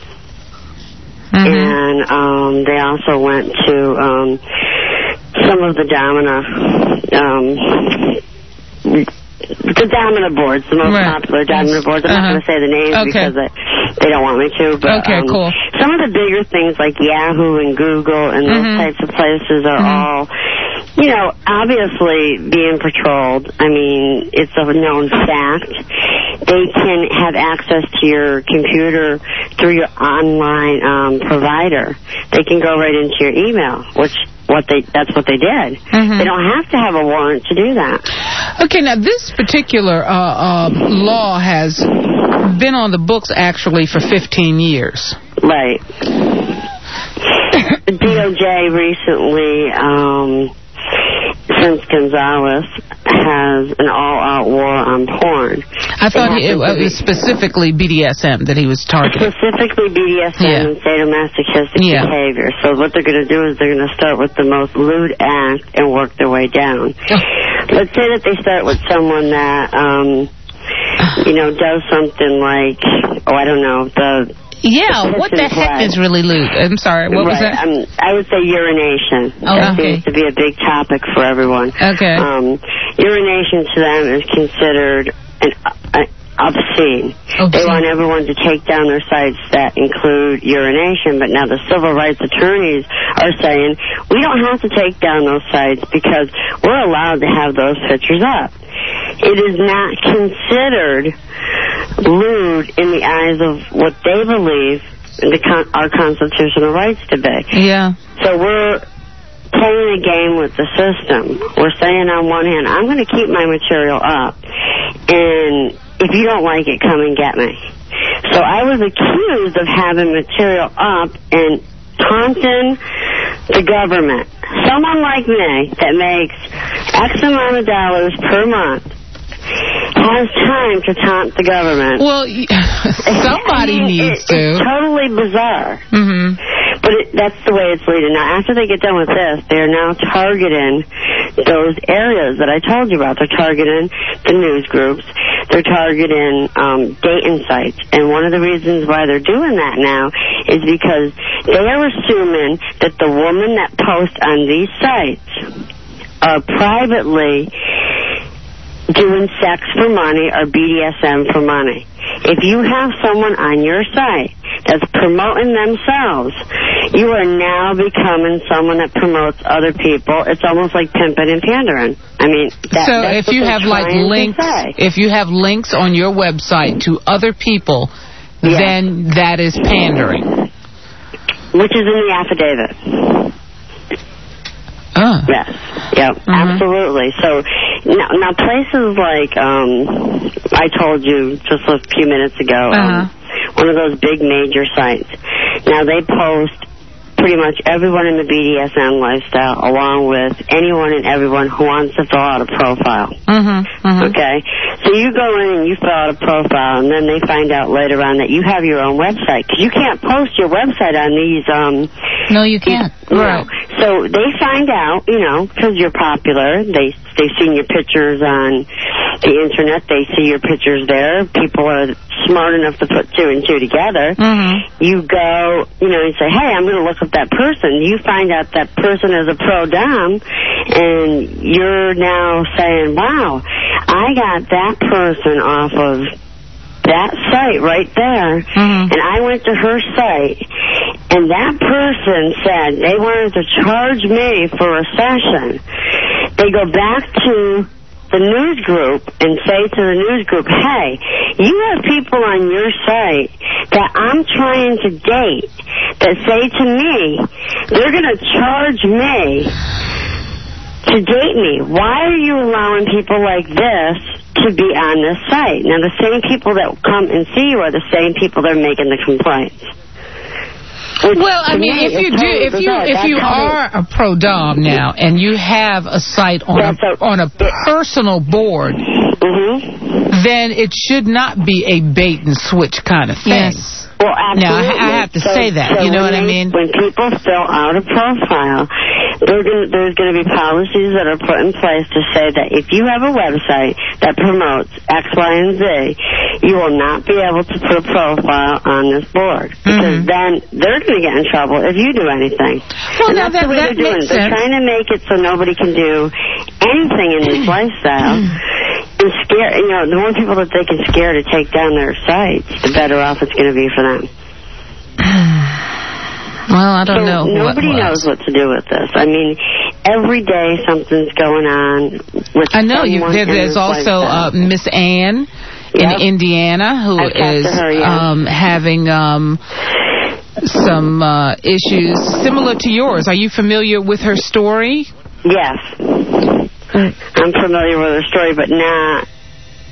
And they also went to some of the Domina boards, the most popular Domina boards. I'm not going to say the names because they don't want me to. But cool. Some of the bigger things like Yahoo and Google and those types of places are all, obviously being patrolled. I mean, it's a known fact. They can have access to your computer through your online provider. They can go right into your email, that's what they did. They don't have to have a warrant to do that. Okay, now this particular law has been on the books actually for 15 years. Right. the DOJ recently, since Gonzalez, has an all-out war on porn. I thought it was specifically BDSM that he was targeting. Specifically BDSM and sadomasochistic behavior. So what they're going to do is they're going to start with the most lewd act and work their way down. Let's say that they start with someone that, does something like, I don't know, what the heck is really lewd? I'm sorry, what was that? I would say urination. That seems to be a big topic for everyone. Okay. Urination to them is considered an obscene. They want everyone to take down their sites that include urination, but now the civil rights attorneys are saying, we don't have to take down those sites because we're allowed to have those pictures up. It is not considered lewd in the eyes of what they believe our constitutional rights to be. Yeah. So we're playing a game with the system. We're saying on one hand, I'm going to keep my material up, and if you don't like it, come and get me. So I was accused of having material up and taunting the government. Someone like me that makes X amount of dollars per month has time to taunt the government. Well, somebody needs to. It's totally bizarre. Mm-hmm. But that's the way it's leading. Now, after they get done with this, they're now targeting those areas that I told you about. They're targeting the news groups. They're targeting dating sites. And one of the reasons why they're doing that now is because they are assuming that the women that post on these sites are privately doing sex for money or BDSM for money. If you have someone on your site that's promoting themselves, you are now becoming someone that promotes other people. It's almost like pimping and pandering. I mean, if you have if you have links on your website to other people, then that is pandering. Which is in the affidavit. Yes. Yep. Absolutely. So now places like I told you just a few minutes ago, one of those big major sites. Now they post pretty much everyone in the BDSM lifestyle, along with anyone and everyone who wants to fill out a profile. Okay? So you go in and you fill out a profile, and then they find out later on that you have your own website. Because you can't post your website on these... no, you can't. Right. So they find out, because you're popular. They've seen your pictures on the Internet. They see your pictures there. People are smart enough to put two and two together. You go, you say, hey, I'm going to look up that person. You find out that person is a pro-dom, and you're now saying, wow, I got that person off of that site right there, and I went to her site, and that person said they wanted to charge me for a session. They go back to the news group and say to the news group, hey, you have people on your site that I'm trying to date that say to me, they're going to charge me to date me. Why are you allowing people like this to be on this site? Now, the same people that come and see you are the same people that are making the complaints. Well, I mean, if you are a pro-dom now and you have a site on a personal board, then it should not be a bait and switch kind of thing. Yes. Well, absolutely. Now, I have to say that. You know what I mean? When people fill out a profile, there's going to be policies that are put in place to say that if you have a website that promotes X, Y, and Z, you will not be able to put a profile on this board. Because then they're going to get in trouble if you do anything. Well, and that's the way they're doing it. They're trying to make it so nobody can do anything in this lifestyle. And scare, the more people that they can scare to take down their sites, the better off it's going to be for them. Well, I don't know. Nobody knows what to do with this. I mean, every day something's going on with I know. There's also Miss Ann in Indiana who is having some issues similar to yours. Are you familiar with her story? Yes. I'm familiar with her story, but not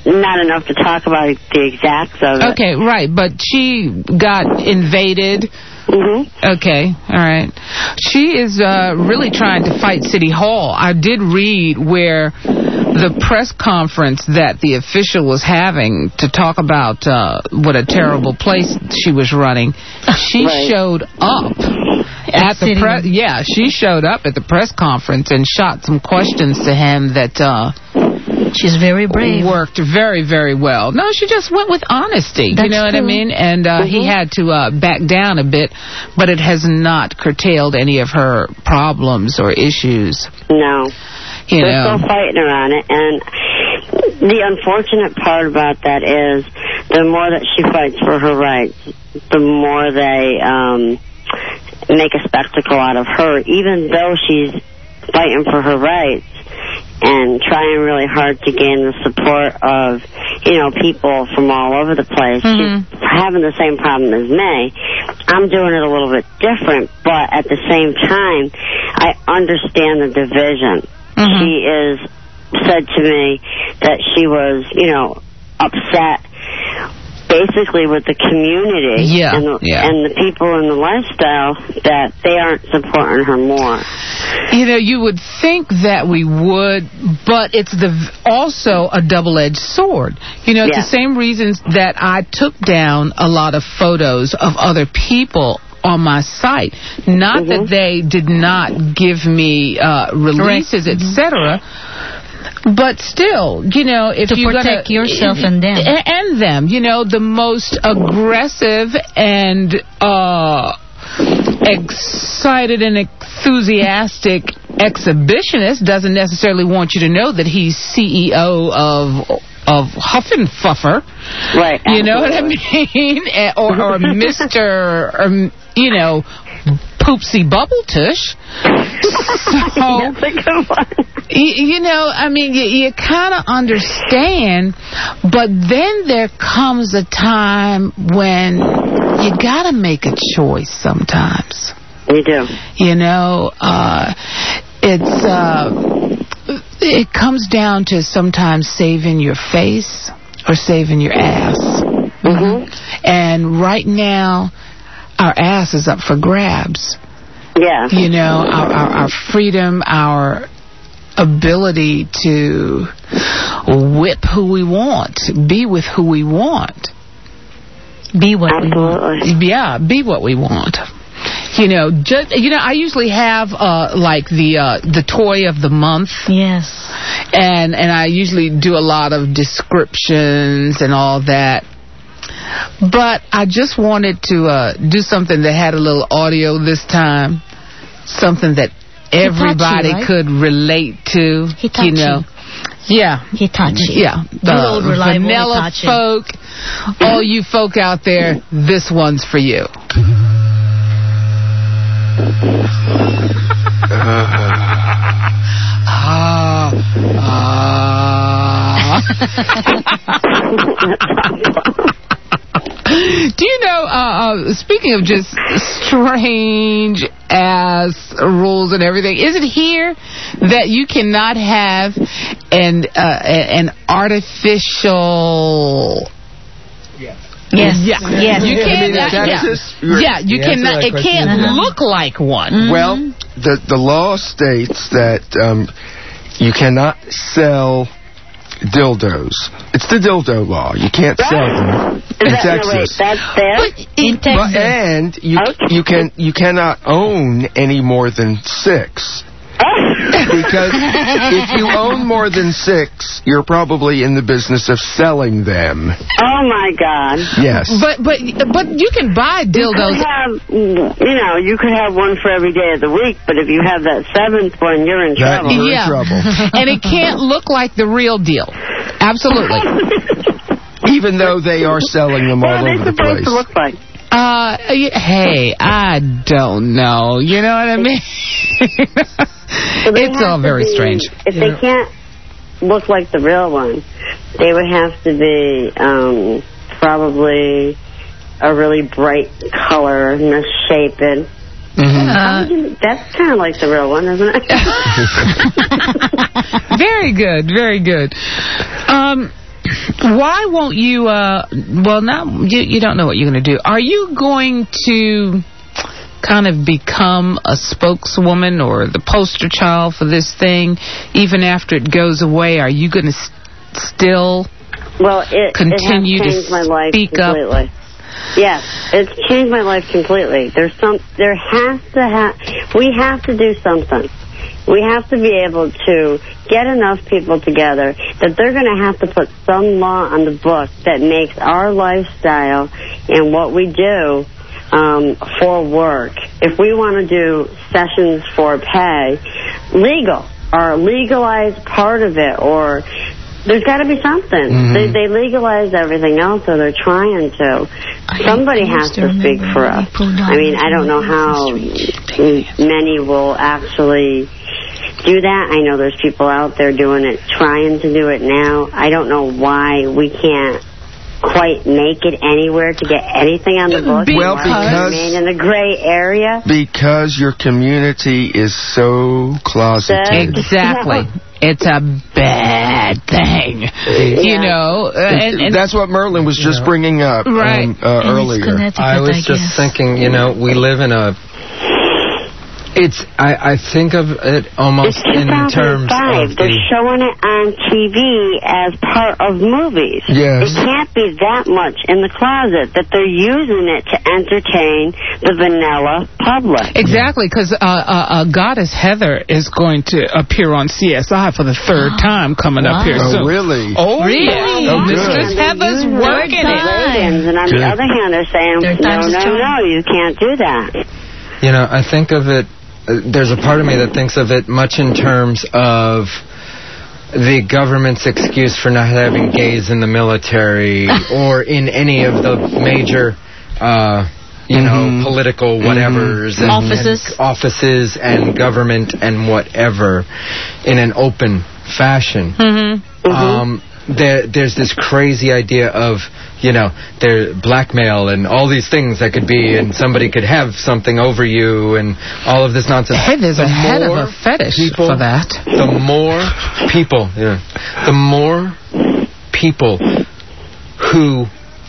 not enough to talk about the exacts of it. Okay, right, but she got invaded. Okay, all right. She is really trying to fight City Hall. I did read where the press conference that the official was having to talk about what a terrible place she was running. She showed up at the press. Yeah, she showed up at the press conference and shot some questions to him that she's very brave. Worked very, very well. No, she just went with honesty. That's you know what I mean? And he had to back down a bit, but it has not curtailed any of her problems or issues. No. You They're know. still fighting around it, and the unfortunate part about that is the more that she fights for her rights, the more they make a spectacle out of her, even though she's fighting for her rights and trying really hard to gain the support of, you know, people from all over the place. She's having the same problem as me. I'm doing it a little bit different, but at the same time, I understand the division. She is said to me that she was, you know, upset basically with the community and the people in the lifestyle that they aren't supporting her more. You know, you would think that we would, but it's also a double-edged sword. You know, it's the same reasons that I took down a lot of photos of other people on my site. Not that they did not give me releases, etc., but still, you know, if you protect yourself and them, you know, the most aggressive and excited and enthusiastic exhibitionist doesn't necessarily want you to know that he's CEO of Huff and Fuffer. Right. You know what I mean? Or Mr. You know, Poopsie Bubble Tush. So, that's a good one. You know, I mean, you kind of understand, but then there comes a time when you got to make a choice sometimes. You do. You know, it comes down to sometimes saving your face or saving your ass. And right now, our ass is up for grabs. Yeah. You know, our freedom, our ability to whip who we want, be with who we want. Be what we want. Yeah, be what we want. You know, I usually have like the toy of the month. Yes. And I usually do a lot of descriptions and all that. But I just wanted to do something that had a little audio this time, something that everybody could relate to. Hitachi. You know, yeah, Hitachi. Yeah, good old reliable vanilla Hitachi. folk. All you folk out there, this one's for you. Do you know, speaking of just strange ass rules and everything, is it here that you cannot have an artificial... Yes. Yeah. Yes. You can't. You cannot. It can't look like one. Well, the law states that you cannot sell dildos. It's the dildo law. You can't sell them in Texas. That's there? In Texas. And you cannot own any more than 6. Because if you own more than 6, you're probably in the business of selling them. Oh my God! Yes. But you can buy dildos. You could have one for every day of the week. But if you have that 7th one, you're in trouble. You're in trouble. And it can't look like the real deal. Absolutely. Even though they are selling them all over the place. What are they supposed to look like? Hey, I don't know. You know what I mean? It's all very strange. If they can't look like the real one, they would have to be probably a really bright color, misshapen. That's kind of like the real one, isn't it? Very good, very good. Why won't you, well, now you don't know what you're going to do. Are you going to kind of become a spokeswoman or the poster child for this thing even after it goes away? Are you going to still continue to speak up? Yes, it's changed my life completely. We have to do something. We have to be able to get enough people together that they're going to have to put some law on the book that makes our lifestyle and what we do for work. If we want to do sessions for pay, legal or legalized part of it, or there's got to be something. Mm-hmm. They legalized everything else, or they're trying to. Somebody has to speak for us. I mean, I don't know how many will actually do that. I know there's people out there doing it, trying to do it now. I don't know why we can't quite make it anywhere to get anything on the book. Well, because remain in a gray area. Because your community is so closeted. Exactly. It's a bad thing, you know. And that's what Merlin was just bringing up earlier. I was just thinking, you know, we live in a... I think of it almost in terms of they're showing it on TV as part of movies. Yes. It can't be that much in the closet that they're using it to entertain the vanilla public. Exactly, because Goddess Heather is going to appear on CSI for the third time coming up here soon. Oh, really? Oh, really? Oh, Mistress Heather's working it. And on the other hand, they're saying, no, you can't do that. You know, I think of it, there's a part of me that thinks of it much in terms of the government's excuse for not having gays in the military or in any of the major, you know, political whatevers. And offices and government and whatever in an open fashion. There's this crazy idea of, you know, there's blackmail and all these things that could be, and somebody could have something over you and all of this nonsense. Hey, there's a head of a fetish for that. The more people who,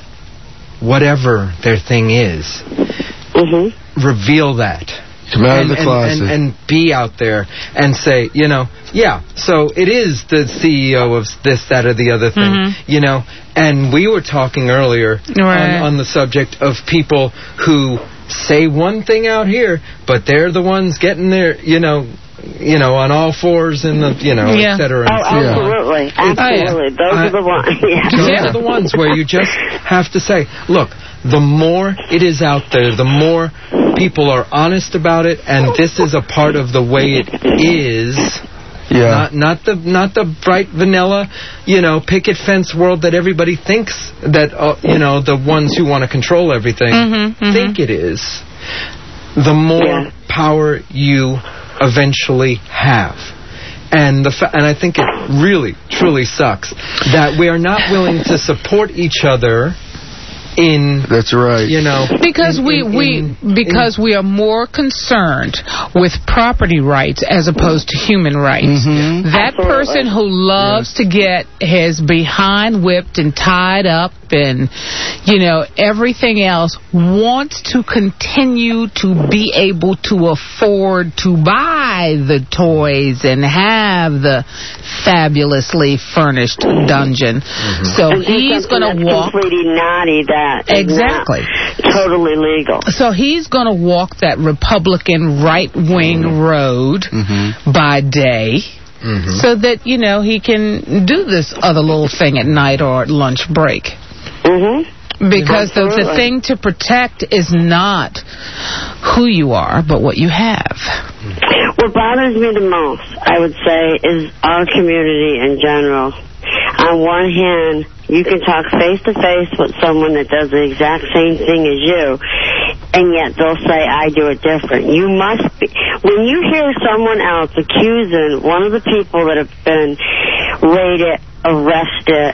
whatever their thing is, reveal that. Come out of the closet. And be out there and say, you know, yeah, so it is the CEO of this, that, or the other thing, you know. And we were talking earlier on the subject of people who say one thing out here, but they're the ones getting their, you know, on all fours and the, you know, et cetera. Oh, absolutely. Absolutely. Those are the ones. Those are the ones where you just have to say, look, the more it is out there, the more people are honest about it, and this is a part of the way it is. Yeah. Not the bright vanilla, you know, picket fence world that everybody thinks that, you know, the ones who want to control everything think it is. The more power you eventually have. And and I think it really, truly sucks that we are not willing to support each other in... That's right. You know... Because we are more concerned with property rights as opposed to human rights. That person who loves to get his behind whipped and tied up and, you know, everything else wants to continue to be able to afford to buy the toys and have the fabulously furnished dungeon. So he's going to walk... completely naughty that exactly. Totally legal. So he's going to walk that Republican right-wing road by day so that, you know, he can do this other little thing at night or at lunch break. Because the thing to protect is not who you are, but what you have. What bothers me the most, I would say, is our community in general. On one hand, you can talk face-to-face with someone that does the exact same thing as you, and yet they'll say, I do it different. You must be... When you hear someone else accusing one of the people that have been raided, arrested,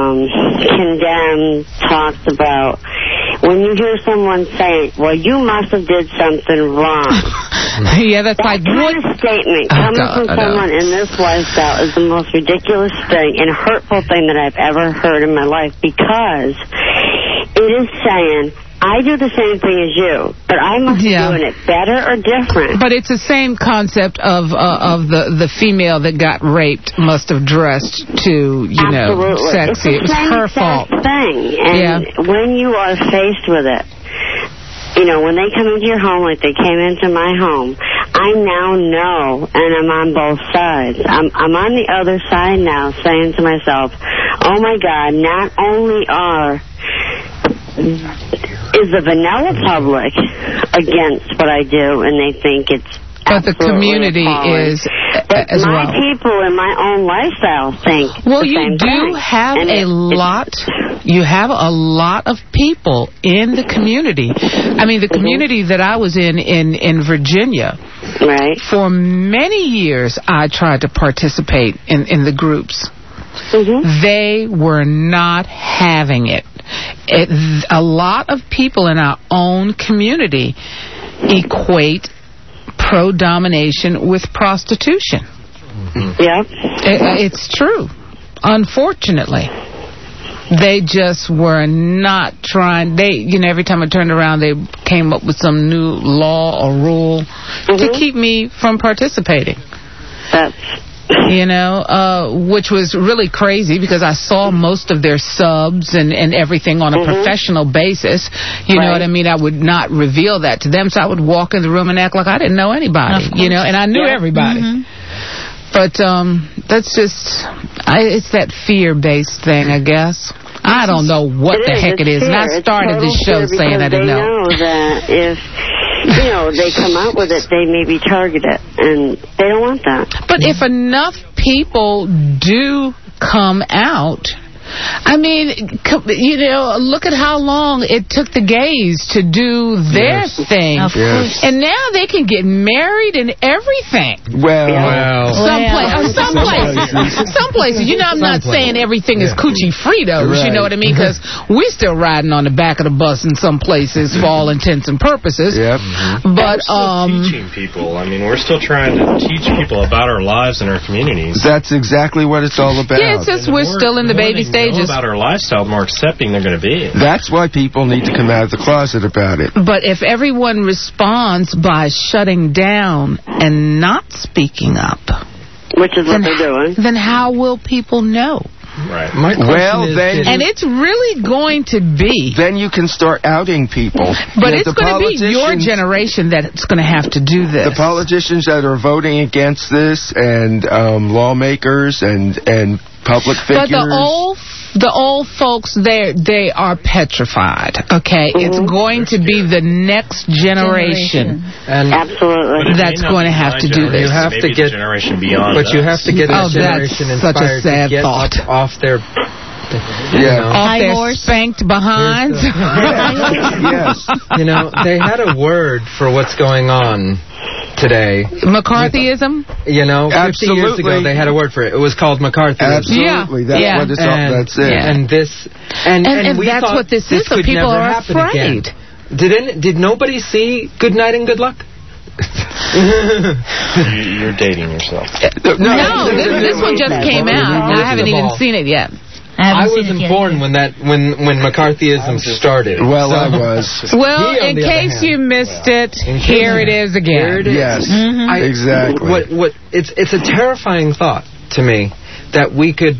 condemned, talked about, when you hear someone say, well, you must have did something wrong, Yeah, that's that like kind of statement coming from someone in this lifestyle is the most ridiculous thing and hurtful thing that I've ever heard in my life, because it is saying, I do the same thing as you, but I must be doing it better or different. But it's the same concept of the female that got raped must have dressed to, you know, sexy. It was her fault. Thing. And when you are faced with it, you know, when they come into your home like they came into my home, I now know, and I'm on both sides. I'm on the other side now, saying to myself, oh my God, not only is the vanilla public against what I do, and they think it's but the community appalling. is but as my well. people in my own lifestyle think well, the you same do thing. have And you have a lot of people in the community. I mean, the community that I was in Virginia, right? For many years, I tried to participate in the groups. They were not having it. A lot of people in our own community equate pro-domination with prostitution. Yeah. It's true. Unfortunately. They just were not trying. Every time I turned around, they came up with some new law or rule to keep me from participating. Which was really crazy because I saw most of their subs and everything on a professional basis. You know what I mean? I would not reveal that to them, so I would walk in the room and act like I didn't know anybody, and I knew everybody. But that's just, it's that fear-based thing, I guess. I don't know what the heck it is. And I started this show saying I didn't know. They know that if they come out with it, they may be targeted, and they don't want that. But if enough people do come out, I mean, look at how long it took the gays to do their thing. Of course. And now they can get married and everything. Some places. I'm not saying everything is coochie Fritos, you know what I mean? Because we're still riding on the back of the bus in some places for all intents and purposes. But teaching people. I mean, we're still trying to teach people about our lives and our communities. That's exactly what it's all about. Yeah, it's just we're still in the baby stages. About our lifestyle, the more accepting they're going to be. That's why people need to come out of the closet about it. But if everyone responds by shutting down and not speaking up, which is what they're doing, then how will people know? Right. And it's really going to be. Then you can start outing people. But it's going to be your generation that's going to have to do this. The politicians that are voting against this, and lawmakers and public figures. But the old folks, they are petrified. Okay, it's going to be the next generation. And absolutely, that's going to have to do this. You have to get generation beyond. But you have to get that generation inspired such a sad to get thought. off their. Off their spanked behinds. Yes. They had a word for what's going on today. McCarthyism? 50 years ago they had a word for it. It was called McCarthyism. Absolutely. That's what it's all, that's it. And this and we that's thought what this is, so could people never are happen afraid. Again. Did nobody see Good Night and Good Luck? You're dating yourself. No, this one just came out. I haven't even seen it yet. I wasn't born when McCarthyism started. Well, I was. Well, in case you missed it, here it is again. Here it is. Yes, exactly. It's a terrifying thought to me that we could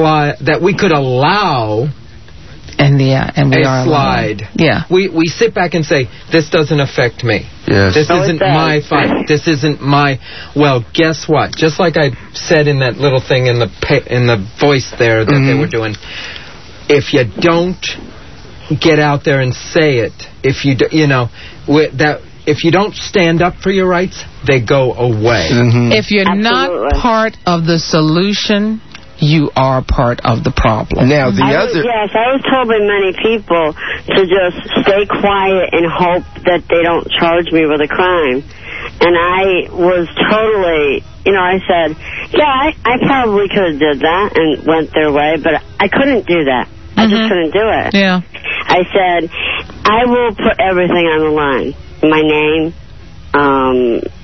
allow. And we are slide. Yeah. We sit back and say, this doesn't affect me. Yes. This isn't my fight. This isn't my. Well, guess what? Just like I said in that little thing in the voice there that they were doing, if you don't get out there and say it, if you if you don't stand up for your rights, they go away. If you're not part of the solution, you are part of the problem. Now, I was told by many people to just stay quiet and hope that they don't charge me with a crime. And I was totally, I said, I probably could have did that and went their way, but I couldn't do that. I just couldn't do it. Yeah. I said, I will put everything on the line. My name,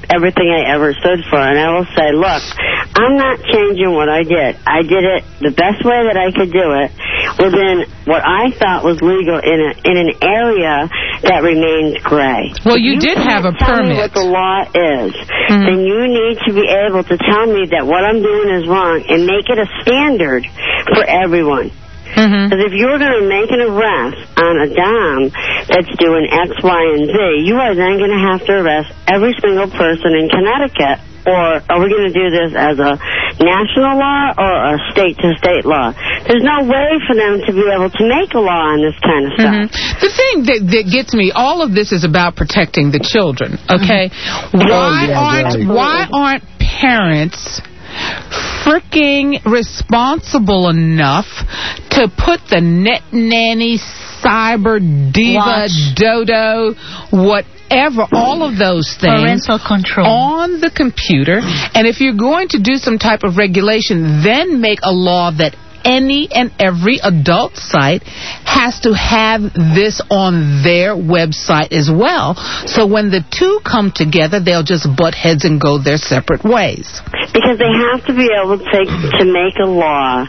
everything I ever stood for. And I will say, look, I'm not changing what I did. I did it the best way that I could do it within what I thought was legal in an area that remained gray. Well, you did have a tell me permit. what the law is, then you need to be able to tell me that what I'm doing is wrong and make it a standard for everyone. Because if you're going to make an arrest on a dom that's doing X, Y, and Z, you are then going to have to arrest every single person in Connecticut. Or are we going to do this as a national law or a state-to-state law? There's no way for them to be able to make a law on this kind of stuff. The thing that gets me, all of this is about protecting the children, okay? Why aren't parents freaking responsible enough to put the net nanny, cyber diva, dodo, whatever, all of those things Parental control on the computer? And if you're going to do some type of regulation, then make a law that any and every adult site has to have this on their website as well. So when the two come together, they'll just butt heads and go their separate ways. Because they have to be able to make a law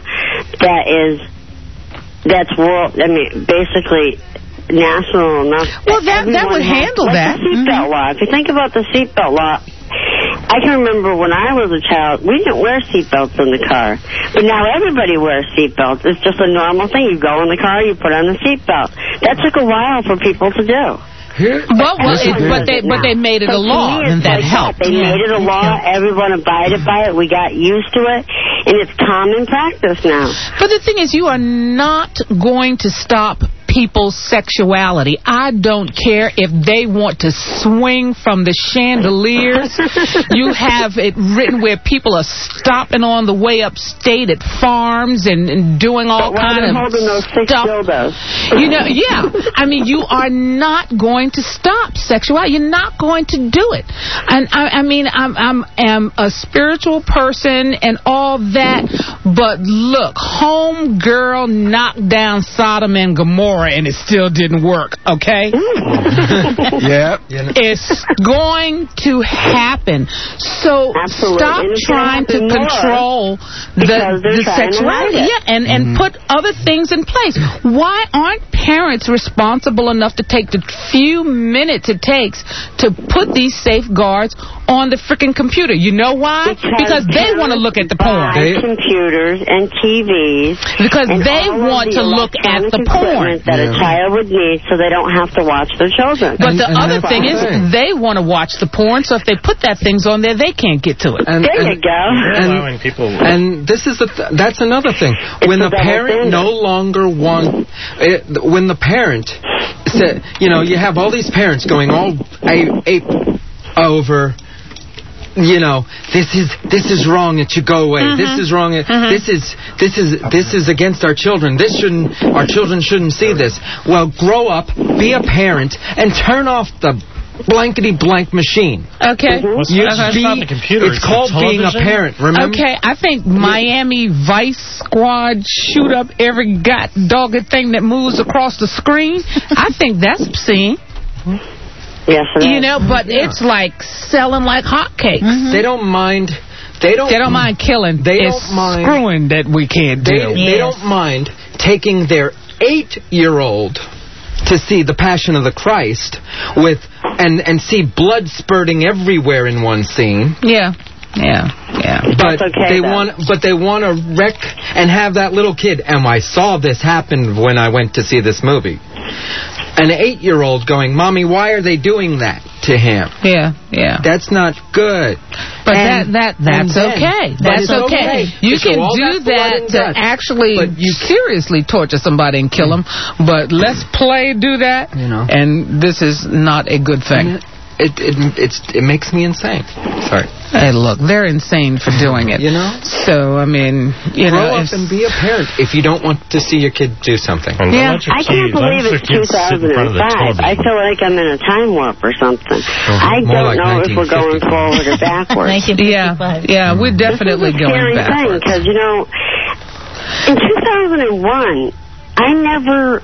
that's world. I mean, basically national enough. Well, that would handle that. The seatbelt law. If you think about the seatbelt law, I can remember when I was a child, we didn't wear seatbelts in the car. But now everybody wears seatbelts. It's just a normal thing. You go in the car, you put on the seatbelt. That took a while for people to do. But they made it a law, and that helped. They made it a law. Everyone abided by it. We got used to it, and it's common practice now. But the thing is, you are not going to stop people's sexuality. I don't care if they want to swing from the chandeliers. You have it written where people are stopping on the way upstate at farms and doing all kinds of holding those stuff. Dildos. You know, yeah. I mean, you are not going to stop sexuality. You're not going to do it. And I mean, I'm a spiritual person and all that, but look, homegirl knocked down Sodom and Gomorrah, and it still didn't work, okay? Yeah. It's going to happen. So stop trying to control the sexuality. Yeah, and put other things in place. Why aren't parents responsible enough to take the few minutes it takes to put these safeguards on the freaking computer? You know why? Because they want to look at the porn. Computers and TVs. Because they want to look at the porn. That a child would need so they don't have to watch their children. But the other thing is, they want to watch the porn, so if they put that things on there, they can't get to it. There you go. And this is that's another thing. When the parent no longer wants, when the parent said, you have all these parents going all ape over, this is wrong, it should go away. This is wrong. This is against our children. Our children shouldn't see this. Well, grow up, be a parent, and turn off the blankety blank machine. Okay. It's not the computer. It's called being a parent. Remember? Okay, I think Miami Vice Squad shoot up every dogged thing that moves across the screen. I think that's obscene. Yes, it is. But it's like selling like hotcakes. They don't mind. They don't mind killing. It's screwing that we can't do. They don't mind taking their 8-year-old to see The Passion of the Christ and see blood spurting everywhere in one scene. Yeah. But they want to wreck and have that little kid. And I saw this happen when I went to see this movie. An 8-year-old going, "Mommy, why are they doing that to him?" Yeah. That's not good. But that's okay. That's okay. You can do that to actually seriously torture somebody and kill them. But let's do that. And this is not a good thing. It makes me insane. Sorry. Hey, look, they're insane for doing it. So, I mean, grow up and be a parent if you don't want to see your kid do something. Yeah, I can't believe it's 2005. I feel like I'm in a time warp or something. I don't know if we're going forward or backwards. Yeah, we're definitely going backwards. Because, in 2001, I never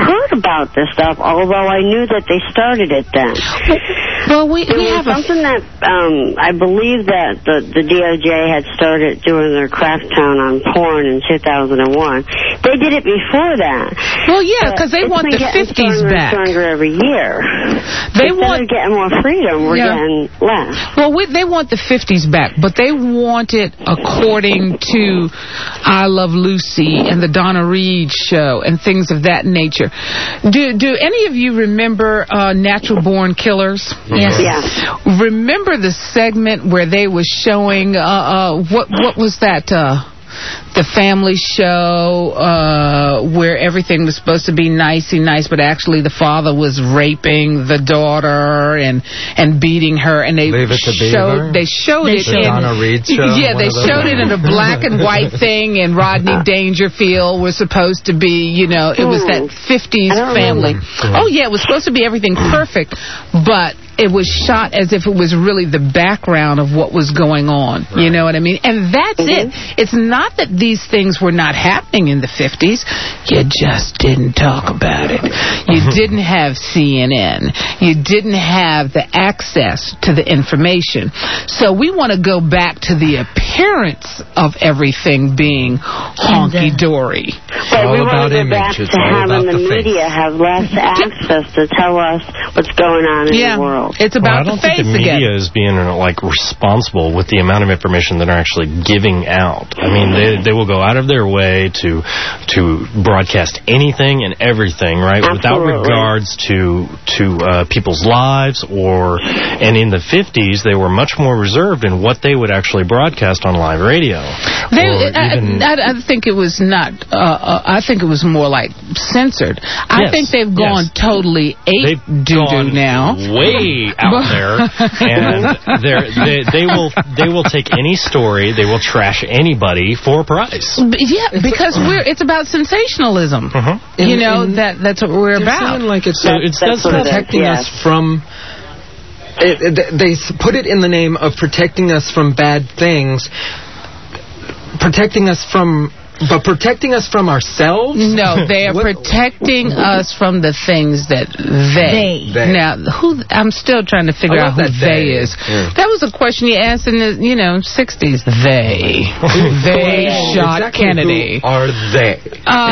heard about this stuff, although I knew that they started it then. Well, we have something that I believe that the DOJ had started doing their crackdown on porn in 2001. They did it before that. Well, yeah, because they want the 50s back. Stronger every year. They want getting more freedom. We're getting less. Well, they want the 50s back, but they want it according to I Love Lucy and the Donna Reed show and things of that nature. Do any of you remember Natural Born Killers? Yes. Yeah. Remember the segment where they were showing what was that? The family show where everything was supposed to be nicey nice, but actually the father was raping the daughter and beating her, and they showed it in Donna Reed show. Yeah, they showed it in a black and white thing, and Rodney Dangerfield was supposed to be, it was that 50s family. Oh yeah, it was supposed to be everything perfect, but it was shot as if it was really the background of what was going on. Right. You know what I mean? And that's it. It's not that these things were not happening in the 50s. You just didn't talk about it. You didn't have CNN. You didn't have the access to the information. So we want to go back to the appearance of everything being honky-dory. But we want to go back to having the media have less access to tell us what's going on in the world. It's about the face again. I don't think the media is being responsible with the amount of information that they're actually giving out. I mean, they will go out of their way to broadcast anything and everything, right? Absolutely. Without regards to people's lives and in the 50s they were much more reserved in what they would actually broadcast on live radio. I think it was not. I think it was more like censored. I think they've gone totally ape-doo-doo now. Way out there, and they will take any story, they will trash anybody for a price. Yeah, because it's about sensationalism. That's what we're about. Like it's protecting us from. They put it in the name of protecting us from bad things, but protecting us from ourselves? No, they are protecting us from the things that they. Now, I'm still trying to figure out who they is. Yeah. That was a question you asked in the 60s. They shot Kennedy. Who are they?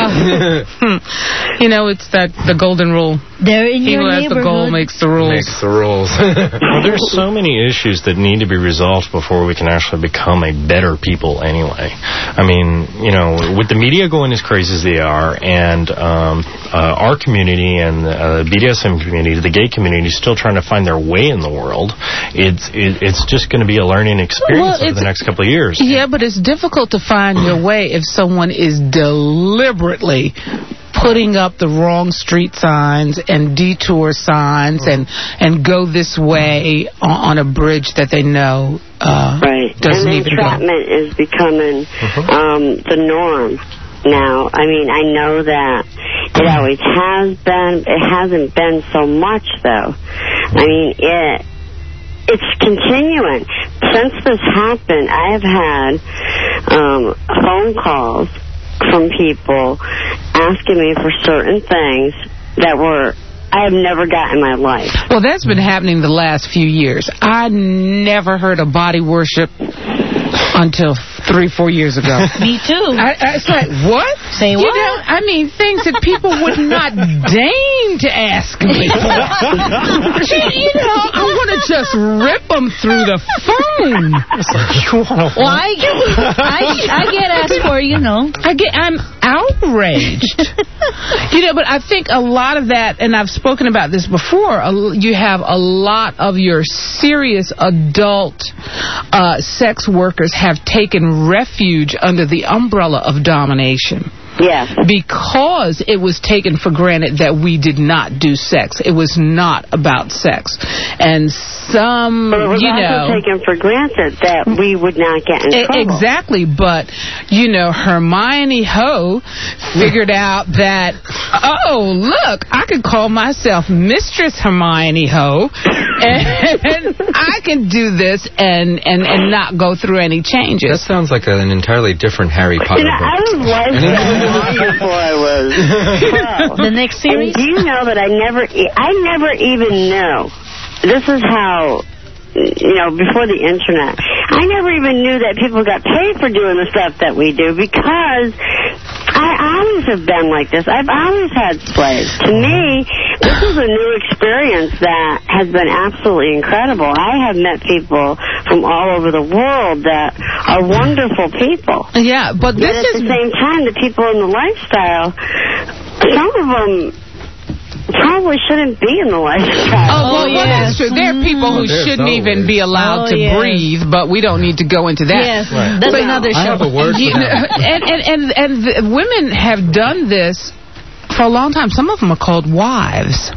It's the golden rule. They're in your neighborhood. He who has the goal makes the rules. Well, there's so many issues that need to be resolved before we can actually become a better people anyway. I mean, with the media going as crazy as they are, and our community and the BDSM community, the gay community, is still trying to find their way in the world, it's just going to be a learning experience over the next couple of years. Yeah, but it's difficult to find your way if someone is deliberately putting up the wrong street signs and detour signs and go this way on a bridge that they know doesn't even go. Entrapment is becoming the norm now. I mean, I know that it always has been. It hasn't been so much, though. I mean, it's continuing. Since this happened, I have had phone calls from people asking me for certain things that I have never got in my life. Well, that's been happening the last few years. I never heard of body worship until 3-4 years ago. Me too. It's like, what? Say what? Things that people would not deign to ask me. I want to just rip them through the phone. Well, I get asked for, I'm outraged. But I think a lot of that, and I've spoken about this before, you have a lot of your serious adult sex workers have taken refuge under the umbrella of domination. Yes. Because it was taken for granted that we did not do sex. It was not about sex. And some, but it was also taken for granted that we would not get in trouble. Exactly. But, Hermione Ho figured out that, look, I could call myself Mistress Hermione Ho, and I can do this and not go through any changes. That sounds like an entirely different Harry Potter book. I was before I was 12. The next series? And do you know that I never even knew. This is how, before the internet, I never even knew that people got paid for doing the stuff that we do because I always have been like this. I've always had slaves. To me, this is a new experience that has been absolutely incredible. I have met people from all over the world that are wonderful people. Yeah, but at the same time, the people in the lifestyle, some of them probably shouldn't be in the lifestyle. Well, that's true. There are people who shouldn't even be allowed to breathe, but we don't need to go into that. Yes, that's another show. I have a word for that. And women have done this for a long time. Some of them are called wives.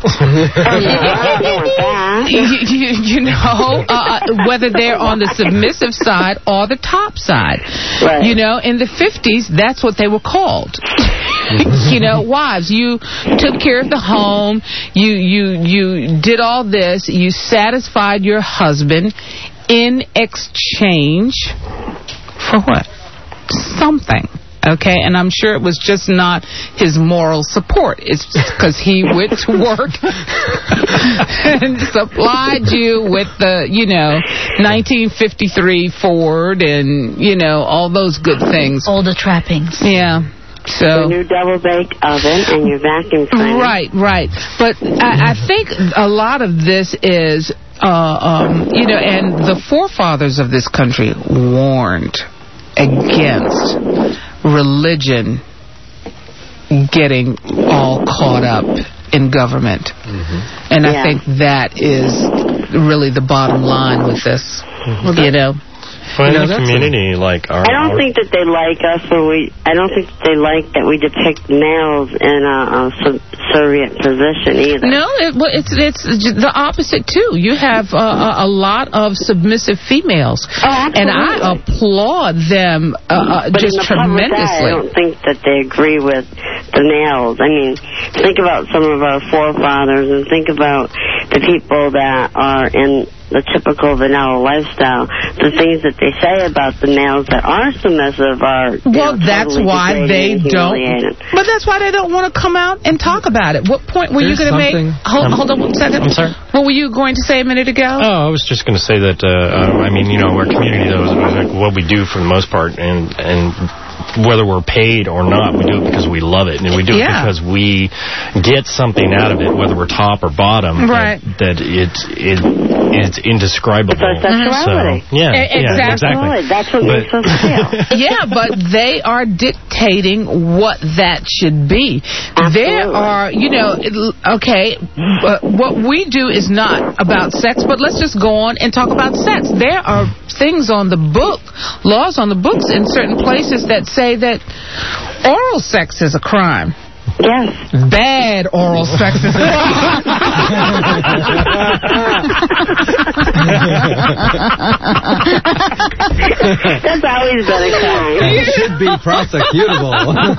Whether they're on the submissive side or the top side. Right. In the 50s, that's what they were called. Wives. You took care of the home. You did all this. You satisfied your husband in exchange for what? Something. Okay, and I'm sure it was just not his moral support. It's because he went to work and supplied you with the, 1953 Ford and, all those good things. All the trappings. Yeah. So the new double-bake oven and your vacuum cleaner. Right. But I think a lot of this is, and the forefathers of this country warned against religion getting all caught up in government. And I think that is really the bottom line with this, Well, in a community like ours, I don't think that they like us, I don't think that they like that we depict males in a subservient position either. No, it's the opposite too. You have a lot of submissive females, and I applaud them just tremendously. I don't think that they agree with the males. I mean, think about some of our forefathers, and think about the people that are in the typical vanilla lifestyle. The things that they say about the males that are submissive are that's totally why they don't. But that's why they don't want to come out and talk about it. What point were you going to make? Hold on 1 second. I'm sorry. What were you going to say a minute ago? Oh, I was just going to say that. Our community though is like what we do for the most part, and whether we're paid or not, we do it because we love it, and we do it because we get something out of it, whether we're top or bottom. Right. That it's indescribable. It's our sexuality. So, exactly. That's what makes us feel. Yeah, but they are dictating what that should be. Absolutely. There are, what we do is not about sex, but let's just go on and talk about sex. There are things on the book, laws on the books in certain places that say that oral sex is a crime. Yes. Bad oral sex is a crime. That's always been a crime. It should be prosecutable.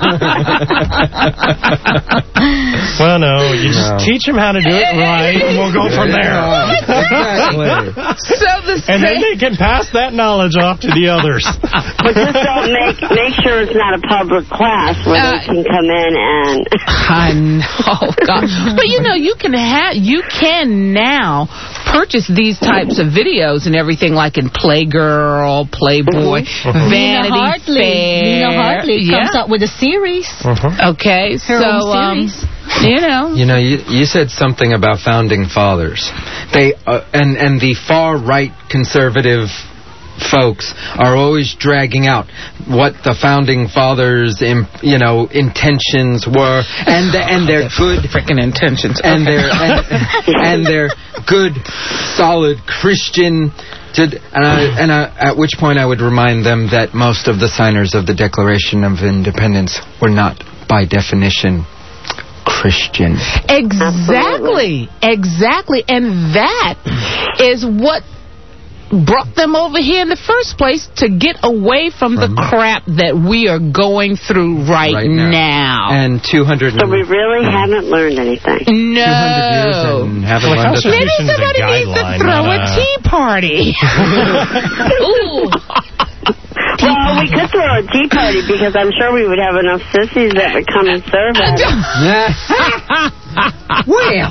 Well, no, you just teach them how to do it right, and we'll go from there. Exactly. And then they can pass that knowledge off to the others. But just don't make sure it's not a public class where they can come in and... I know, God. But you can now purchase these types of videos and everything, like in Playgirl, Playboy, Vanity Fair. Nina Hartley comes up with a series. Okay, her own series. You said something about founding fathers. They and the far right conservative folks are always dragging out what the founding fathers intentions were, and their good freaking intentions, and their good solid Christian. At which point I would remind them that most of the signers of the Declaration of Independence were not by definition Christian. Exactly, and that is what brought them over here in the first place, to get away from the crap that we are going through right now. And 200. So we really haven't learned anything. No. 200 years and haven't learned a thing. Maybe somebody needs to throw a tea party. Ooh. Well, we could throw a tea party because I'm sure we would have enough sissies that would come and serve us. Well.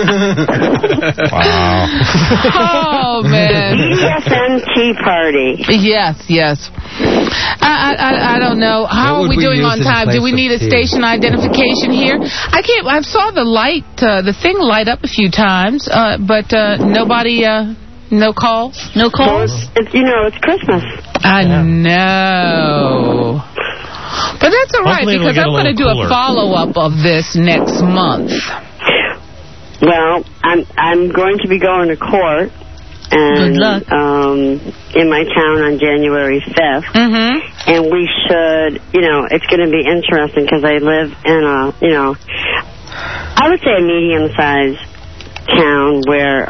Wow. Oh, man. BFM tea party. Yes. I don't know. How are we doing on time? Do we need a station identification here? I saw the light, the thing light up a few times, but nobody, no calls? No calls? Well, it's Christmas. I know. But that's all right, because I'm going to do a follow-up of this next month. Well, I'm going to be going to court. And, good luck. In my town on January 5th. Mm-hmm. And we should, it's going to be interesting because I live in a, I would say a medium-sized town where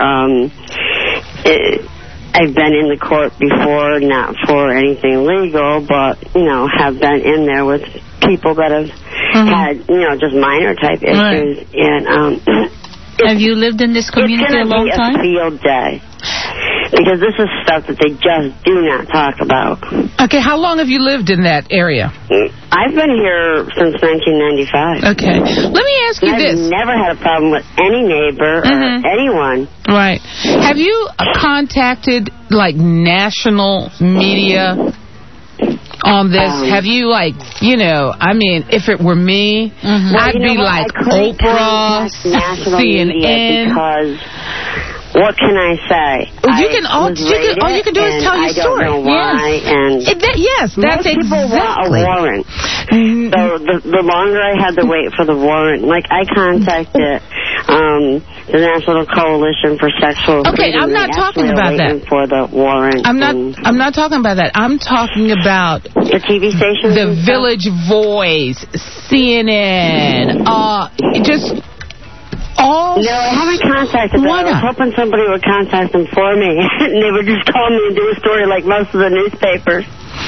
I've been in the court before, not for anything legal, but, have been in there with people that have had, just minor type issues. Right. And, have you lived in this community a long time? It's going to be a field day. Because this is stuff that they just do not talk about. Okay, how long have you lived in that area? I've been here since 1995. Okay. Let me ask you this. I've never had a problem with any neighbor or anyone. Right. Have you contacted, national media on this? Have you, if it were me, I'd be like Oprah, CNN. Because what can I say? All you can do is tell your story. I don't know why. Yes, that's most people want a warrant. So the longer I had to wait for the warrant, I contacted the National Coalition for Sexual Freedom. Okay, I'm not talking about that. For the warrant. I'm not talking about that. I'm talking about the TV stations, the Village Voice, CNN, just. No, I haven't contacted them. I was hoping somebody would contact them for me, and they would just call me and do a story like most of the newspapers.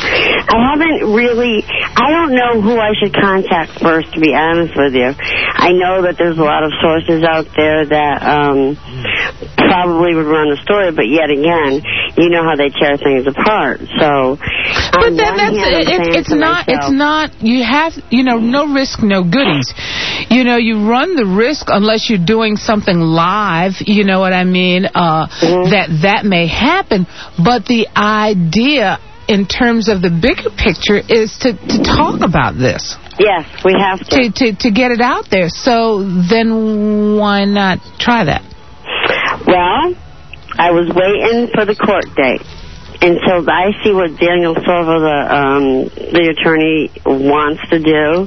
I don't know who I should contact first, to be honest with you. I know that there's a lot of sources out there that probably would run the story, but yet again, you know how they tear things apart. So, but it's not, you have, no risk, no goodies. You run the risk unless you're doing something live, you know what I mean, that may happen, but the idea in terms of the bigger picture is to talk about this. Yes, we have to get it out there. So then why not try that? Well, I was waiting for the court date until I see what Daniel Silva, the attorney, wants to do.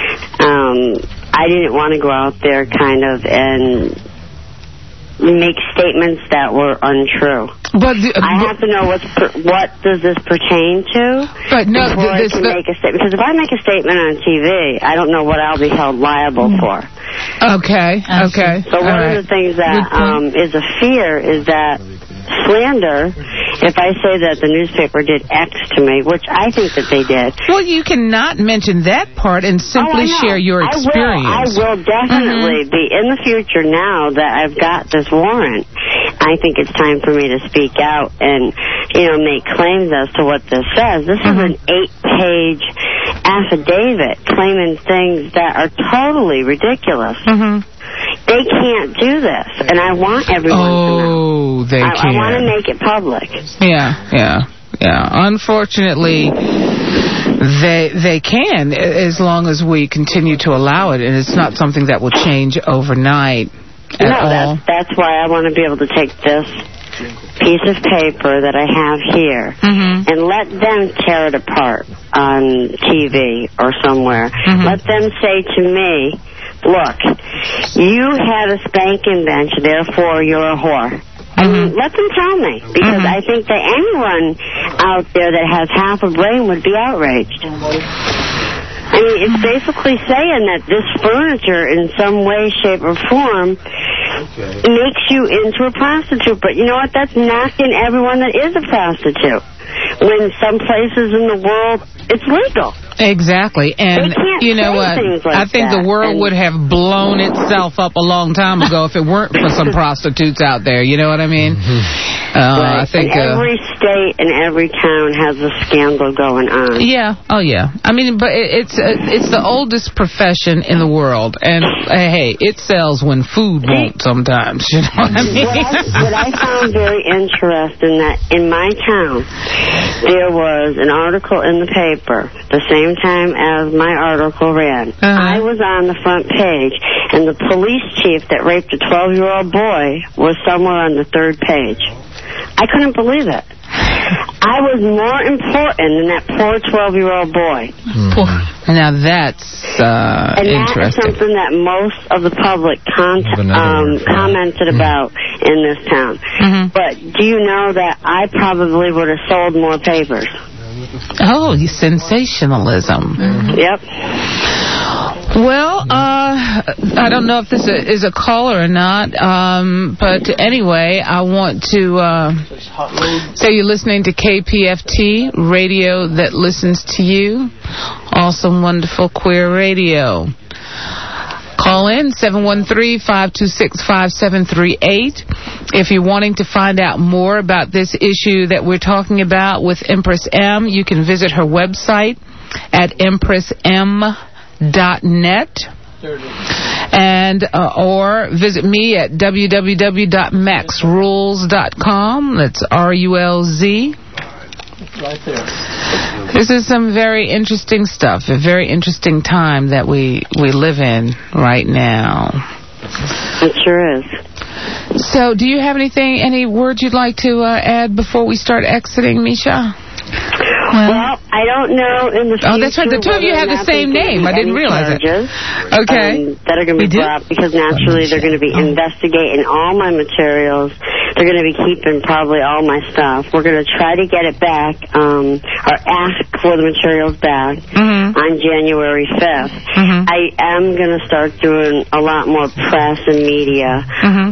I didn't want to go out there and make statements that were untrue. But I have to know what does this pertain to before I can make a statement. Because if I make a statement on TV, I don't know what I'll be held liable for. Okay. So one of the things that is a fear is that slander, if I say that the newspaper did X to me, which I think that they did. Well, you cannot mention that part and simply share your experience. I will definitely be in the future now that I've got this warrant. I think it's time for me to speak out and, make claims as to what this says. This is an 8-page affidavit claiming things that are totally ridiculous. They can't do this, and I want everyone to know. They can't. I want to make it public. Yeah. Unfortunately, they can, as long as we continue to allow it, and it's not something that will change overnight at all. That's why I want to be able to take this piece of paper that I have here and let them tear it apart on TV or somewhere. Let them say to me, look, you had a spanking bench, therefore you're a whore. I mean, let them tell me, because I think that anyone out there that has half a brain would be outraged. I mean, it's basically saying that this furniture in some way, shape, or form makes you into a prostitute. But you know what? That's knocking everyone that is a prostitute. When some places in the world, it's legal. Exactly. And you know what? I think the world would have blown itself up a long time ago if it weren't for some prostitutes out there. You know what I mean? Right. I think and every state and every town has a scandal going on. Yeah. Oh, yeah. I mean, but it's the oldest profession in the world, and hey, it sells when food won't sometimes. You know what I mean? What I found very interesting that in my town there was an article in the paper the same time as my article ran. I was on the front page, and the police chief that raped a 12-year-old boy was somewhere on the third page. I couldn't believe it. I was more important than that poor 12-year-old boy. Now that's and interesting. that is something that most of the public commented about in this town. But do you know that I probably would have sold more papers? Oh, sensationalism. Yep. Well, I don't know if this is a caller or not, but anyway, I want to say you're listening to KPFT, radio that listens to you. Awesome, wonderful, queer radio. Call in 713-526-5738 if you're wanting to find out more about this issue that we're talking about with Empress M. You can visit her website at empressm.net and or visit me at www.maxrules.com. That's RULZ. Right there. This is some very interesting stuff, a very interesting time that we live in right now. It sure is. So, do you have any words you'd like to add before we start exiting, Misha? Well, I don't know in the future. Oh, that's right. The two of you have the same name. I didn't realize it. Okay. That are going to be brought because naturally they're going to be investigating all my materials. They're going to be keeping probably all my stuff. We're going to try to get it back, or ask for the materials back on January 5th. I am going to start doing a lot more press and media.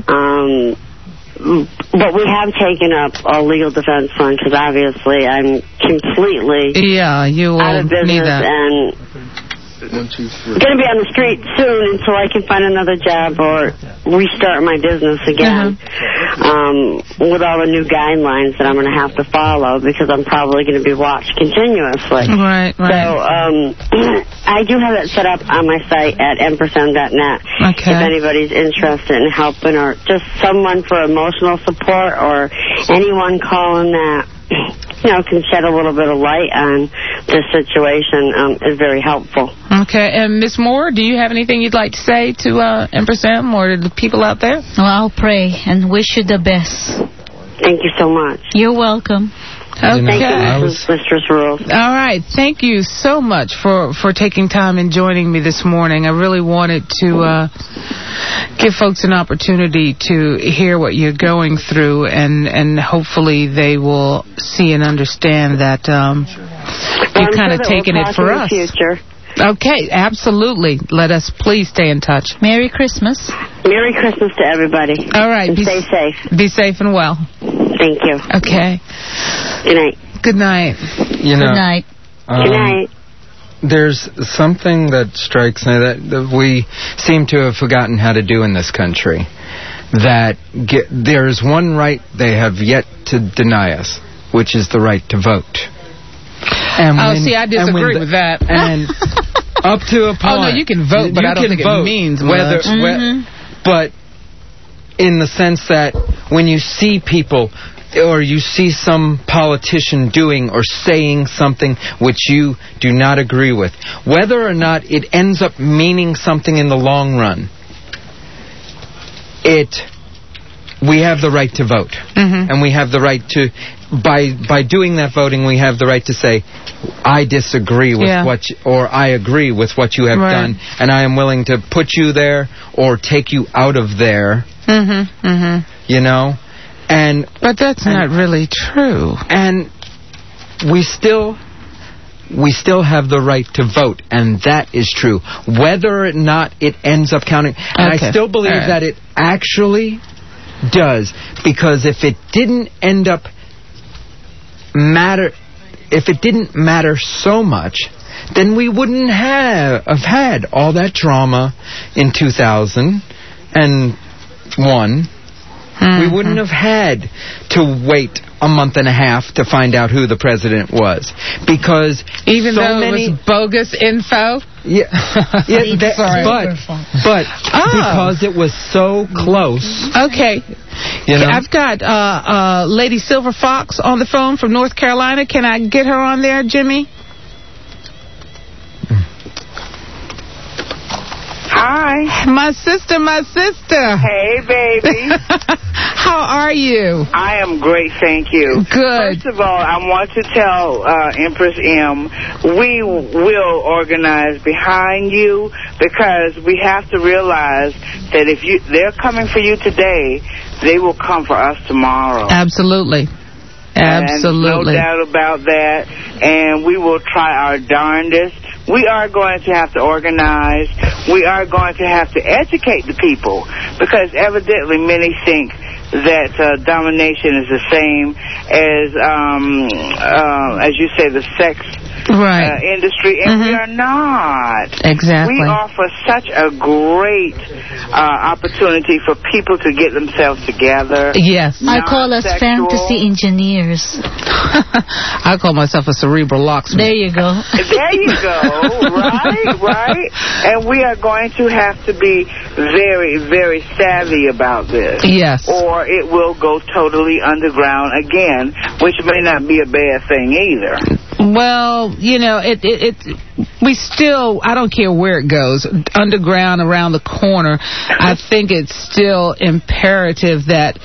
But we have taken up a legal defense fund because obviously I'm completely out of business and going to be on the street soon until I can find another job or restart my business again with all the new guidelines that I'm going to have to follow because I'm probably going to be watched continuously. Right. So I do have it set up on my site at empressm.net if anybody's interested in helping or just someone for emotional support or anyone calling that can shed a little bit of light on this situation is very helpful. Okay, and Miss Moore, do you have anything you'd like to say to Empress M or to the people out there? Well, I'll pray and wish you the best. Thank you so much. You're welcome. Okay. Thank you, Mistress Rules. All right. Thank you so much for taking time and joining me this morning. I really wanted to give folks an opportunity to hear what you're going through, and hopefully they will see and understand that you're kind of taking it for us. Future. Okay, absolutely. Let us please stay in touch. Merry Christmas. Merry Christmas to everybody. All right. And stay safe. Be safe and well. Thank you. Okay. Good night. Good night. Good night. Good night. There's something that strikes me that we seem to have forgotten how to do in this country. There's one right they have yet to deny us, which is the right to vote. I disagree with that. And up to a point. Oh, no, you can vote, but I don't think it means much. But in the sense that when you see people or you see some politician doing or saying something which you do not agree with, whether or not it ends up meaning something in the long run, we have the right to vote. And we have the right to, by doing that voting, we have the right to say, I disagree with or I agree with what you have done, and I am willing to put you there or take you out of there. You know? But that's not really true. And we still have the right to vote, and that is true. Whether or not it ends up counting. And I still believe that it actually does, because if it didn't matter so much, then we wouldn't have had all that drama in 2001. We wouldn't have had to wait a month and a half to find out who the president was, because even so though many, it was bogus info. but because it was so close. Okay. You know? I've got Lady Silver Fox on the phone from North Carolina. Can I get her on there, Jimmy? Hi. My sister. Hey, baby. How are you? I am great, thank you. Good. First of all, I want to tell Empress M, we will organize behind you, because we have to realize that if they're coming for you today, they will come for us tomorrow. Absolutely. Absolutely. And no doubt about that. And we will try our darndest. We are going to have to organize. We are going to have to educate the people, because evidently many think that domination is the same as you say, the sex industry, and we are not. Exactly. We offer such a great opportunity for people to get themselves together. Yes. I call us fantasy engineers. I call myself a cerebral locksmith. There you go. There you go. Right. And we are going to have to be very, very savvy about this. Yes. Or it will go totally underground again, which may not be a bad thing either. Well, you know, we still, I don't care where it goes, underground, around the corner, I think it's still imperative that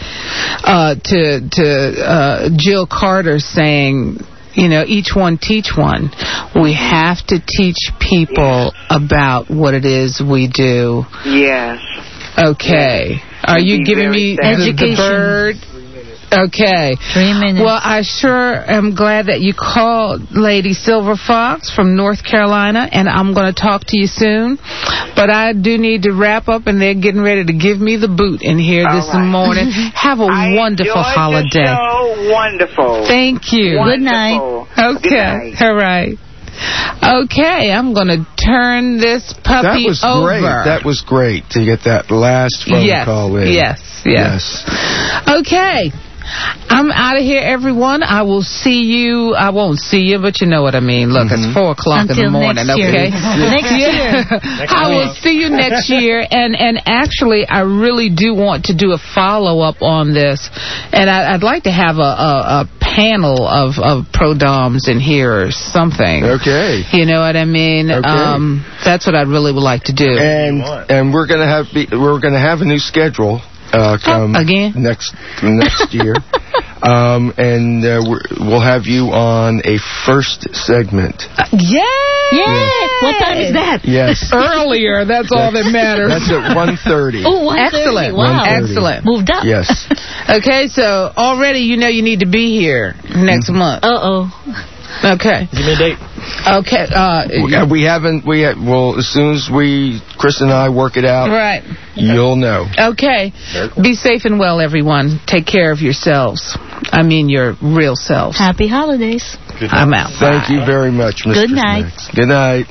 to Jill Carter saying, you know, each one teach one. We have to teach people about what it is we do. Yes. Okay. Are you giving me the bird? Okay. 3 minutes. Well, I sure am glad that you called Lady Silver Fox from North Carolina, and I'm going to talk to you soon. But I do need to wrap up, and they're getting ready to give me the boot in here this morning. Have a wonderful holiday. So wonderful. Thank you. Wonderful. Good night. Okay. Good night. All right. Okay, I'm going to turn this puppy over. That was great to get that last phone call in. Yes. Okay. I'm out of here, everyone. I will see you. I won't see you, but you know what I mean. Look, it's 4 o'clock in the morning, next year. okay? Next year. I will see you next year. And actually, I really do want to do a follow-up on this. And I'd like to have a panel of pro-doms in here or something. Okay. You know what I mean? Okay. That's what I really would like to do. And we're going to have a new schedule. Come again next year, and we'll have you on a first segment. Yes. What time is that? Yes. Earlier. That's all that matters. That's at 1:30. Oh, 1:30. Excellent. Wow. Excellent. Moved up. Yes. Okay, so already you know you need to be here next month. Okay. Give me a date. Okay. Well, as soon as Chris and I work it out, right, you'll know. Okay. Be safe and well, everyone. Take care of yourselves. I mean your real selves. Happy holidays. I'm out. Thank you very much, Mr. Good night. Smith. Good night.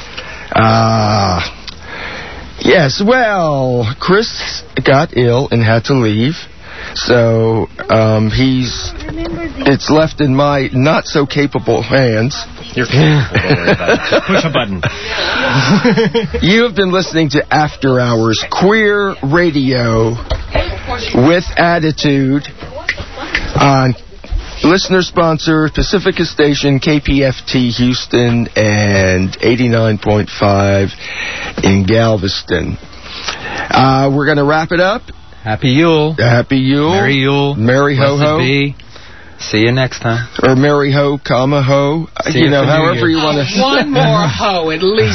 Yes, well, Chris got ill and had to leave. So it's left in my not so capable hands. You're capable. Don't worry about it. Push a button. You have been listening to After Hours Queer Radio with Attitude on listener-sponsored Pacifica Station, KPFT Houston, and 89.5 in Galveston. We're going to wrap it up. Happy Yule. Happy Yule. Merry Yule. Merry ho-ho. See you next time. Or Merry ho, comma ho. See you know, however you want to. One more ho, at least.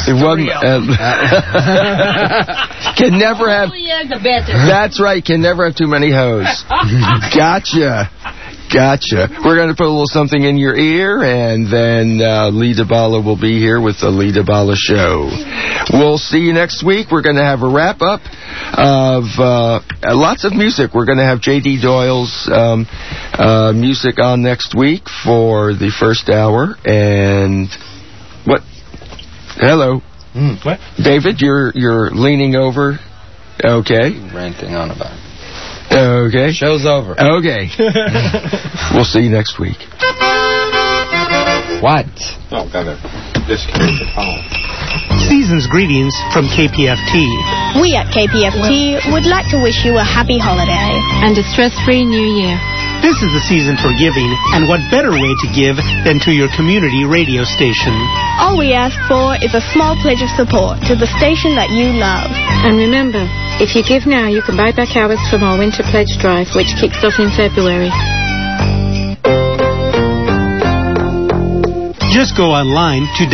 Can never have. The better. That's right. Can never have too many hoes. Gotcha. We're going to put a little something in your ear, and then Lee DeBala will be here with the Lee DeBala Show. We'll see you next week. We're going to have a wrap-up of lots of music. We're going to have J.D. Doyle's music on next week for the first hour. And what? Hello. What? David, you're leaning over. Okay. Ranting on about it. Okay. Show's over. Okay. We'll see you next week. What? Oh, got a disconnect the phone. Season's greetings from KPFT. We at KPFT would like to wish you a happy holiday and a stress-free new year. This is the season for giving, and what better way to give than to your community radio station? All we ask for is a small pledge of support to the station that you love. And remember, if you give now, you can buy back hours from our Winter Pledge Drive, which kicks off in February. Just go online to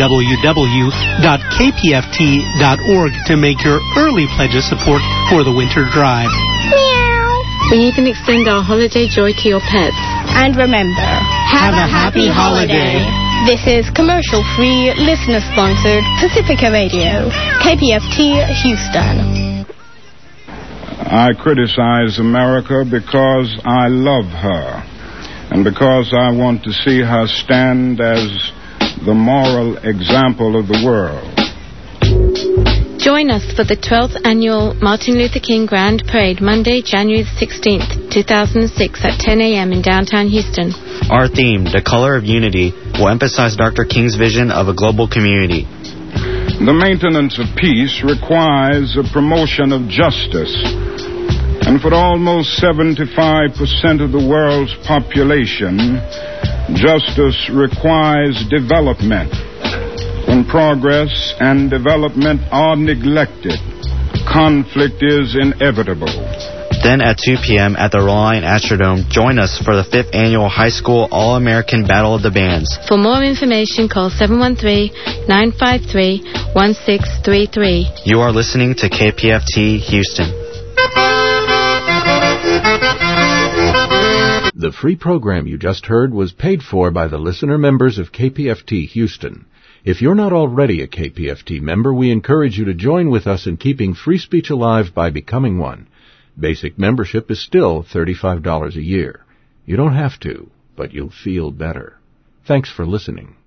www.kpft.org to make your early pledge of support for the Winter Drive. We even extend our holiday joy to your pets. And remember, have a happy holiday. This is commercial-free, listener-sponsored Pacifica Radio, KPFT Houston. I criticize America because I love her, and because I want to see her stand as the moral example of the world. Join us for the 12th Annual Martin Luther King Grand Parade, Monday, January 16th, 2006 at 10 a.m. in downtown Houston. Our theme, The Color of Unity, will emphasize Dr. King's vision of a global community. The maintenance of peace requires a promotion of justice. And for almost 75% of the world's population, justice requires development. When progress and development are neglected, conflict is inevitable. Then at 2 p.m. at the Reliant Astrodome, join us for the 5th Annual High School All-American Battle of the Bands. For more information, call 713-953-1633. You are listening to KPFT Houston. The free program you just heard was paid for by the listener members of KPFT Houston. If you're not already a KPFT member, we encourage you to join with us in keeping free speech alive by becoming one. Basic membership is still $35 a year. You don't have to, but you'll feel better. Thanks for listening.